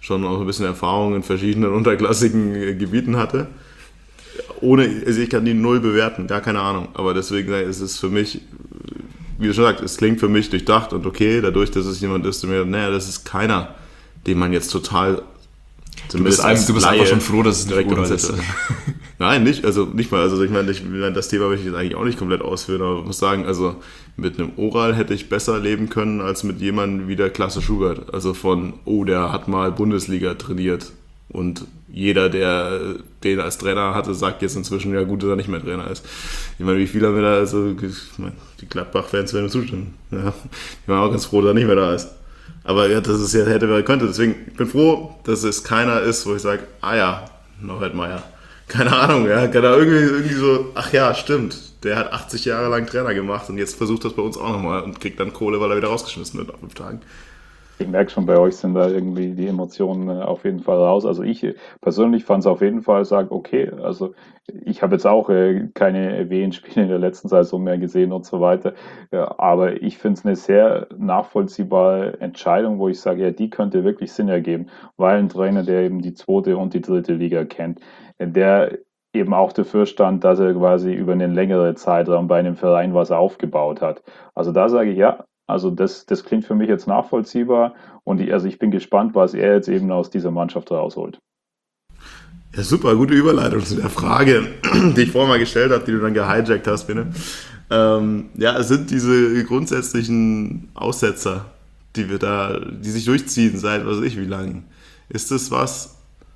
schon auch ein bisschen Erfahrung in verschiedenen unterklassigen Gebieten hatte. Also ich kann die null bewerten, gar keine Ahnung. Aber deswegen ist es für mich, wie du schon sagst, es klingt für mich durchdacht und okay, dadurch, dass es jemand ist, der mir, naja, das ist keiner, den man jetzt total... Du bist einfach schon froh, dass es direkt Oral ist. Nein, nicht mal. Also ich meine, das Thema will ich jetzt eigentlich auch nicht komplett ausführen, aber ich muss sagen, also mit einem Oral hätte ich besser leben können als mit jemandem wie der Klasse Schubert. Also der hat mal Bundesliga trainiert und jeder, der den als Trainer hatte, sagt jetzt inzwischen, ja gut, dass er nicht mehr Trainer ist. Ich meine, wie viele haben wir da, also ich meine, die Gladbach-Fans werden zustimmen. Ja, die waren auch ganz froh, dass er nicht mehr da ist. Aber ja, das ist ja, könnte. Deswegen, ich bin froh, dass es keiner ist, wo ich sage, Norbert Meyer. Keine Ahnung, ja, kann er irgendwie so, ach ja, stimmt. Der hat 80 Jahre lang Trainer gemacht und jetzt versucht das bei uns auch nochmal und kriegt dann Kohle, weil er wieder rausgeschmissen wird nach 5 Tagen. Ich merke schon, bei euch sind da irgendwie die Emotionen auf jeden Fall raus. Also ich persönlich fand es auf jeden Fall, sage, okay, also ich habe jetzt auch keine WM-Spiele in der letzten Saison mehr gesehen und so weiter. Ja, aber ich finde es eine sehr nachvollziehbare Entscheidung, wo ich sage, ja, die könnte wirklich Sinn ergeben, weil ein Trainer, der eben die 2. und die 3. Liga kennt, der eben auch dafür stand, dass er quasi über einen längeren Zeitraum bei einem Verein was aufgebaut hat. Also da sage ich, ja, also das klingt für mich jetzt nachvollziehbar und ich bin gespannt, was er jetzt eben aus dieser Mannschaft rausholt. Ja, super, gute Überleitung zu der Frage, die ich vorher mal gestellt habe, die du dann gehijackt hast, Bene. Es sind diese grundsätzlichen Aussetzer, die sich durchziehen seit was weiß ich wie lange. Ist das was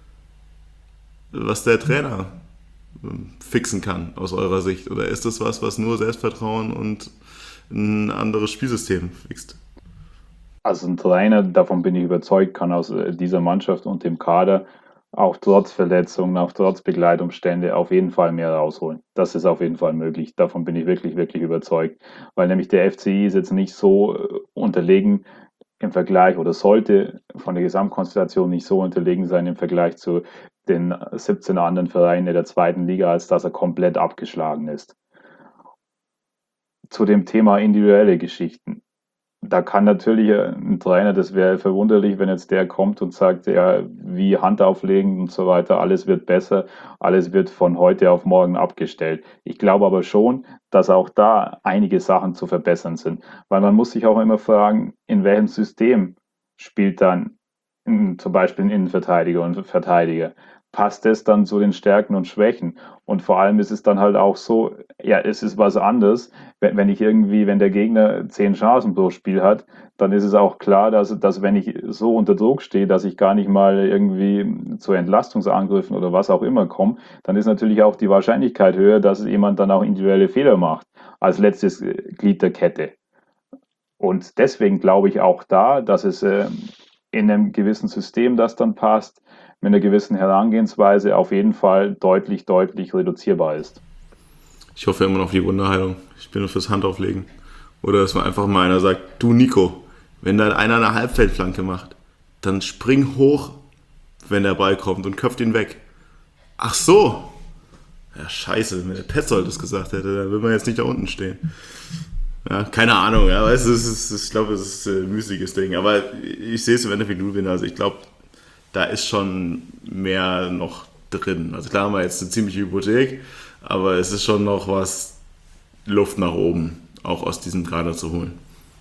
der Trainer fixen kann aus eurer Sicht? Oder ist das was nur Selbstvertrauen und ein anderes Spielsystem fixt? Also ein Trainer, davon bin ich überzeugt, kann aus dieser Mannschaft und dem Kader auch trotz Verletzungen, auch trotz Begleitumstände auf jeden Fall mehr rausholen. Das ist auf jeden Fall möglich. Davon bin ich wirklich, wirklich überzeugt. Weil nämlich der FCI ist jetzt nicht so unterlegen im Vergleich oder sollte von der Gesamtkonstellation nicht so unterlegen sein im Vergleich zu den 17 anderen Vereinen der 2. Liga, als dass er komplett abgeschlagen ist. Zu dem Thema individuelle Geschichten. Da kann natürlich ein Trainer, das wäre verwunderlich, wenn jetzt der kommt und sagt, ja, wie Hand auflegen und so weiter, alles wird besser, alles wird von heute auf morgen abgestellt. Ich glaube aber schon, dass auch da einige Sachen zu verbessern sind, weil man muss sich auch immer fragen, in welchem System spielt dann zum Beispiel ein Innenverteidiger und ein Verteidiger. Passt es dann zu den Stärken und Schwächen? Und vor allem ist es dann halt auch so, ja, es ist was anderes, wenn der Gegner 10 Chancen pro Spiel hat, dann ist es auch klar, dass wenn ich so unter Druck stehe, dass ich gar nicht mal irgendwie zu Entlastungsangriffen oder was auch immer komme, dann ist natürlich auch die Wahrscheinlichkeit höher, dass jemand dann auch individuelle Fehler macht, als letztes Glied der Kette. Und deswegen glaube ich auch da, dass es in einem gewissen System, das dann passt, mit einer gewissen Herangehensweise auf jeden Fall deutlich, deutlich reduzierbar ist. Ich hoffe immer noch auf die Wunderheilung. Ich bin nur fürs Handauflegen. Oder dass man einfach mal einer sagt, du Nico, wenn da einer eine Halbfeldflanke macht, dann spring hoch, wenn der Ball kommt und köpft ihn weg. Ach so. Ja, scheiße, wenn der Petzold das gesagt hätte, dann würde man jetzt nicht da unten stehen. Ja, keine Ahnung, ja, weißt du, ich glaube, es ist ein müßiges Ding. Aber ich sehe es im Endeffekt wie du, also ich glaube, da ist schon mehr noch drin. Also klar haben wir jetzt eine ziemliche Hypothek, aber es ist schon noch was Luft nach oben, auch aus diesem Kader zu holen.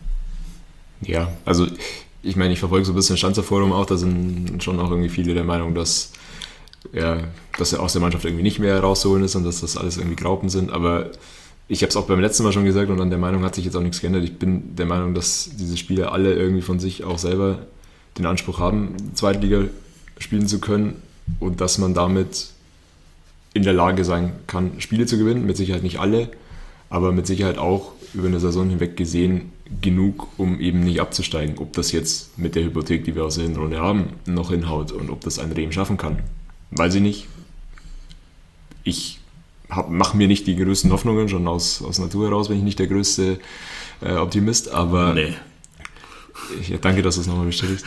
Ja, also ich meine, ich verfolge so ein bisschen Standsforum auch, da sind schon auch irgendwie viele der Meinung, dass er aus der Mannschaft irgendwie nicht mehr rauszuholen ist und dass das alles irgendwie Graupen sind, aber ich habe es auch beim letzten Mal schon gesagt und an der Meinung hat sich jetzt auch nichts geändert. Ich bin der Meinung, dass diese Spieler alle irgendwie von sich auch selber den Anspruch haben, Zweitliga spielen zu können und dass man damit in der Lage sein kann, Spiele zu gewinnen. Mit Sicherheit nicht alle, aber mit Sicherheit auch über eine Saison hinweg gesehen genug, um eben nicht abzusteigen. Ob das jetzt mit der Hypothek, die wir aus der Hinrunde haben, noch hinhaut und ob das ein Rehm schaffen kann. Weiß ich nicht. Ich mache mir nicht die größten Hoffnungen, schon aus Natur heraus bin ich nicht der größte Optimist, aber nee. Ja, danke, dass du es nochmal bestätigst.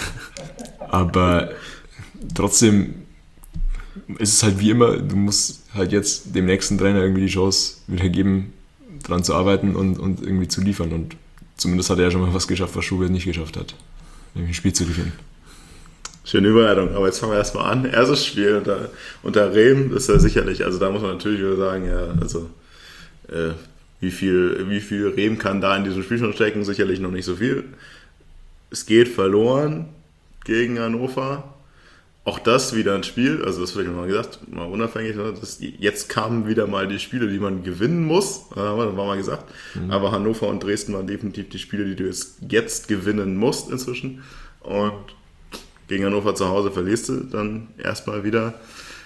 Aber trotzdem ist es halt wie immer, du musst halt jetzt dem nächsten Trainer irgendwie die Chance wieder geben, dran zu arbeiten und irgendwie zu liefern. Und zumindest hat er ja schon mal was geschafft, was Schubert nicht geschafft hat. Nämlich ein Spiel zu gewinnen. Schöne Überleitung, aber jetzt fangen wir erstmal an. Erstes Spiel unter Rehm ist ja sicherlich, also da muss man natürlich wieder sagen, ja, also wie viel Rehm kann da in diesem Spiel schon stecken? Sicherlich noch nicht so viel. Es geht verloren gegen Hannover. Auch das wieder ein Spiel, also das habe ich mal gesagt, mal unabhängig, ne, jetzt kamen wieder mal die Spiele, die man gewinnen muss, das war mal gesagt, aber Hannover und Dresden waren definitiv die Spiele, die du jetzt gewinnen musst inzwischen, und gegen Hannover zu Hause verlierst du dann erstmal wieder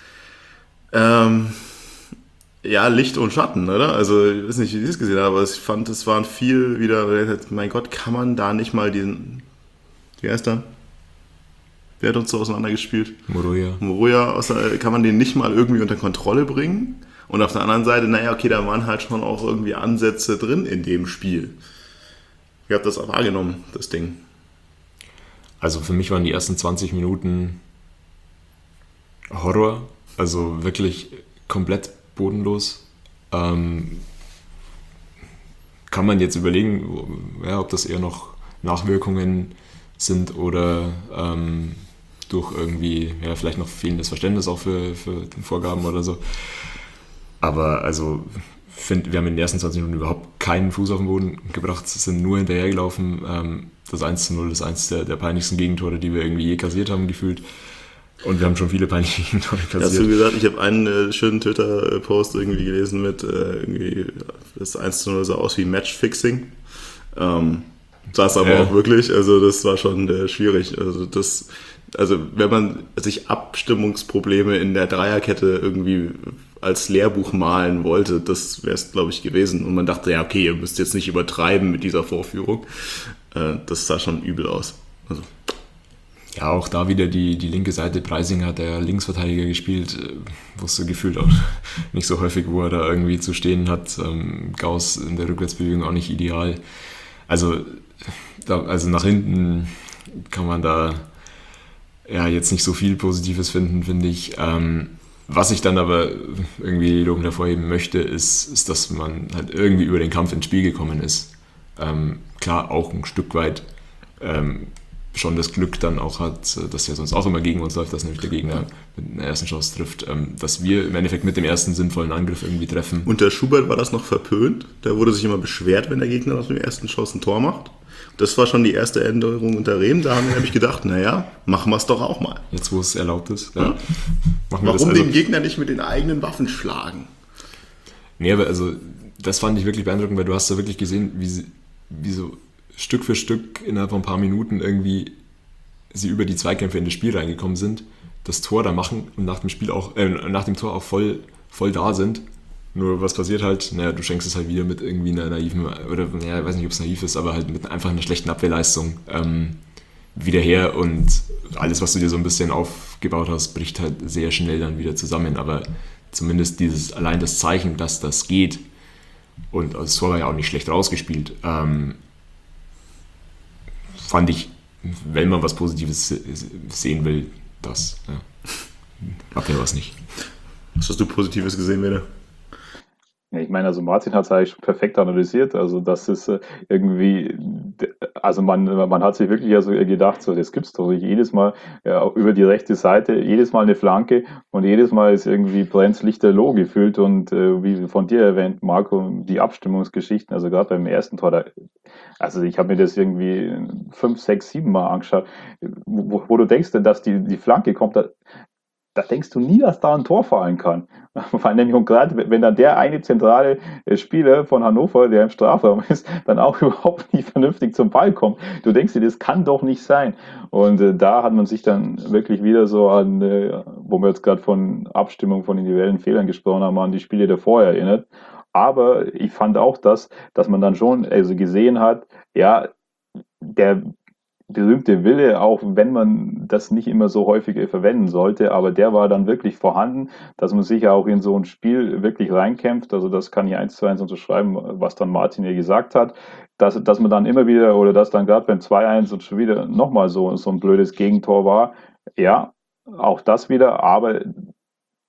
Licht und Schatten, oder? Also ich weiß nicht, wie ihr es gesehen habt, aber ich fand, es waren viel wieder, mein Gott, kann man da nicht mal wie heißt der? Wer hat uns so auseinandergespielt? Moruya, kann man den nicht mal irgendwie unter Kontrolle bringen? Und auf der anderen Seite, naja, okay, da waren halt schon auch irgendwie Ansätze drin in dem Spiel. Wie habt ihr das auch wahrgenommen, das Ding? Also für mich waren die ersten 20 Minuten Horror, also wirklich komplett bodenlos. Kann man jetzt überlegen, ja, ob das eher noch Nachwirkungen sind oder durch irgendwie, ja, vielleicht noch fehlendes Verständnis auch für Vorgaben oder so. Aber also, wir haben in den ersten 20 Minuten überhaupt keinen Fuß auf den Boden gebracht, sind nur hinterhergelaufen. Das 1:0 ist eins der peinlichsten Gegentore, die wir irgendwie je kassiert haben, gefühlt. Und wir haben schon viele peinliche Gegentore kassiert. Hast du gesagt, ich habe einen schönen Twitter-Post irgendwie gelesen mit irgendwie, das 1:0 sah aus wie Matchfixing. Saß aber auch wirklich, also das war schon schwierig. Also wenn man sich Abstimmungsprobleme in der Dreierkette irgendwie als Lehrbuch malen wollte, das wäre es, glaube ich, gewesen. Und man dachte, ja, okay, ihr müsst jetzt nicht übertreiben mit dieser Vorführung. Das sah schon übel aus. Also. Ja, auch da wieder die linke Seite. Preising hat der Linksverteidiger gespielt, wusste gefühlt auch nicht so häufig, wo er da irgendwie zu stehen hat. Gauss in der Rückwärtsbewegung auch nicht ideal. Also nach hinten kann man da ja jetzt nicht so viel Positives finden, finde ich. Was ich dann aber irgendwie lobend hervorheben möchte, ist, dass man halt irgendwie über den Kampf ins Spiel gekommen ist. Klar, auch ein Stück weit schon das Glück dann auch hat, dass ja sonst auch immer gegen uns läuft, dass nämlich der Gegner mit einer ersten Chance trifft, dass wir im Endeffekt mit dem ersten sinnvollen Angriff irgendwie treffen. Unter Schubert war das noch verpönt. Da wurde sich immer beschwert, wenn der Gegner nach der ersten Chance ein Tor macht. Das war schon die erste Änderung unter Rehm. Da haben wir nämlich gedacht, naja, machen wir es doch auch mal. Jetzt, wo es erlaubt ist. Ja. Warum den Gegner nicht mit den eigenen Waffen schlagen? Nee, aber also das fand ich wirklich beeindruckend, weil du hast da wirklich gesehen, wie so Stück für Stück innerhalb von ein paar Minuten irgendwie sie über die Zweikämpfe in das Spiel reingekommen sind, das Tor da machen und nach dem Tor auch voll da sind. Nur was passiert halt, naja, du schenkst es halt wieder mit irgendwie einer naiven, oder naja, ich weiß nicht, ob es naiv ist, aber halt mit einfach einer schlechten Abwehrleistung wieder her, und alles, was du dir so ein bisschen aufgebaut hast, bricht halt sehr schnell dann wieder zusammen. Aber zumindest allein das Zeichen, dass das geht, und das Tor war ja auch nicht schlecht rausgespielt, fand ich, wenn man was Positives sehen will, das. Ja. Abwehr war es nicht. Was hast du Positives gesehen, Bene? Ja, ich meine, also Martin hat es eigentlich schon perfekt analysiert. Also das ist irgendwie, also man hat sich wirklich also gedacht, so das gibt's doch nicht. Jedes Mal auch über die rechte Seite, jedes Mal eine Flanke, und jedes Mal ist irgendwie brennt's lichterloh gefühlt. Und wie von dir erwähnt, Marco, die Abstimmungsgeschichten, also gerade beim ersten Tor, also ich habe mir das irgendwie 5, 6, 7 Mal angeschaut, wo du denkst, dass die Flanke kommt, da denkst du nie, dass da ein Tor fallen kann. Vor allem, und gerade wenn dann der eine zentrale Spieler von Hannover, der im Strafraum ist, dann auch überhaupt nicht vernünftig zum Ball kommt. Du denkst dir, das kann doch nicht sein. Und da hat man sich dann wirklich wieder so an, wo wir jetzt gerade von Abstimmung, von individuellen Fehlern gesprochen haben, an die Spiele davor erinnert. Aber ich fand auch, dass man dann schon also gesehen hat, ja, der berühmte Wille, auch wenn man das nicht immer so häufig verwenden sollte, aber der war dann wirklich vorhanden, dass man sich auch in so ein Spiel wirklich reinkämpft. Also das kann ich 1:1 unterschreiben, was dann Martin hier gesagt hat, dass man dann immer wieder, oder dass dann gerade beim 2:1 und schon wieder nochmal so ein blödes Gegentor war. Ja, auch das wieder, aber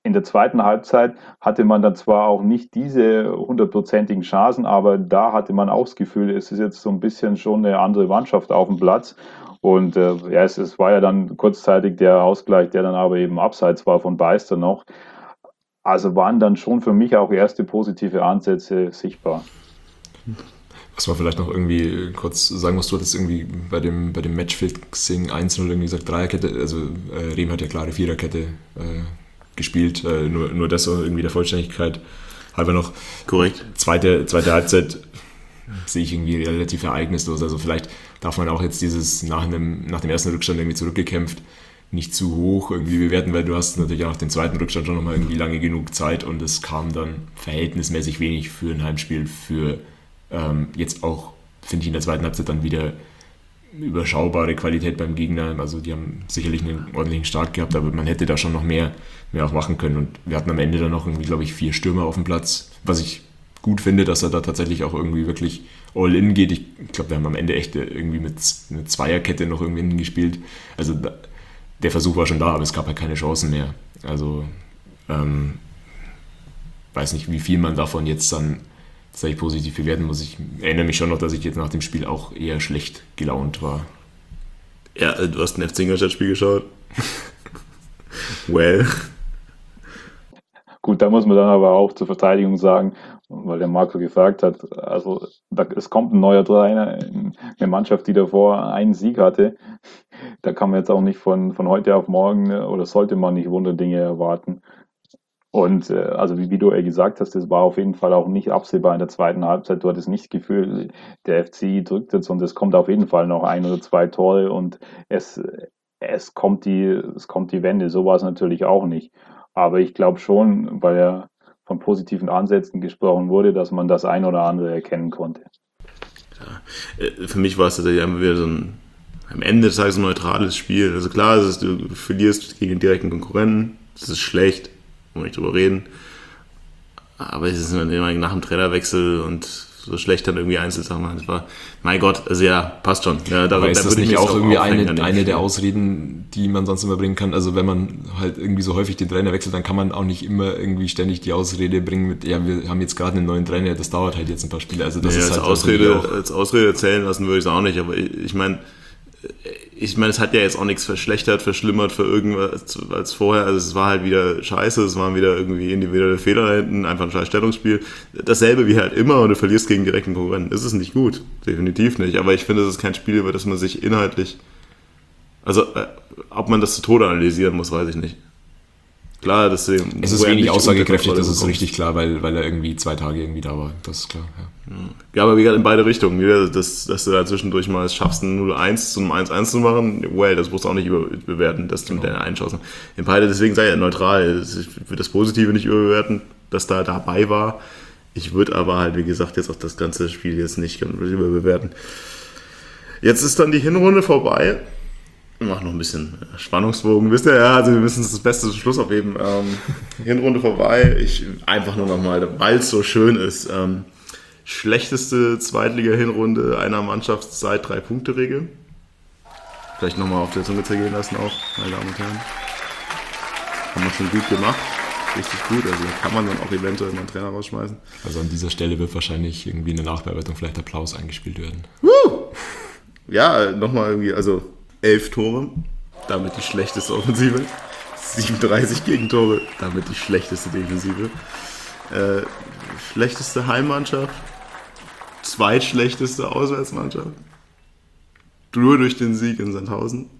in der zweiten Halbzeit hatte man dann zwar auch nicht diese hundertprozentigen Chancen, aber da hatte man auch das Gefühl, es ist jetzt so ein bisschen schon eine andere Mannschaft auf dem Platz. Und ja, es war ja dann kurzzeitig der Ausgleich, der dann aber eben abseits war von Beister noch. Also waren dann schon für mich auch erste positive Ansätze sichtbar. Was man vielleicht noch irgendwie kurz sagen muss, du hattest irgendwie bei dem Matchfixing 1-0 irgendwie gesagt, Dreierkette, also Rehm hat ja klare Viererkette gespielt, nur das irgendwie der Vollständigkeit halber noch. Korrekt. Zweite Halbzeit sehe ich irgendwie relativ ereignislos, also vielleicht darf man auch jetzt dieses nach dem ersten Rückstand irgendwie zurückgekämpft nicht zu hoch irgendwie bewerten, weil du hast natürlich auch nach dem zweiten Rückstand schon nochmal irgendwie lange genug Zeit und es kam dann verhältnismäßig wenig für ein Heimspiel, für jetzt auch, finde ich, in der zweiten Halbzeit dann wieder überschaubare Qualität beim Gegner. Also die haben sicherlich einen ordentlichen Start gehabt, aber man hätte da schon noch mehr auch machen können. Und wir hatten am Ende dann noch irgendwie, glaube ich, 4 Stürmer auf dem Platz, was ich gut finde, dass er da tatsächlich auch irgendwie wirklich all in geht. Ich glaube, wir haben am Ende echt irgendwie mit einer Zweierkette noch irgendwie hingespielt. Also der Versuch war schon da, aber es gab halt keine Chancen mehr. Also weiß nicht, wie viel man davon jetzt dann tatsächlich positiv bewerten muss. Ich erinnere mich schon noch, dass ich jetzt nach dem Spiel auch eher schlecht gelaunt war. Ja, du hast ein FC Ingolstadt-Spiel geschaut. Well. Gut, da muss man dann aber auch zur Verteidigung sagen, weil der Marco gefragt hat, also es kommt ein neuer Trainer, eine Mannschaft, die davor einen Sieg hatte. Da kann man jetzt auch nicht von heute auf morgen oder sollte man nicht Wunderdinge erwarten. Und also wie du gesagt hast, das war auf jeden Fall auch nicht absehbar in der zweiten Halbzeit. Du hattest nicht das Gefühl, der FC drückt jetzt und es kommt auf jeden Fall noch 1 oder 2 Tore und es kommt die Wende. So war es natürlich auch nicht. Aber ich glaube schon, weil ja von positiven Ansätzen gesprochen wurde, dass man das ein oder andere erkennen konnte. Ja, für mich war es tatsächlich einfach wieder so am Ende des Tages ein neutrales Spiel. Also klar, du verlierst gegen den direkten Konkurrenten, das ist schlecht. Wollen wir nicht drüber reden. Aber es ist immer nach dem Trainerwechsel und so schlecht dann irgendwie Einzelsachen. Das war, mein Gott, also ja, passt schon. Ja, aber ist das nicht auch irgendwie eine der Ausreden, die man sonst immer bringen kann? Also wenn man halt irgendwie so häufig den Trainer wechselt, dann kann man auch nicht immer irgendwie ständig die Ausrede bringen mit, ja, wir haben jetzt gerade einen neuen Trainer, das dauert halt jetzt ein paar Spiele. Also das ist halt als Ausrede zählen lassen würde ich es auch nicht, aber ich meine, es hat ja jetzt auch nichts verschlechtert, verschlimmert für irgendwas als vorher. Also es war halt wieder scheiße, es waren wieder irgendwie individuelle Fehler da hinten, einfach ein scheiß Stellungsspiel. Dasselbe wie halt immer und du verlierst gegen direkten Konkurrenten. Das ist nicht gut, definitiv nicht. Aber ich finde, es ist kein Spiel, über das man sich inhaltlich, also ob man das zu Tode analysieren muss, weiß ich nicht. Klar, deswegen. Es ist wenig aussagekräftig, das ist richtig klar, weil er irgendwie 2 Tage irgendwie da war. Das ist klar, ja. Ja, aber wie gesagt, in beide Richtungen. Wieder, dass du da zwischendurch mal es schaffst, ein 0-1 zum 1-1 zu machen, well, das musst du auch nicht überbewerten, dass du mit deiner Einchancen. In beide, deswegen sei ja neutral. Ich würde das Positive nicht überbewerten, dass da dabei war. Ich würde aber halt, wie gesagt, jetzt auch das ganze Spiel jetzt nicht überbewerten. Jetzt ist dann die Hinrunde vorbei. Wir machen noch ein bisschen Spannungsbogen, wisst ihr, ja, also wir müssen das Beste zum Schluss aufheben. Hinrunde vorbei, einfach nur nochmal, weil es so schön ist. Schlechteste Zweitliga-Hinrunde einer Mannschaft seit 3-Punkte-Regel. Vielleicht nochmal auf der Zunge zergehen lassen auch, meine Damen und Herren. Haben wir schon gut gemacht, richtig gut, also kann man dann auch eventuell mal einen Trainer rausschmeißen. Also an dieser Stelle wird wahrscheinlich irgendwie in der Nachbearbeitung vielleicht Applaus eingespielt werden. Ja, nochmal irgendwie, also 11 Tore, damit die schlechteste Offensive. 37 Gegentore, damit die schlechteste Defensive. Schlechteste Heimmannschaft. Zweitschlechteste Auswärtsmannschaft. Nur durch den Sieg in Sandhausen.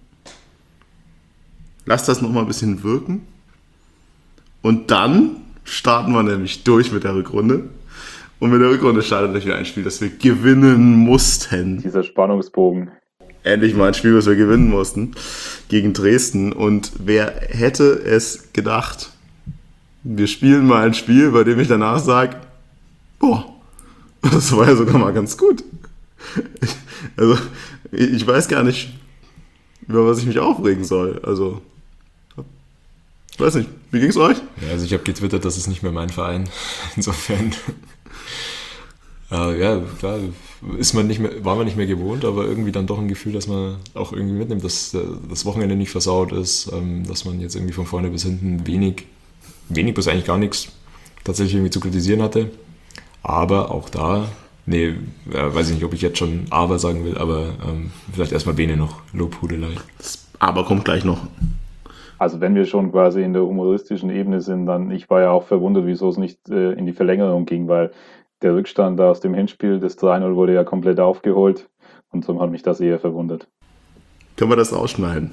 Lass das nochmal ein bisschen wirken. Und dann starten wir nämlich durch mit der Rückrunde. Und mit der Rückrunde startet natürlich ein Spiel, das wir gewinnen mussten. Dieser Spannungsbogen. Endlich mal ein Spiel, was wir gewinnen mussten, gegen Dresden. Und wer hätte es gedacht, wir spielen mal ein Spiel, bei dem ich danach sage, boah, das war ja sogar mal ganz gut. Also, ich weiß gar nicht, über was ich mich aufregen soll. Also, ich weiß nicht, wie ging es euch? Ja, also ich habe getwittert, das ist nicht mehr mein Verein. Insofern... Ja, klar, war man nicht mehr gewohnt, aber irgendwie dann doch ein Gefühl, dass man auch irgendwie mitnimmt, dass das Wochenende nicht versaut ist, dass man jetzt irgendwie von vorne bis hinten wenig wenig bis eigentlich gar nichts tatsächlich irgendwie zu kritisieren hatte. Aber auch da, weiß ich nicht, ob ich jetzt schon aber sagen will, aber vielleicht erstmal Bene noch Lobhudelei. Das aber kommt gleich noch. Also wenn wir schon quasi in der humoristischen Ebene sind, dann, ich war ja auch verwundert, wieso es nicht in die Verlängerung ging, weil der Rückstand aus dem Hinspiel, das 3-0 wurde ja komplett aufgeholt und darum hat mich das eher verwundert. Können wir das ausschneiden?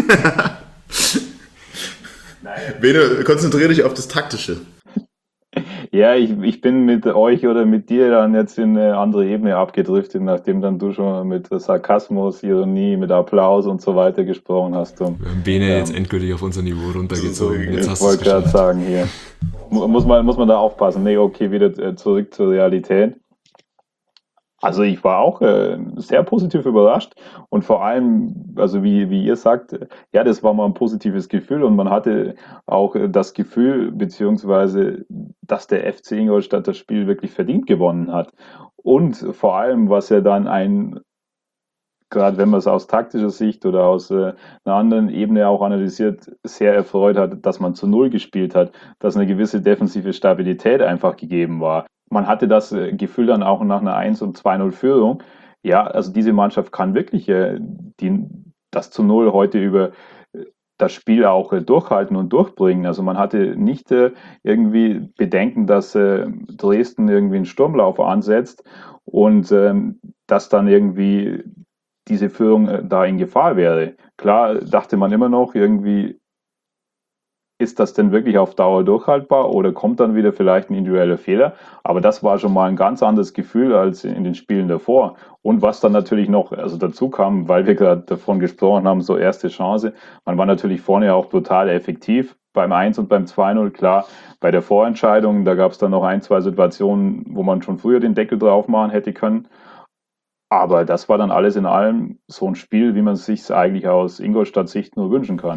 Bene, konzentriere dich auf das Taktische. Ja, ich bin mit euch oder mit dir dann jetzt in eine andere Ebene abgedriftet, nachdem dann du schon mit Sarkasmus, Ironie, mit Applaus und so weiter gesprochen hast. Und, wir haben Bene jetzt endgültig auf unser Niveau runtergezogen. Ich wollte gerade sagen, hier muss man da aufpassen. Nee, okay, wieder zurück zur Realität. Also ich war auch sehr positiv überrascht und vor allem, also wie ihr sagt, ja, das war mal ein positives Gefühl und man hatte auch das Gefühl, beziehungsweise, dass der FC Ingolstadt das Spiel wirklich verdient gewonnen hat. Und vor allem, was ja dann gerade wenn man es aus taktischer Sicht oder aus einer anderen Ebene auch analysiert, sehr erfreut hat, dass man zu Null gespielt hat, dass eine gewisse defensive Stabilität einfach gegeben war. Man hatte das Gefühl dann auch nach einer 1- und 2-0-Führung. Ja, also diese Mannschaft kann wirklich das zu Null heute über das Spiel auch durchhalten und durchbringen. Also man hatte nicht irgendwie Bedenken, dass Dresden irgendwie einen Sturmlauf ansetzt und dass dann irgendwie diese Führung da in Gefahr wäre. Klar dachte man immer noch irgendwie, ist das denn wirklich auf Dauer durchhaltbar oder kommt dann wieder vielleicht ein individueller Fehler? Aber das war schon mal ein ganz anderes Gefühl als in den Spielen davor. Und was dann natürlich noch dazu kam, weil wir gerade davon gesprochen haben, so erste Chance, man war natürlich vorne auch total effektiv. Beim 1 und beim 2-0, klar, bei der Vorentscheidung, da gab es dann noch 1, 2 Situationen, wo man schon früher den Deckel drauf machen hätte können. Aber das war dann alles in allem so ein Spiel, wie man es sich eigentlich aus Ingolstadt-Sicht nur wünschen kann.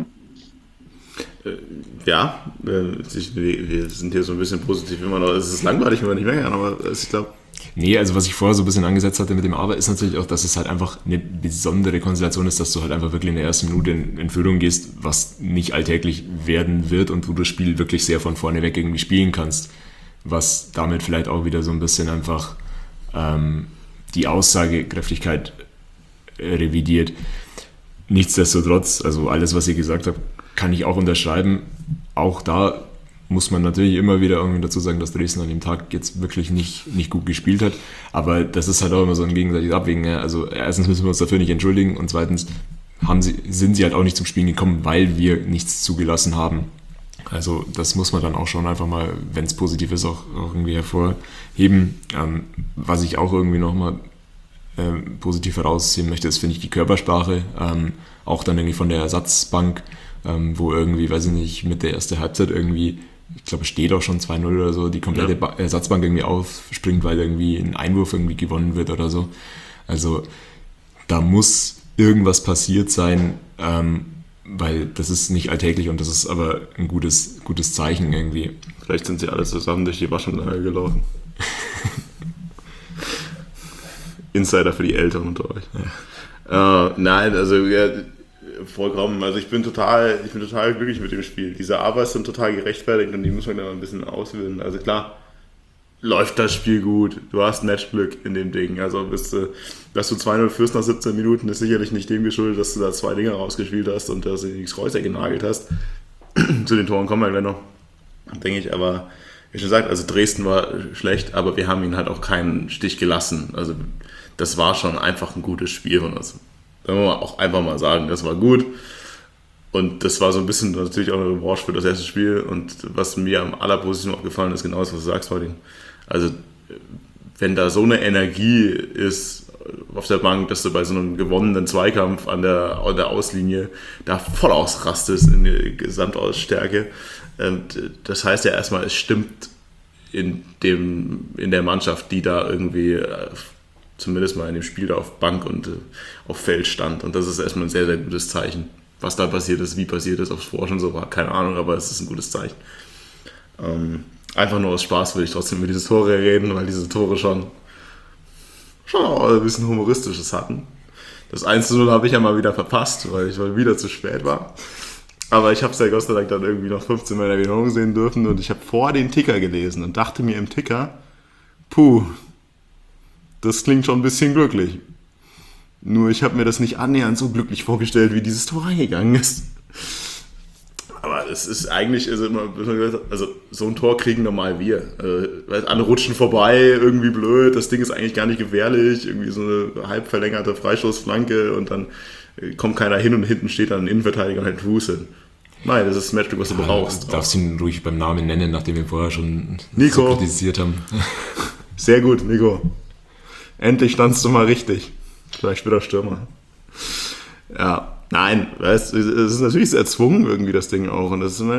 Ja, wir sind hier so ein bisschen positiv immer noch. Es ist langweilig, wenn wir nicht mehr hören, aber ich glaube. Nee, also was ich vorher so ein bisschen angesetzt hatte mit dem Aber, ist natürlich auch, dass es halt einfach eine besondere Konstellation ist, dass du halt einfach wirklich in der ersten Minute in Führung gehst, was nicht alltäglich werden wird und wo du das Spiel wirklich sehr von vorne weg irgendwie spielen kannst. Was damit vielleicht auch wieder so ein bisschen einfach die Aussagekräftigkeit revidiert. Nichtsdestotrotz, also alles, was ihr gesagt habt, kann ich auch unterschreiben. Auch da muss man natürlich immer wieder irgendwie dazu sagen, dass Dresden an dem Tag jetzt wirklich nicht gut gespielt hat. Aber das ist halt auch immer so ein gegenseitiges Abwägen. Ja? Also erstens müssen wir uns dafür nicht entschuldigen und zweitens sind sie halt auch nicht zum Spielen gekommen, weil wir nichts zugelassen haben. Also das muss man dann auch schon einfach mal, wenn es positiv ist, auch irgendwie hervorheben. Was ich auch irgendwie nochmal positiv herausheben möchte, ist, finde ich, die Körpersprache. Auch dann irgendwie von der Ersatzbank, wo irgendwie, weiß ich nicht, mit der ersten Halbzeit irgendwie, ich glaube, es steht auch schon 2-0 oder so, die komplette Ersatzbank irgendwie aufspringt, weil irgendwie ein Einwurf irgendwie gewonnen wird oder so. Also da muss irgendwas passiert sein, weil das ist nicht alltäglich und das ist aber ein gutes Zeichen irgendwie. Vielleicht sind sie alle zusammen durch die Waschanlage gelaufen. Insider für die Älteren unter euch. Ja. Nein, also ja, vollkommen. Also ich bin total glücklich mit dem Spiel. Diese Arbeit sind total gerechtfertigt und die muss man dann ein bisschen auswählen. Also klar, läuft das Spiel gut. Du hast Matchglück in dem Ding. Also dass du 2-0 führst nach 17 Minuten, ist sicherlich nicht dem geschuldet, dass du da 2 Dinger rausgespielt hast und dass du nichts Kreuz genagelt hast. Zu den Toren kommen wir gleich noch, denke ich. Aber wie schon gesagt, also Dresden war schlecht, aber wir haben ihn halt auch keinen Stich gelassen. Also das war schon einfach ein gutes Spiel von uns. Da muss man auch einfach mal sagen, das war gut. Und das war so ein bisschen natürlich auch eine Revanche für das erste Spiel. Und was mir am allerpositivsten aufgefallen ist, genau das, was du sagst, Martin. Also, wenn da so eine Energie ist auf der Bank, dass du bei so einem gewonnenen Zweikampf an der Auslinie da voll ausrastest in der Gesamtausstärke. Das heißt ja erstmal, es stimmt in der Mannschaft, die da irgendwie zumindest mal in dem Spiel da auf Bank und auf Feld stand. Und das ist erstmal ein sehr, sehr gutes Zeichen. Was da passiert ist, wie passiert ist, ob es vorher schon so war, keine Ahnung, aber es ist ein gutes Zeichen. Einfach nur aus Spaß will ich trotzdem über diese Tore reden, weil diese Tore schon auch ein bisschen Humoristisches hatten. Das 1-0 habe ich ja mal wieder verpasst, weil ich mal wieder zu spät war. Aber ich habe es ja Gott sei Dank dann irgendwie noch 15 Mal in der Wiederholung sehen dürfen und ich habe vor den Ticker gelesen und dachte mir im Ticker, puh, das klingt schon ein bisschen glücklich. Nur ich habe mir das nicht annähernd so glücklich vorgestellt, wie dieses Tor reingegangen ist. Aber es ist eigentlich, also so ein Tor kriegen normal wir. Weil alle rutschen vorbei, irgendwie blöd, das Ding ist eigentlich gar nicht gefährlich, irgendwie so eine halb verlängerte Freistoßflanke und dann kommt keiner hin und hinten steht dann ein Innenverteidiger und hält Fuß hin. Nein, das ist das Matchstück, was du brauchst. Du darfst ihn ruhig beim Namen nennen, nachdem wir vorher schon Nico. so kritisiert haben. Sehr gut, Nico. Endlich standst du mal richtig. Vielleicht wieder Stürmer. Ja, nein, weißt, es ist natürlich sehr erzwungen irgendwie das Ding auch. Und das ist,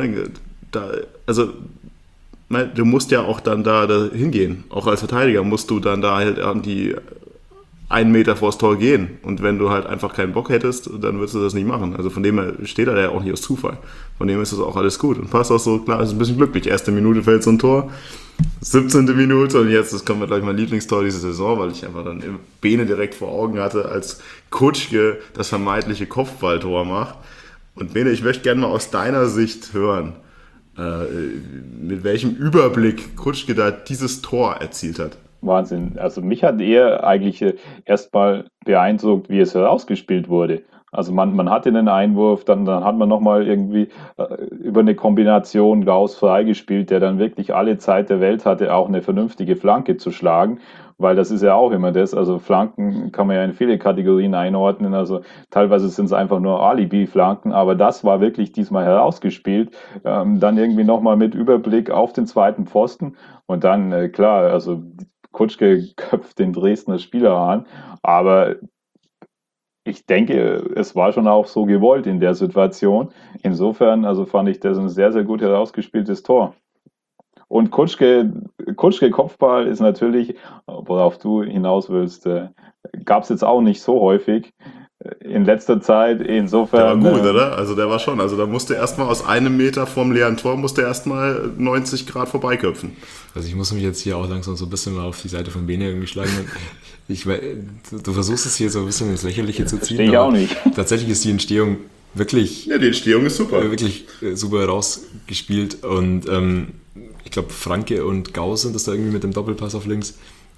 du musst ja auch dann da hingehen. Auch als Verteidiger musst du dann da halt an die 1 Meter vors Tor gehen. Und wenn du halt einfach keinen Bock hättest, dann würdest du das nicht machen. Also von dem her steht er ja auch nicht aus Zufall. Von dem ist das auch alles gut. Und passt auch so, klar, ist ein bisschen glücklich. Erste Minute fällt so ein Tor, 17. Minute und jetzt, das kommt mir gleich mein Lieblingstor diese Saison, weil ich einfach dann Bene direkt vor Augen hatte, als Kutschke das vermeintliche Kopfballtor macht. Und Bene, ich möchte gerne mal aus deiner Sicht hören, mit welchem Überblick Kutschke da dieses Tor erzielt hat. Wahnsinn. Also mich hat eher eigentlich erstmal beeindruckt, wie es herausgespielt wurde. Also man hatte einen Einwurf, dann hat man nochmal irgendwie über eine Kombination Gauss freigespielt, der dann wirklich alle Zeit der Welt hatte, auch eine vernünftige Flanke zu schlagen, weil das ist ja auch immer das. Also Flanken kann man ja in viele Kategorien einordnen. Also teilweise sind es einfach nur Alibi-Flanken, aber das war wirklich diesmal herausgespielt. Dann irgendwie nochmal mit Überblick auf den zweiten Pfosten und dann, klar, also Kutschke köpft den Dresdner Spieler an, aber ich denke, es war schon auch so gewollt in der Situation. Insofern, also fand ich das ein sehr, sehr gut herausgespieltes Tor. Und Kutschke Kopfball ist natürlich, worauf du hinaus willst, gab es jetzt auch nicht so häufig in letzter Zeit. Insofern. Der war gut, oder? Also der war schon. Also da musste erstmal aus 1 Meter vom leeren Tor musste erstmal 90 Grad vorbeiköpfen. Also ich muss mich jetzt hier auch langsam so ein bisschen mal auf die Seite von Bene irgendwie schlagen. Du versuchst es hier so ein bisschen ins Lächerliche zu ziehen. Verstehe ich auch nicht. Tatsächlich ist die Entstehung wirklich... Ja, die Entstehung ist super. Wirklich super rausgespielt und ich glaube Franke und Gauss sind das da irgendwie mit dem Doppelpass auf links.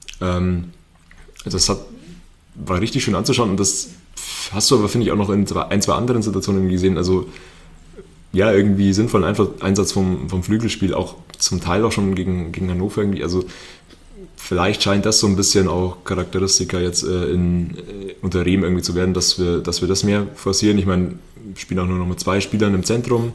Das war richtig schön anzuschauen und das hast du aber, finde ich, auch noch in ein, zwei anderen Situationen gesehen. Also ja, irgendwie sinnvollen Einsatz vom Flügelspiel, auch zum Teil auch schon gegen Hannover irgendwie. Also vielleicht scheint das so ein bisschen auch Charakteristika jetzt unter Rehm irgendwie zu werden, dass wir das mehr forcieren. Ich meine, wir spielen auch nur noch mit 2 Spielern im Zentrum.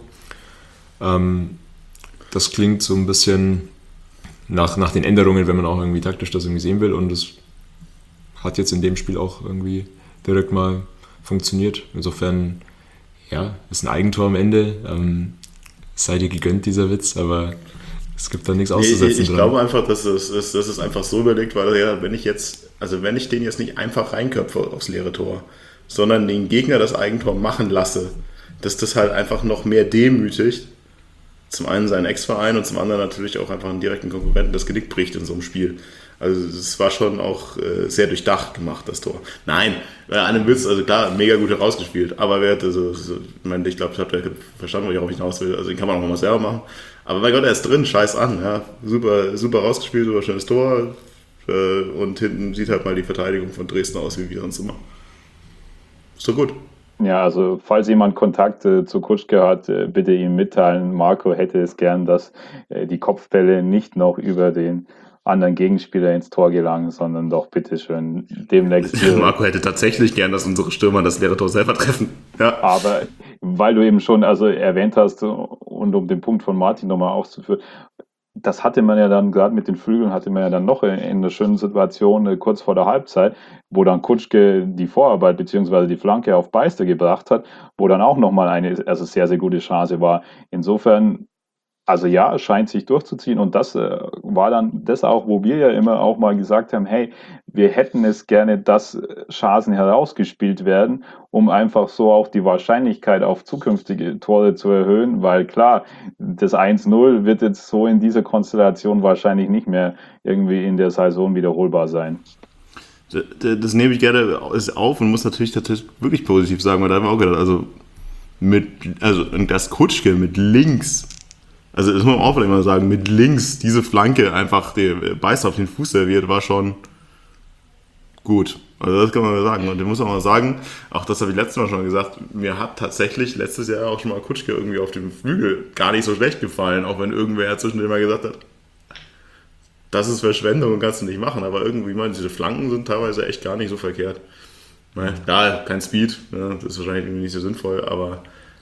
Das klingt so ein bisschen nach den Änderungen, wenn man auch irgendwie taktisch das irgendwie sehen will. Und es hat jetzt in dem Spiel auch irgendwie direkt mal funktioniert. Insofern, ja, ist ein Eigentor am Ende. Sei dir gegönnt, dieser Witz, aber es gibt da nichts auszusetzen. Ich glaube einfach, dass es einfach so überlegt war, ja, wenn ich den jetzt nicht einfach reinköpfe aufs leere Tor, sondern den Gegner das Eigentor machen lasse, dass das halt einfach noch mehr demütigt. Zum einen seinen Ex-Verein und zum anderen natürlich auch einfach einen direkten Konkurrenten das Genick bricht in so einem Spiel. Also es war schon auch sehr durchdacht gemacht, das Tor. Nein, bei einem Witz, also klar, mega gut herausgespielt, aber ich glaube, ich habe verstanden, worauf ich hinaus will. Also den kann man auch mal selber machen. Aber mein Gott, er ist drin, scheiß an. Ja. Super, super rausgespielt, super schönes Tor. Und hinten sieht halt mal die Verteidigung von Dresden aus, wie wir sonst immer. Ist doch gut. Ja, also falls jemand Kontakt zu Kutschke hat, bitte ihm mitteilen. Marco hätte es gern, dass die Kopfbälle nicht noch über den anderen Gegenspieler ins Tor gelangen, sondern doch bitteschön demnächst. Marco hätte tatsächlich gern, dass unsere Stürmer das leere Tor selber treffen. Ja. Aber weil du eben schon erwähnt hast und um den Punkt von Martin nochmal auszuführen, das hatte man ja dann, gerade mit den Flügeln, hatte man ja dann noch in einer schönen Situation kurz vor der Halbzeit, wo dann Kutschke die Vorarbeit bzw. die Flanke auf Beister gebracht hat, wo dann auch nochmal eine sehr, sehr gute Chance war. Insofern, also ja, es scheint sich durchzuziehen und das war dann das auch, wo wir ja immer auch mal gesagt haben, hey, wir hätten es gerne, dass Chancen herausgespielt werden, um einfach so auch die Wahrscheinlichkeit auf zukünftige Tore zu erhöhen, weil klar, das 1-0 wird jetzt so in dieser Konstellation wahrscheinlich nicht mehr irgendwie in der Saison wiederholbar sein. Das nehme ich gerne auf und muss natürlich wirklich positiv sagen, weil da haben wir auch gedacht, also und das Kutschke mit links, also das muss man auch vielleicht mal sagen, mit links diese Flanke einfach der Beißer auf den Fuß serviert, war schon gut. Also das kann man mal sagen. Und ich muss auch mal sagen, auch das habe ich letztes Mal schon gesagt, mir hat tatsächlich letztes Jahr auch schon mal Kutschke irgendwie auf dem Flügel gar nicht so schlecht gefallen, auch wenn irgendwer zwischendurch mal gesagt hat, das ist Verschwendung und kannst du nicht machen. Aber irgendwie, diese Flanken sind teilweise echt gar nicht so verkehrt. Klar, kein Speed, das ist wahrscheinlich irgendwie nicht so sinnvoll, aber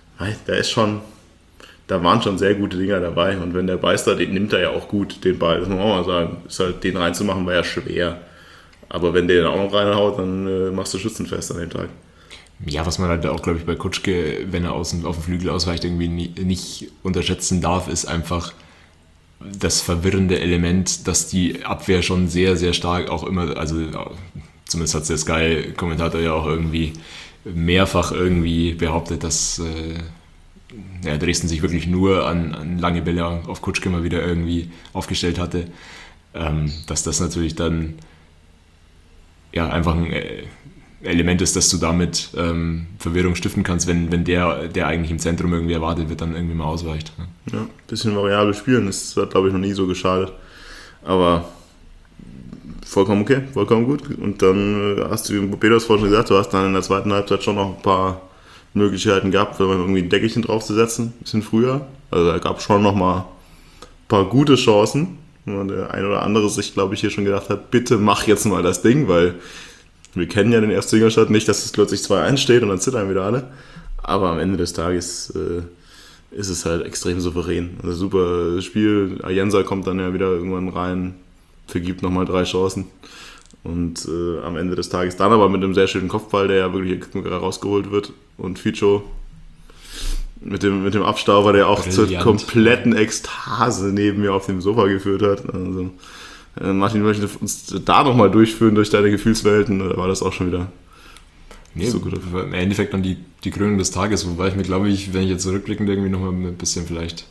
da waren schon sehr gute Dinger dabei. Und wenn der Beister, den nimmt er ja auch gut, den Ball, das muss man auch mal sagen. Ist halt, den reinzumachen war ja schwer. Aber wenn der den auch noch reinhaut, dann machst du Schützenfest an dem Tag. Ja, was man halt auch, glaube ich, bei Kutschke, wenn er auf den Flügel ausweicht, irgendwie nicht unterschätzen darf, ist einfach das verwirrende Element, dass die Abwehr schon sehr, sehr stark auch immer, also zumindest hat der Sky-Kommentator ja auch irgendwie mehrfach irgendwie behauptet, dass Dresden sich wirklich nur an lange Bälle auf Kutschke mal wieder irgendwie aufgestellt hatte, dass das natürlich dann ja einfach ein Element ist, dass du damit Verwirrung stiften kannst, wenn der eigentlich im Zentrum irgendwie erwartet wird, dann irgendwie mal ausweicht. Ne? Ja, ein bisschen variabel spielen, das hat, glaube ich, noch nie so geschadet. Aber vollkommen okay, vollkommen gut. Und dann hast du, wie Peters vorhin schon gesagt, du hast dann in der zweiten Halbzeit schon noch ein paar Möglichkeiten gehabt, wenn man irgendwie ein Deckelchen draufzusetzen, ein bisschen früher. Also da gab es schon noch mal ein paar gute Chancen. Und der ein oder andere sich, glaube ich, hier schon gedacht hat, bitte mach jetzt mal das Ding, weil wir kennen ja den FC Ingolstadt nicht, dass es plötzlich 2-1 steht und dann zittern wieder alle. Aber am Ende des Tages ist es halt extrem souverän. Also super Spiel. Ayensa kommt dann ja wieder irgendwann rein, vergibt nochmal 3 Chancen. Und am Ende des Tages dann aber mit einem sehr schönen Kopfball, der ja wirklich rausgeholt wird. Und Fico mit dem Abstauber, der auch zur kompletten Ekstase neben mir auf dem Sofa geführt hat. Also, Martin, möchte uns da nochmal durchführen durch deine Gefühlswelten, oder war das auch schon wieder so gut? Im Endeffekt dann die Krönung des Tages, wobei ich mir, glaube ich, wenn ich jetzt zurückblickend irgendwie nochmal ein bisschen vielleicht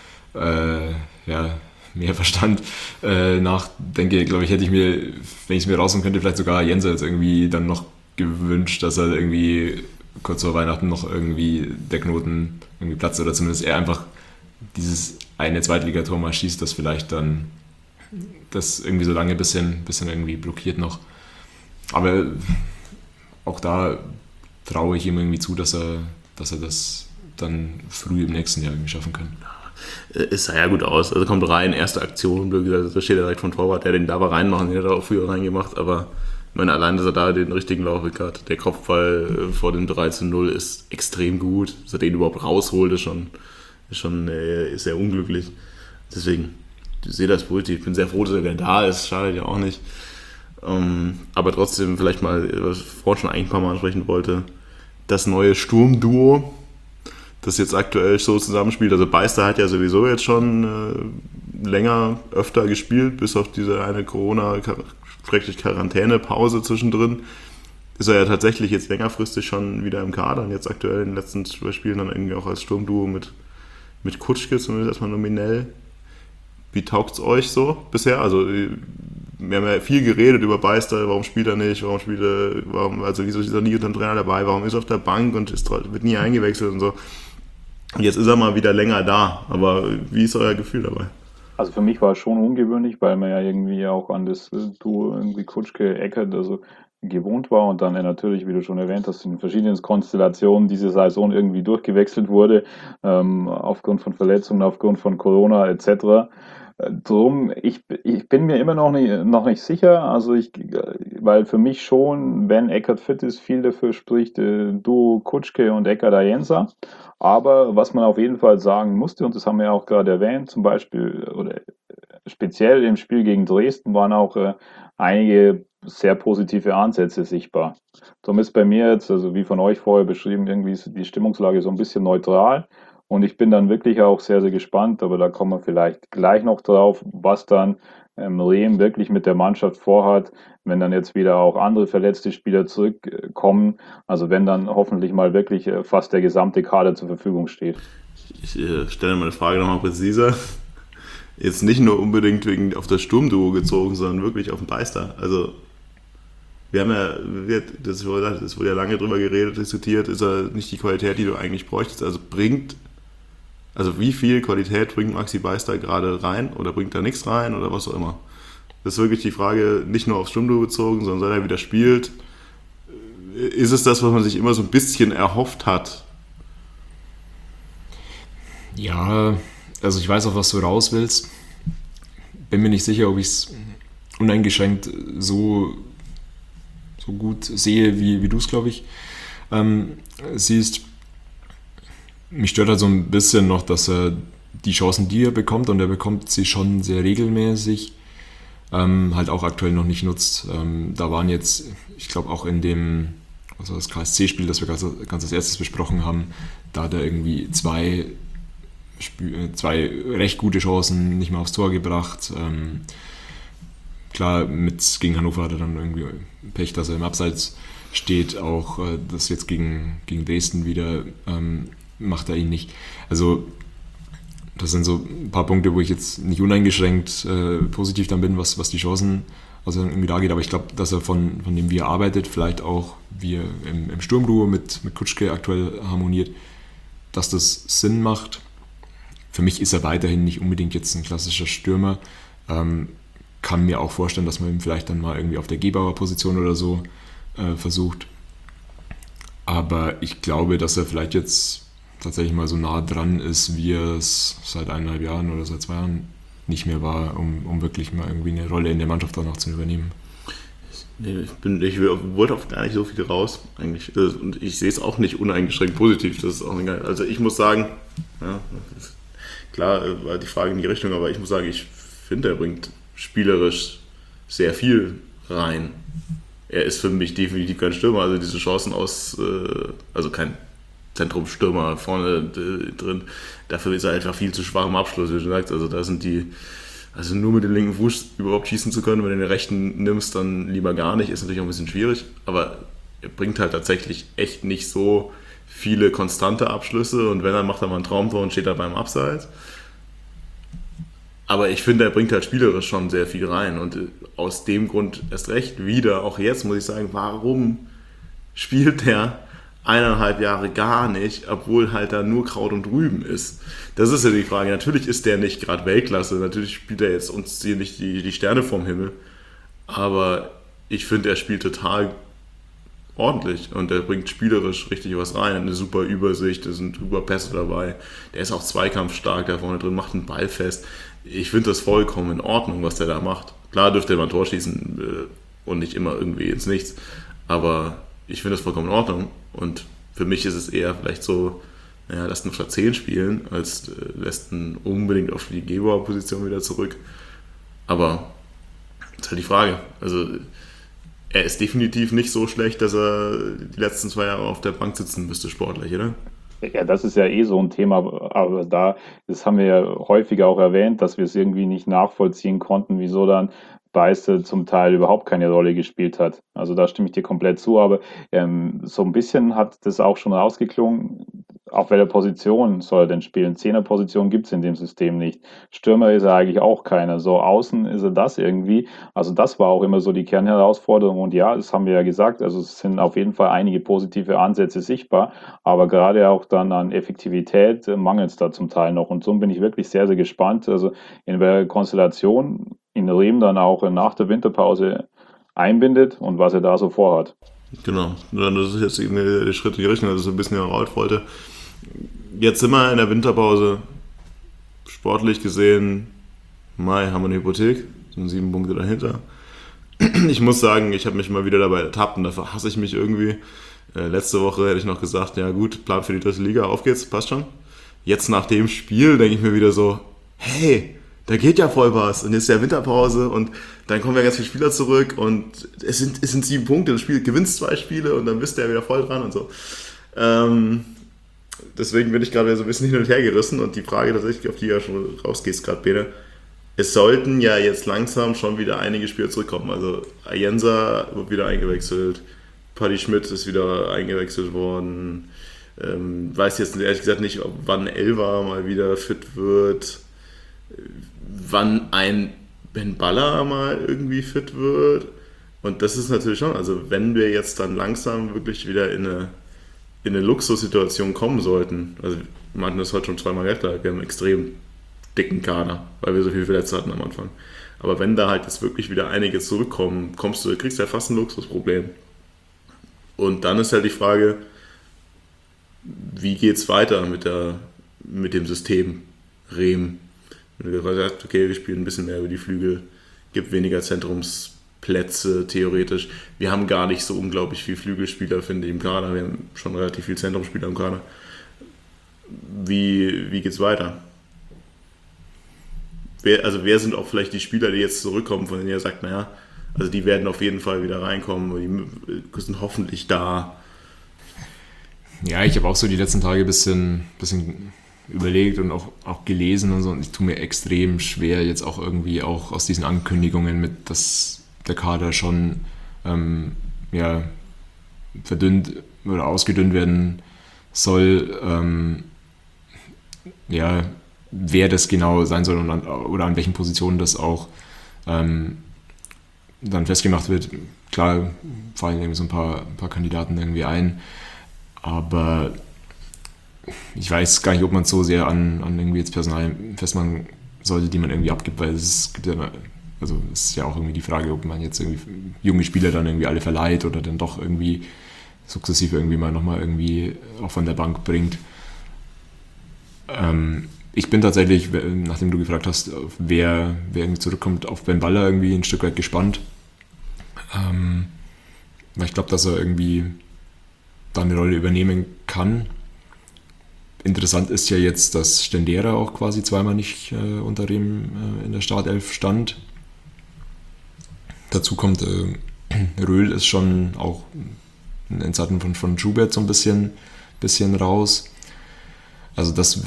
mehr Verstand nachdenke, glaube ich, hätte ich mir, wenn ich es mir rausholen könnte, vielleicht sogar Jenser jetzt irgendwie dann noch gewünscht, dass er irgendwie kurz vor Weihnachten noch irgendwie der Knoten irgendwie platzt oder zumindest er einfach dieses eine Zweitligator mal schießt, das vielleicht dann das irgendwie so lange ein bisschen irgendwie blockiert noch. Aber auch da traue ich ihm irgendwie zu, dass er das dann früh im nächsten Jahr irgendwie schaffen kann. Es sah ja gut aus. Also kommt rein, erste Aktion, da steht er direkt vom Torwart, der den da war reinmachen, den hat er auch früher reingemacht, aber ich meine, allein, dass er da den richtigen Laufweg hat, der Kopfball vor dem 3:0 ist extrem gut, dass er den überhaupt rausholt, ist sehr unglücklich. Deswegen, ich sehe das positiv, ich bin sehr froh, dass er wieder da ist, schadet ja auch nicht. Aber trotzdem vielleicht mal, was ich vorhin schon eigentlich ein paar Mal ansprechen wollte, das neue Sturmduo, das jetzt aktuell so zusammenspielt. Also Beister hat ja sowieso jetzt schon öfter gespielt, bis auf diese eine Quarantäne-Pause zwischendrin. Ist er ja tatsächlich jetzt längerfristig schon wieder im Kader und jetzt aktuell in den letzten 2 Spielen dann irgendwie auch als Sturmduo mit Kutschke, zumindest erstmal nominell. Wie taugt es euch so bisher? Also wir haben ja viel geredet über Beister, warum spielt er nicht, wieso ist er nie unter dem Trainer dabei, warum ist er auf der Bank und wird nie eingewechselt und so. Und jetzt ist er mal wieder länger da, aber wie ist euer Gefühl dabei? Also für mich war es schon ungewöhnlich, weil man ja irgendwie auch an das Duo irgendwie Kutschke-Eckert gewohnt war und dann natürlich, wie du schon erwähnt hast, in verschiedenen Konstellationen diese Saison irgendwie durchgewechselt wurde, aufgrund von Verletzungen, aufgrund von Corona etc. Drum, ich bin mir immer noch nicht sicher, weil für mich schon, wenn Eckert fit ist, viel dafür spricht, Duo Kutschke und Eckert Ayensa. Aber was man auf jeden Fall sagen musste, und das haben wir ja auch gerade erwähnt, zum Beispiel oder speziell im Spiel gegen Dresden waren auch einige sehr positive Ansätze sichtbar. Darum ist bei mir jetzt, also wie von euch vorher beschrieben, irgendwie ist die Stimmungslage so ein bisschen neutral. Und ich bin dann wirklich auch sehr, sehr gespannt, aber da kommen wir vielleicht gleich noch drauf, was dann Rehm wirklich mit der Mannschaft vorhat, wenn dann jetzt wieder auch andere verletzte Spieler zurückkommen. Also wenn dann hoffentlich mal wirklich fast der gesamte Kader zur Verfügung steht. Ich stelle meine Frage nochmal präziser. Jetzt nicht nur unbedingt wegen auf das Sturmduo gezogen, sondern wirklich auf den Beister. Also wir haben ja, das wurde ja lange drüber geredet, diskutiert, ist er nicht die Qualität, die du eigentlich bräuchtest, also wie viel Qualität bringt Maxi Beister gerade rein oder bringt da nichts rein oder was auch immer. Das ist wirklich die Frage, nicht nur aufs Sturmduo bezogen, sondern seit er wieder spielt, ist es das, was man sich immer so ein bisschen erhofft hat? Ja, also ich weiß auch, was du raus willst. Bin mir nicht sicher, ob ich es uneingeschränkt so gut sehe, wie du es, glaube ich, siehst. Mich stört halt so ein bisschen noch, dass er die Chancen, die er bekommt, und er bekommt sie schon sehr regelmäßig, halt auch aktuell noch nicht nutzt. Da waren jetzt, ich glaube auch in dem, also das KSC-Spiel, das wir ganz als erstes besprochen haben, da hat er irgendwie zwei recht gute Chancen nicht mehr aufs Tor gebracht. Klar, gegen Hannover hat er dann irgendwie Pech, dass er im Abseits steht. Auch das jetzt gegen Dresden wieder macht er ihn nicht. Also das sind so ein paar Punkte, wo ich jetzt nicht uneingeschränkt positiv dann bin, was die Chancen also irgendwie da geht. Aber ich glaube, dass er von dem, wie er arbeitet, vielleicht auch wie er im Sturmduo mit Kutschke aktuell harmoniert, dass das Sinn macht. Für mich ist er weiterhin nicht unbedingt jetzt ein klassischer Stürmer. Kann mir auch vorstellen, dass man ihn vielleicht dann mal irgendwie auf der Gebauer-Position oder so versucht. Aber ich glaube, dass er vielleicht jetzt tatsächlich mal so nah dran ist, wie er es seit 1,5 Jahren oder seit 2 Jahren nicht mehr war, um wirklich mal irgendwie eine Rolle in der Mannschaft danach zu übernehmen. Ich wollte auch gar nicht so viel raus, eigentlich. Und ich sehe es auch nicht uneingeschränkt positiv. Das ist auch egal. Also ich muss sagen, ja, klar war die Frage in die Richtung, aber ich muss sagen, ich finde, er bringt spielerisch sehr viel rein. Er ist für mich definitiv kein Stürmer, also diese Chancen also kein Zentrumstürmer vorne drin, dafür ist er einfach viel zu schwach im Abschluss, wie du sagst, also da sind also nur mit dem linken Fuß überhaupt schießen zu können, wenn du den rechten nimmst, dann lieber gar nicht, ist natürlich auch ein bisschen schwierig, aber er bringt halt tatsächlich echt nicht so viele konstante Abschlüsse und wenn, dann macht er mal ein Traumtor und steht da beim Abseits. Aber ich finde, er bringt halt spielerisch schon sehr viel rein und aus dem Grund erst recht wieder, auch jetzt muss ich sagen, warum spielt der 1,5 Jahre gar nicht, obwohl halt da nur Kraut und Rüben ist. Das ist ja die Frage. Natürlich ist der nicht gerade Weltklasse, natürlich spielt er jetzt uns hier nicht die Sterne vom Himmel, aber ich finde, er spielt total ordentlich und er bringt spielerisch richtig was rein, eine super Übersicht, da sind super Pässe dabei, der ist auch zweikampfstark da vorne drin, macht einen Ball fest. Ich finde das vollkommen in Ordnung, was der da macht. Klar dürfte er mal ein Tor schießen und nicht immer irgendwie ins Nichts, aber ich finde das vollkommen in Ordnung und für mich ist es eher vielleicht so, naja, lässt ihn auf der 10 spielen, als lässt ihn unbedingt auf die Gebauer-Position wieder zurück. Aber das ist halt die Frage. Also er ist definitiv nicht so schlecht, dass er die letzten 2 Jahre auf der Bank sitzen müsste, sportlich, oder? Ja, das ist ja eh so ein Thema, aber das haben wir ja häufiger auch erwähnt, dass wir es irgendwie nicht nachvollziehen konnten, wieso dann Beistel zum Teil überhaupt keine Rolle gespielt hat. Also da stimme ich dir komplett zu, aber so ein bisschen hat das auch schon rausgeklungen, auf welcher Position soll er denn spielen? Zehnerposition gibt es in dem System nicht. Stürmer ist er eigentlich auch keiner. So außen ist er das irgendwie. Also das war auch immer so die Kernherausforderung. Und ja, das haben wir ja gesagt. Also es sind auf jeden Fall einige positive Ansätze sichtbar. Aber gerade auch dann an Effektivität mangelt es da zum Teil noch. Und so bin ich wirklich sehr, sehr gespannt. Also in welcher Konstellation ihn Riem dann auch nach der Winterpause einbindet und was er da so vorhat. Genau, das ist jetzt eben der Schritt in die Richtung, also so ein bisschen Raut wollte. Jetzt sind wir in der Winterpause. Sportlich gesehen, Mai haben wir eine Hypothek, sind 7 Punkte dahinter. Ich muss sagen, ich habe mich mal wieder dabei ertappt und dafür hasse ich mich irgendwie. Letzte Woche hätte ich noch gesagt, ja gut, Plan für die 3. Liga, auf geht's, passt schon. Jetzt nach dem Spiel denke ich mir wieder so, hey, da geht ja voll was und jetzt ist ja Winterpause und dann kommen ja ganz viele Spieler zurück und es sind 7 Punkte, das Spiel gewinnst 2 Spiele und dann bist du ja wieder voll dran und so. Deswegen bin ich gerade wieder so ein bisschen hin und her gerissen und die Frage tatsächlich, auf die ja schon rausgehst gerade, Peter, es sollten ja jetzt langsam schon wieder einige Spieler zurückkommen. Also Ayensa wird wieder eingewechselt, Paddy Schmidt ist wieder eingewechselt worden, weiß jetzt ehrlich gesagt nicht, wann Elva mal wieder fit wird, wann ein Ben Baller mal irgendwie fit wird. Und das ist natürlich schon, also wenn wir jetzt dann langsam wirklich wieder in eine Luxussituation kommen sollten, also wir hatten das heute schon zweimal gesagt, wir haben einen extrem dicken Kader, weil wir so viele Verletzte hatten am Anfang. Aber wenn da halt jetzt wirklich wieder einige zurückkommen, kriegst du ja fast ein Luxusproblem. Und dann ist halt die Frage, wie geht's weiter mit dem System Rehm? Wenn du sagst, okay, wir spielen ein bisschen mehr über die Flügel, gibt weniger Zentrumsplätze theoretisch. Wir haben gar nicht so unglaublich viele Flügelspieler, finde ich, im Kader. Wir haben schon relativ viele Zentrumspieler im Kader. Wie geht's weiter? Wer sind auch vielleicht die Spieler, die jetzt zurückkommen, von denen ihr sagt, naja, also die werden auf jeden Fall wieder reinkommen, die sind hoffentlich da. Ja, ich habe auch so die letzten Tage ein bisschen überlegt und auch gelesen und so, und ich tue mir extrem schwer, jetzt auch irgendwie auch aus diesen Ankündigungen mit, dass der Kader schon verdünnt oder ausgedünnt werden soll, wer das genau sein soll oder an welchen Positionen das auch dann festgemacht wird. Klar fallen irgendwie so ein paar Kandidaten irgendwie ein, aber ich weiß gar nicht, ob man so sehr an irgendwie jetzt Personal festmachen sollte, die man irgendwie abgibt, weil es ist ja auch irgendwie die Frage, ob man jetzt irgendwie junge Spieler dann irgendwie alle verleiht oder dann doch irgendwie sukzessive irgendwie mal nochmal irgendwie auch von der Bank bringt. Ich bin tatsächlich, nachdem du gefragt hast, wer irgendwie zurückkommt, auf Ben Baller irgendwie ein Stück weit gespannt. Weil ich glaube, dass er irgendwie da eine Rolle übernehmen kann. Interessant ist ja jetzt, dass Stendera auch quasi zweimal nicht unter Rehm in der Startelf stand. Dazu kommt, Röhl ist schon auch in Zeiten von Schubert so ein bisschen raus. Also das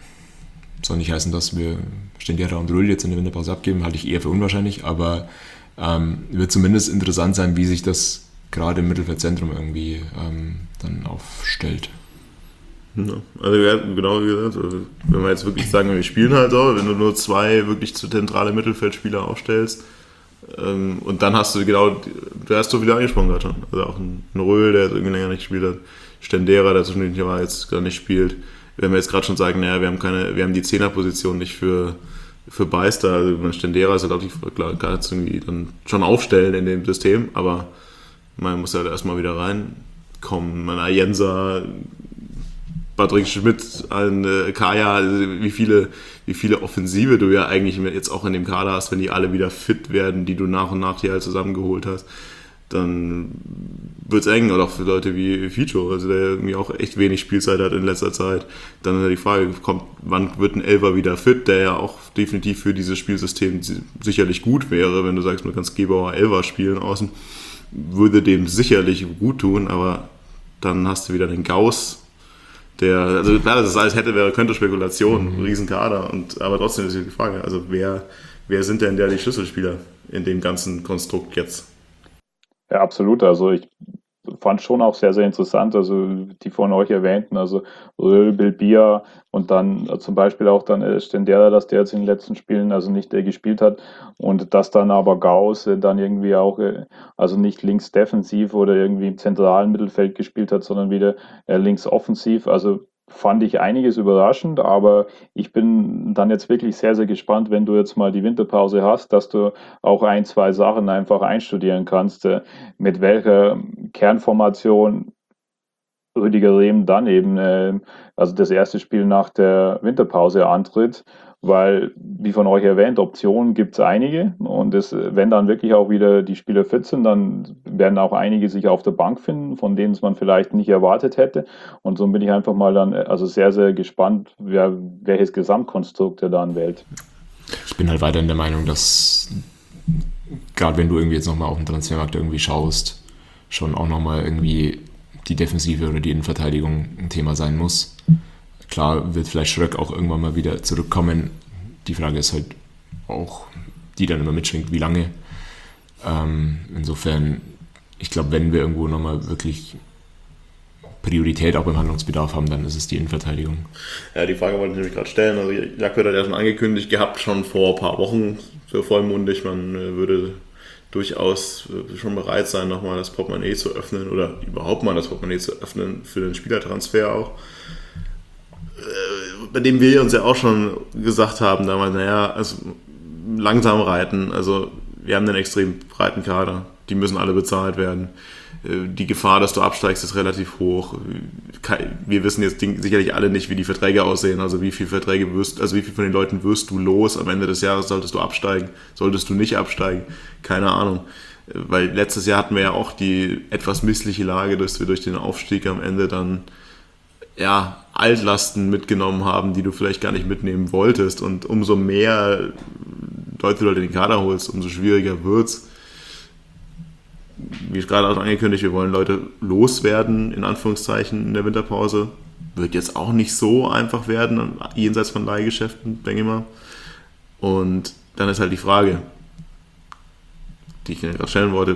soll nicht heißen, dass wir Stendera und Röhl jetzt in der Winterpause abgeben, halte ich eher für unwahrscheinlich, aber wird zumindest interessant sein, wie sich das gerade im Mittelfeldzentrum irgendwie dann aufstellt. Ja, also genau wie gesagt, also wenn wir jetzt wirklich sagen, wir spielen halt so, wenn du nur 2 wirklich zentrale Mittelfeldspieler aufstellst, und dann hast du du hast so wieder angesprochen gerade schon, also auch ein Röhl, der jetzt irgendwie länger nicht gespielt hat, Stendera, der zwischendurch jetzt gar nicht spielt. Wenn wir jetzt gerade schon sagen, naja, wir haben die Zehnerposition nicht für Beister, also Stendera ist halt auch klar, kann jetzt irgendwie dann schon aufstellen in dem System, aber man muss halt erstmal wieder reinkommen. Jenser, Patrick Schmidt, Kaya, also wie viele Offensive du ja eigentlich jetzt auch in dem Kader hast, wenn die alle wieder fit werden, die du nach und nach hier halt zusammengeholt hast, dann wird es eng. Oder auch für Leute wie Fico, also der irgendwie auch echt wenig Spielzeit hat in letzter Zeit. Dann ist die Frage, wann wird ein Elfer wieder fit, der ja auch definitiv für dieses Spielsystem sicherlich gut wäre, wenn du sagst, du kannst Gebauer Elfer spielen außen, würde dem sicherlich gut tun, aber dann hast du wieder den Gauss, also klar, dass es alles könnte Spekulation, ein Riesenkader, aber trotzdem ist die Frage, also wer sind denn die Schlüsselspieler in dem ganzen Konstrukt jetzt? Ja, absolut. Also ich fand schon auch sehr, sehr interessant, also die von euch erwähnten, also Röhl, Bilbia und dann zum Beispiel auch dann Stendera, dass der jetzt in den letzten Spielen also nicht gespielt hat und dass dann aber Gauss dann irgendwie auch, also nicht links defensiv oder irgendwie im zentralen Mittelfeld gespielt hat, sondern wieder links offensiv, also fand ich einiges überraschend, aber ich bin dann jetzt wirklich sehr, sehr gespannt, wenn du jetzt mal die Winterpause hast, dass du auch 1, 2 Sachen einfach einstudieren kannst, mit welcher Kernformation Rüdiger Rehm dann eben, also das erste Spiel nach der Winterpause antritt, weil, wie von euch erwähnt, Optionen gibt es einige und wenn dann wirklich auch wieder die Spieler fit sind, dann werden auch einige sich auf der Bank finden, von denen es man vielleicht nicht erwartet hätte und so bin ich einfach mal dann also sehr, sehr gespannt, welches Gesamtkonstrukt er dann wählt. Ich bin halt weiterhin der Meinung, dass gerade wenn du irgendwie jetzt nochmal auf den Transfermarkt irgendwie schaust, schon auch nochmal irgendwie die Defensive oder die Innenverteidigung ein Thema sein muss. Klar wird vielleicht Schröck auch irgendwann mal wieder zurückkommen. Die Frage ist halt auch, die dann immer mitschwingt, wie lange. Insofern, ich glaube, wenn wir irgendwo nochmal wirklich Priorität auch beim Handlungsbedarf haben, dann ist es die Innenverteidigung. Ja, die Frage wollte ich nämlich gerade stellen. Also Jakob hat ja schon angekündigt gehabt, schon vor ein paar Wochen, so vollmundig, man würde durchaus schon bereit sein, nochmal das Portemonnaie zu öffnen oder überhaupt mal das Portemonnaie zu öffnen für den Spielertransfer auch. Bei dem wir uns ja auch schon gesagt haben damals, also langsam reiten, also wir haben einen extrem breiten Kader, die müssen alle bezahlt werden. Die Gefahr, dass du absteigst, ist relativ hoch. Wir wissen jetzt sicherlich alle nicht, wie die Verträge aussehen, also wie viel von den Leuten wirst du los am Ende des Jahres, solltest du absteigen, solltest du nicht absteigen, keine Ahnung. Weil letztes Jahr hatten wir ja auch die etwas missliche Lage, dass wir durch den Aufstieg am Ende dann Altlasten mitgenommen haben, die du vielleicht gar nicht mitnehmen wolltest, und umso mehr Leute in den Kader holst, umso schwieriger wird's. Wie gerade auch angekündigt, wir wollen Leute loswerden, in Anführungszeichen, in der Winterpause. Wird jetzt auch nicht so einfach werden, jenseits von Leihgeschäften, denke ich mal. Und dann ist halt die Frage, die ich gerade stellen wollte,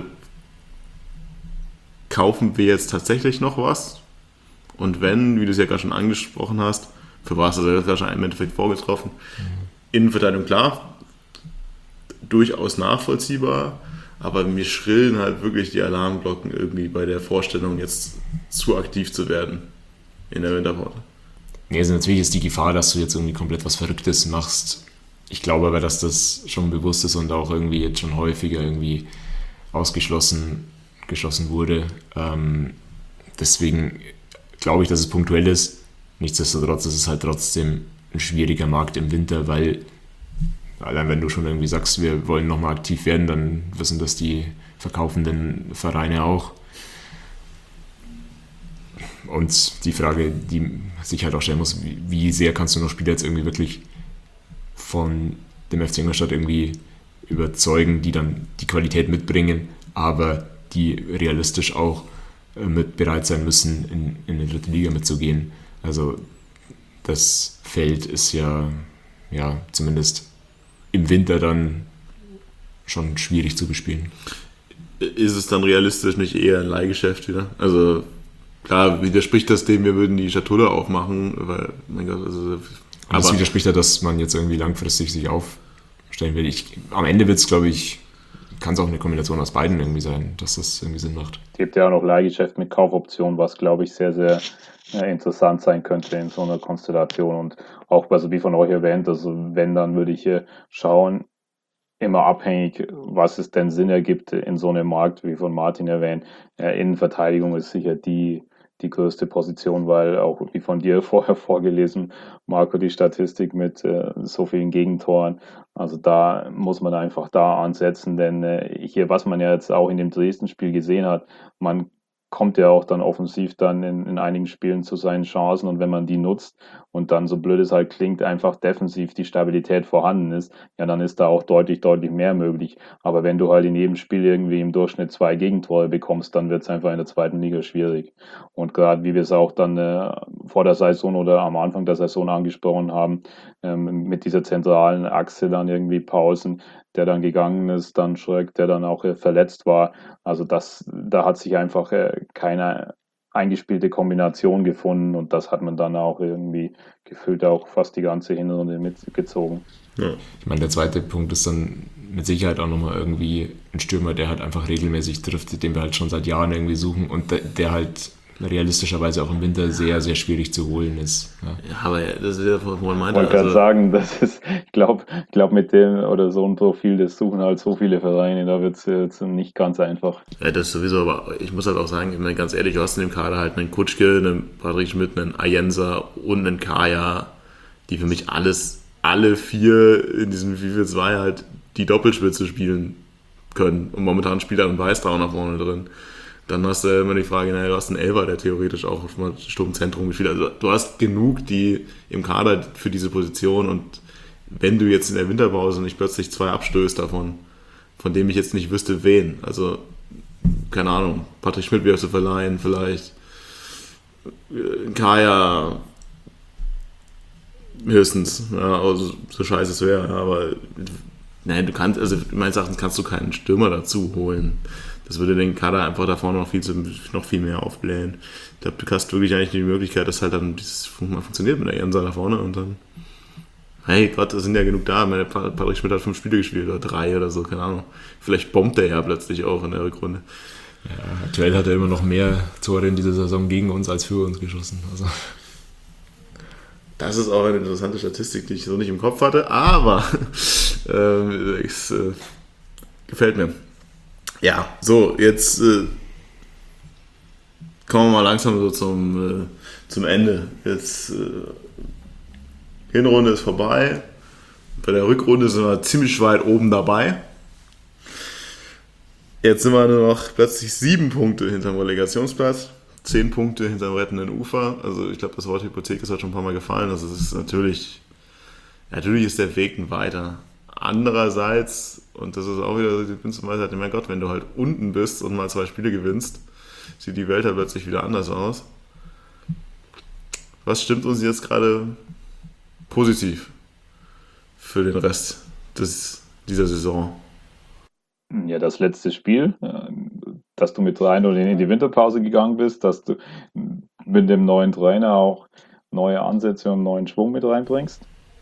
kaufen wir jetzt tatsächlich noch was? Und wenn, wie du es ja gerade schon angesprochen hast, für was hast du das gerade schon im Endeffekt vorgetroffen? Innenverteidigung, klar, durchaus nachvollziehbar, aber mir schrillen halt wirklich die Alarmglocken irgendwie bei der Vorstellung, jetzt zu aktiv zu werden in der Winterpause. Nee, also natürlich ist die Gefahr, dass du jetzt irgendwie komplett was Verrücktes machst. Ich glaube aber, dass das schon bewusst ist und auch irgendwie jetzt schon häufiger irgendwie geschlossen wurde. Deswegen glaube ich, dass es punktuell ist. Nichtsdestotrotz ist es halt trotzdem ein schwieriger Markt im Winter, weil allein wenn du schon irgendwie sagst, wir wollen nochmal aktiv werden, dann wissen das die verkaufenden Vereine auch. Und die Frage, die sich halt auch stellen muss, wie sehr kannst du noch Spieler jetzt irgendwie wirklich von dem FC Ingolstadt irgendwie überzeugen, die dann die Qualität mitbringen, aber die realistisch auch mit bereit sein müssen, in die dritte Liga mitzugehen. Also das Feld ist ja zumindest im Winter dann schon schwierig zu bespielen. Ist es dann realistisch nicht eher ein Leihgeschäft wieder? Also klar, widerspricht das dem, wir würden die Schatulle aufmachen, weil, mein Gott, also... Aber das widerspricht ja, dass man jetzt irgendwie langfristig sich aufstellen will. Am Ende wird es, glaube ich, kann es auch eine Kombination aus beiden irgendwie sein, dass das irgendwie Sinn macht. Es gibt ja auch noch Leihgeschäft mit Kaufoptionen, was, glaube ich, sehr, sehr interessant sein könnte in so einer Konstellation. Und auch, also wie von euch erwähnt, also wenn, dann würde ich schauen, immer abhängig, was es denn Sinn ergibt in so einem Markt, wie von Martin erwähnt. Innenverteidigung ist sicher die größte Position, weil auch wie von dir vorher vorgelesen, Marco, die Statistik mit so vielen Gegentoren, also da muss man einfach da ansetzen, denn hier, was man ja jetzt auch in dem Dresden-Spiel gesehen hat, man kommt ja auch dann offensiv dann in einigen Spielen zu seinen Chancen, und wenn man die nutzt und dann, so blöd es halt klingt, einfach defensiv die Stabilität vorhanden ist, ja, dann ist da auch deutlich, deutlich mehr möglich. Aber wenn du halt in jedem Spiel irgendwie im Durchschnitt 2 Gegentore bekommst, dann wird es einfach in der zweiten Liga schwierig. Und gerade wie wir es auch dann vor der Saison oder am Anfang der Saison angesprochen haben, mit dieser zentralen Achse dann irgendwie Pausen, der dann gegangen ist, dann Schröck, der dann auch verletzt war. Also da hat sich einfach keine eingespielte Kombination gefunden, und das hat man dann auch irgendwie gefühlt auch fast die ganze Hinrunde mitgezogen. Ja. Ich meine, der zweite Punkt ist dann mit Sicherheit auch nochmal irgendwie ein Stürmer, der halt einfach regelmäßig trifft, den wir halt schon seit Jahren irgendwie suchen und der halt realistischerweise auch im Winter sehr, sehr schwierig zu holen ist. Ja, aber das ist ja, was man meinte. Ich wollte gerade sagen, das ist, ich glaube, mit dem oder so ein Profil, das suchen halt so viele Vereine, da wird es jetzt nicht ganz einfach. Ja, das sowieso, aber ich muss halt auch sagen, ich meine, ganz ehrlich, du hast in dem Kader halt einen Kutschke, einen Patrick Schmidt, einen Ayensa und einen Kaya, die für mich alle vier in diesem FIFA 2 halt die Doppelspitze spielen können. Und momentan spielt er ein Weißer auch nach vorne drin. Dann hast du immer die Frage, du hast einen Elfer, der theoretisch auch mal Sturmzentrum gespielt hat. Also du hast genug, die im Kader für diese Position, und wenn du jetzt in der Winterpause nicht plötzlich 2 abstößt davon, von dem ich jetzt nicht wüsste, wen, also keine Ahnung, Patrick Schmidt wirst du verleihen vielleicht, Kaya höchstens, ja, also so scheiße es wäre, aber nein, du kannst, also meines Erachtens kannst du keinen Stürmer dazu holen. Das würde den Kader einfach da vorne noch viel mehr aufblähen. Ich glaube, du hast wirklich eigentlich die Möglichkeit, dass halt dann dieses mal funktioniert mit der Jensa da vorne, und dann Hey Gott, da sind ja genug da. Patrick Schmidt hat 5 Spiele gespielt oder 3 oder so, keine Ahnung. Vielleicht bombt er ja plötzlich auch in der Rückrunde. Ja, aktuell hat er immer noch mehr Tore in dieser Saison gegen uns als für uns geschossen. Also. Das ist auch eine interessante Statistik, die ich so nicht im Kopf hatte, aber es gefällt mir. Ja, so, jetzt kommen wir mal langsam so zum Ende. Jetzt Hinrunde ist vorbei. Bei der Rückrunde sind wir ziemlich weit oben dabei. Jetzt sind wir nur noch plötzlich 7 Punkte hinterm Relegationsplatz, 10 Punkte hinterm rettenden Ufer. Also ich glaube, das Wort Hypothek ist halt schon ein paar Mal gefallen. Also es ist natürlich ist der Weg ein weiter. Andererseits, und das ist auch wieder die Binsenweisheit, mein Gott, wenn du halt unten bist und mal 2 Spiele gewinnst, sieht die Welt halt plötzlich wieder anders aus. Was stimmt uns jetzt gerade positiv für den Rest dieser Saison? Ja, das letzte Spiel, dass du mit 3-0 in die Winterpause gegangen bist, dass du mit dem neuen Trainer auch neue Ansätze und neuen Schwung mit reinbringst.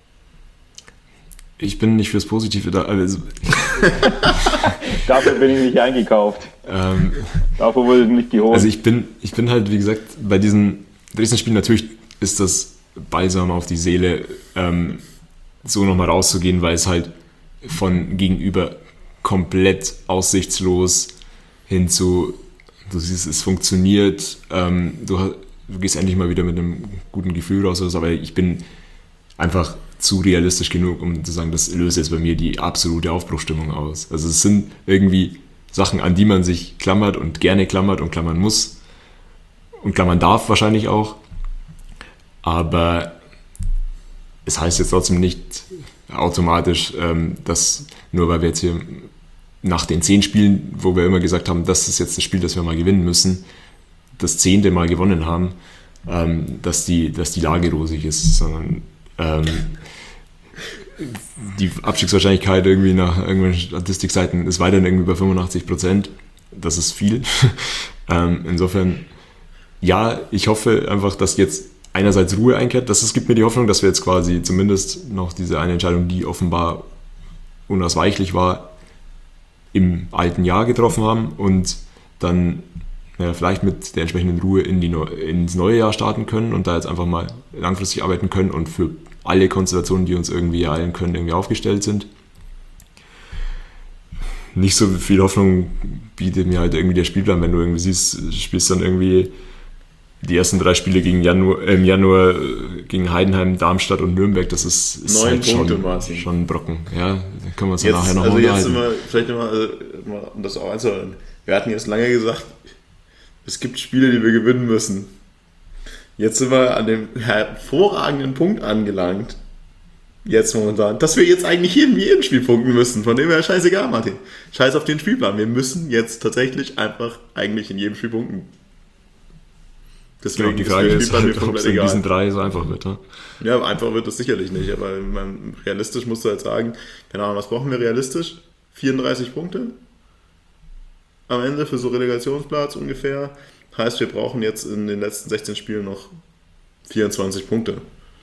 Ich bin nicht fürs Positive da. Also, Dafür bin ich nicht eingekauft. Dafür wurde ich nicht geholt. Also ich bin halt, wie gesagt, bei diesen Dresden-Spielen natürlich ist das Balsam auf die Seele, so nochmal rauszugehen, weil es halt von gegenüber komplett aussichtslos hin zu, du siehst, es funktioniert, du gehst endlich mal wieder mit einem guten Gefühl raus, aber ich bin einfach zu realistisch genug, um zu sagen, das löst jetzt bei mir die absolute Aufbruchsstimmung aus. Also es sind irgendwie Sachen, an die man sich klammert und gerne klammert und klammern muss und klammern darf wahrscheinlich auch, aber es heißt jetzt trotzdem nicht automatisch, dass nur weil wir jetzt hier nach den 10 Spielen, wo wir immer gesagt haben, das ist jetzt das Spiel, das wir mal gewinnen müssen, das 10. Mal gewonnen haben, dass die Lage rosig ist, sondern die Abstiegswahrscheinlichkeit irgendwie nach irgendwelchen Statistikseiten ist weiterhin irgendwie bei 85%. Das ist viel. Insofern, ja, ich hoffe einfach, dass jetzt einerseits Ruhe einkehrt. Das gibt mir die Hoffnung, dass wir jetzt quasi zumindest noch diese eine Entscheidung, die offenbar unausweichlich war, im alten Jahr getroffen haben und dann vielleicht mit der entsprechenden Ruhe ins neue Jahr starten können und da jetzt einfach mal langfristig arbeiten können und für alle Konstellationen, die uns irgendwie ereilen können, irgendwie aufgestellt sind. Nicht so viel Hoffnung bietet mir halt irgendwie der Spielplan, wenn du irgendwie siehst, spielst dann irgendwie die ersten 3 Spiele im Januar gegen Heidenheim, Darmstadt und Nürnberg, das ist 9 halt Punkte, schon ein Brocken. Ja, da können wir uns Jetzt, nachher noch also unterhalten. jetzt sind wir vielleicht mal, um das auch einzuhalten. Wir hatten jetzt lange gesagt, es gibt Spiele, die wir gewinnen müssen. Jetzt sind wir an dem hervorragenden Punkt angelangt, jetzt momentan, dass wir jetzt eigentlich jeden Spiel punkten müssen. Von dem her scheißegal, Martin. Scheiß auf den Spielplan. Wir müssen jetzt tatsächlich einfach eigentlich in jedem Spiel punkten. Deswegen Die Frage ist halt, ob es in egal. diesen 3 so einfach wird. Ja? Ja, einfach wird es sicherlich nicht, aber realistisch musst du halt sagen, keine Ahnung, was brauchen wir realistisch? 34 Punkte am Ende für so Relegationsplatz ungefähr. Heißt, wir brauchen jetzt in den letzten 16 Spielen noch 24 Punkte.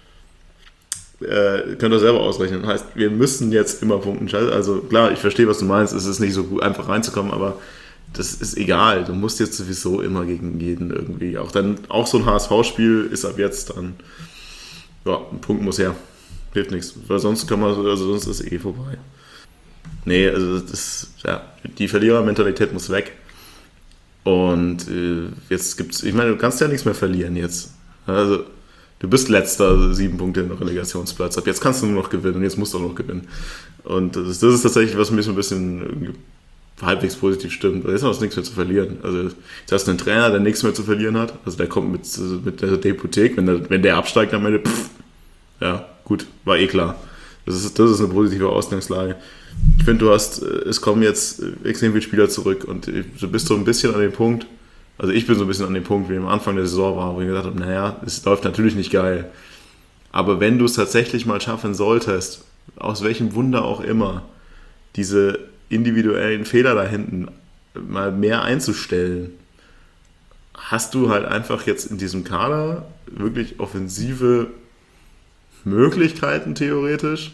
Könnt ihr selber ausrechnen. Heißt, wir müssen jetzt immer punkten. Also klar, ich verstehe, was du meinst, es ist nicht so gut, einfach reinzukommen, aber das ist egal. Du musst jetzt sowieso immer gegen jeden irgendwie. Auch so ein HSV-Spiel ist ab jetzt dann, ja, ein Punkt muss her. Hilft nichts. Weil sonst sonst ist es vorbei. Nee, also die Verlierermentalität muss weg. Und jetzt gibt's, ich meine, du kannst ja nichts mehr verlieren jetzt. Also du bist letzter, 7 Punkte in der Relegationsplatz. Ab jetzt kannst du nur noch gewinnen und jetzt musst du auch noch gewinnen. Und das ist tatsächlich, was mich so ein bisschen halbwegs positiv stimmt. Da ist noch nichts mehr zu verlieren. Also jetzt hast du einen Trainer, der nichts mehr zu verlieren hat. Also der kommt mit der Hypothek, wenn der absteigt am Ende, ja, gut, war klar. Das ist eine positive Ausgangslage. Ich finde, es kommen jetzt extrem viele Spieler zurück und du bist so ein bisschen an dem Punkt, also ich bin so ein bisschen an dem Punkt, wie am Anfang der Saison war, wo ich gesagt habe, naja, es läuft natürlich nicht geil. Aber wenn du es tatsächlich mal schaffen solltest, aus welchem Wunder auch immer, diese individuellen Fehler da hinten mal mehr einzustellen, hast du halt einfach jetzt in diesem Kader wirklich offensive Möglichkeiten theoretisch,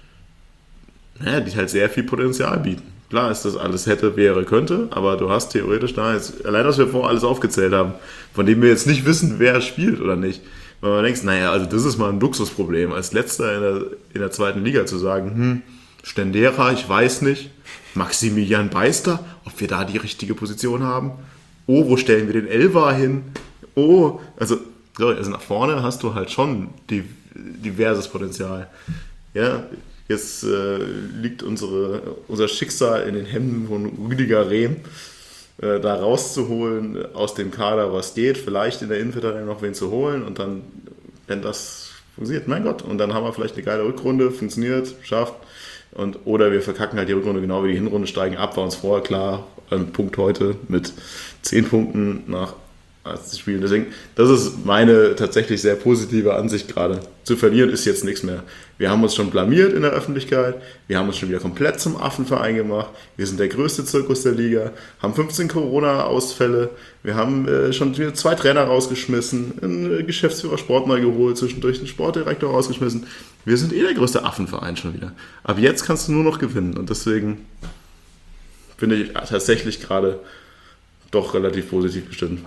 die halt sehr viel Potenzial bieten. Klar ist das alles hätte, wäre, könnte, aber du hast theoretisch da jetzt, allein was wir vorher alles aufgezählt haben, von dem wir jetzt nicht wissen, wer spielt oder nicht. Weil man denkt, also das ist mal ein Luxusproblem, als Letzter in der zweiten Liga zu sagen, Stendera, ich weiß nicht, Maximilian Beister, ob wir da die richtige Position haben. Oh, wo stellen wir den Elfer hin? Oh, also nach vorne hast du halt schon diverses Potenzial. Ja, jetzt liegt unser Schicksal in den Händen von Rüdiger Rehm, da rauszuholen aus dem Kader, was geht, vielleicht in der Innenverteidigung noch wen zu holen und dann, wenn das funktioniert, mein Gott, und dann haben wir vielleicht eine geile Rückrunde, funktioniert, schafft, oder wir verkacken halt die Rückrunde genau wie die Hinrunde, steigen ab, war uns vorher klar, ein Punkt heute mit 10 Punkten nach 80 Spielen. Deswegen, das ist meine tatsächlich sehr positive Ansicht gerade. Zu verlieren ist jetzt nichts mehr. Wir haben uns schon blamiert in der Öffentlichkeit, wir haben uns schon wieder komplett zum Affenverein gemacht, wir sind der größte Zirkus der Liga, haben 15 Corona-Ausfälle, wir haben schon wieder 2 Trainer rausgeschmissen, einen Geschäftsführer Sport neu geholt, zwischendurch einen Sportdirektor rausgeschmissen. Wir sind der größte Affenverein schon wieder. Ab jetzt kannst du nur noch gewinnen und deswegen bin ich tatsächlich gerade doch relativ positiv gestimmt.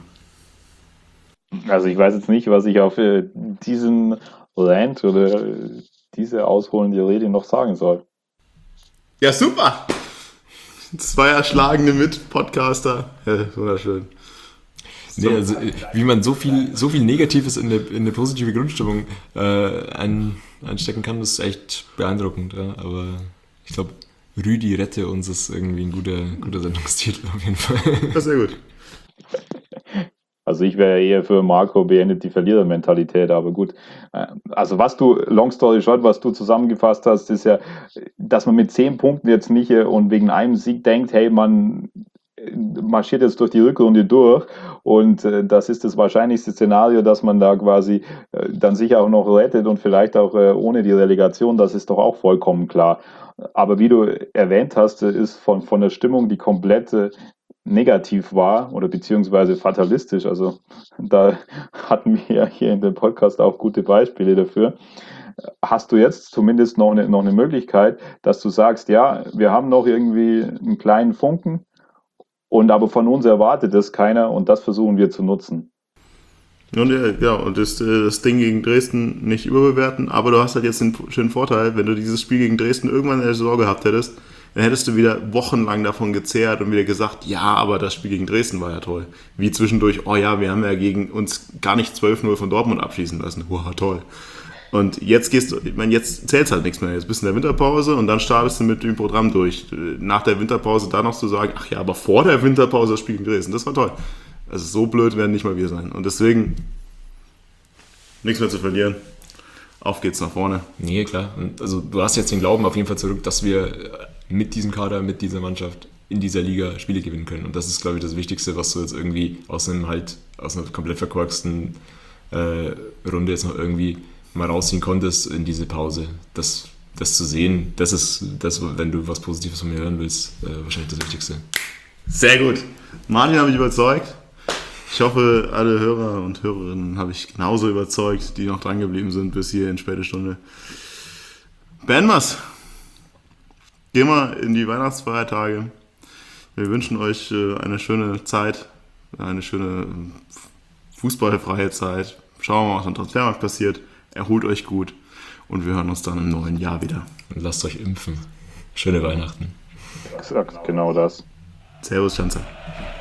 Also ich weiß jetzt nicht, was ich auf diesen Rant oder diese ausholende Rede noch sagen soll. Ja, super! 2 erschlagene Mit-Podcaster. Ja, wunderschön. Nee, also, wie man so viel Negatives in eine positive Grundstimmung einstecken kann, das ist echt beeindruckend. Ja? Aber ich glaube, Rüdi rette uns ist irgendwie ein guter Sendungstitel auf jeden Fall. Das ist sehr gut. Also ich wäre eher für Marco beendet die Verlierermentalität, aber gut. Also long story short, was du zusammengefasst hast, ist ja, dass man mit 10 Punkten jetzt nicht und wegen einem Sieg denkt, hey, man marschiert jetzt durch die Rückrunde durch und das ist das wahrscheinlichste Szenario, dass man da quasi dann sich auch noch rettet und vielleicht auch ohne die Relegation, das ist doch auch vollkommen klar. Aber wie du erwähnt hast, ist von der Stimmung die komplette negativ war oder beziehungsweise fatalistisch. Also da hatten wir ja hier in dem Podcast auch gute Beispiele dafür. Hast du jetzt zumindest noch eine Möglichkeit, dass du sagst, ja, wir haben noch irgendwie einen kleinen Funken und aber von uns erwartet das keiner und das versuchen wir zu nutzen. Und das Ding gegen Dresden nicht überbewerten, aber du hast halt jetzt den schönen Vorteil, wenn du dieses Spiel gegen Dresden irgendwann in der Saison gehabt hättest, dann hättest du wieder wochenlang davon gezehrt und wieder gesagt, ja, aber das Spiel gegen Dresden war ja toll. Wie zwischendurch, oh ja, wir haben ja gegen uns gar nicht 12-0 von Dortmund abschießen lassen. Wow, toll. Und jetzt jetzt zählt's halt nichts mehr. Jetzt bist du in der Winterpause und dann startest du mit dem Programm durch. Nach der Winterpause da noch zu sagen, ach ja, aber vor der Winterpause das Spiel gegen Dresden, das war toll. Also so blöd werden nicht mal wir sein. Und deswegen nichts mehr zu verlieren. Auf geht's nach vorne. Nee, klar. Und also du hast jetzt den Glauben auf jeden Fall zurück, dass wir mit diesem Kader, mit dieser Mannschaft in dieser Liga Spiele gewinnen können. Und das ist, glaube ich, das Wichtigste, was du jetzt irgendwie aus einer komplett verkorksten Runde jetzt noch irgendwie mal rausziehen konntest in diese Pause. Das zu sehen, das ist das, wenn du was Positives von mir hören willst, wahrscheinlich das Wichtigste. Sehr gut. Martin hat mich überzeugt. Ich hoffe, alle Hörer und Hörerinnen habe ich genauso überzeugt, die noch dran geblieben sind bis hier in späte Stunde. Beenden wir's. Gehen wir in die Weihnachtsfeiertage. Wir wünschen euch eine schöne Zeit, eine schöne fußballfreie Zeit. Schauen wir mal, was am Transfermarkt passiert. Erholt euch gut und wir hören uns dann im neuen Jahr wieder. Und lasst euch impfen. Schöne Weihnachten. Exakt, genau das. Servus, Schanzer.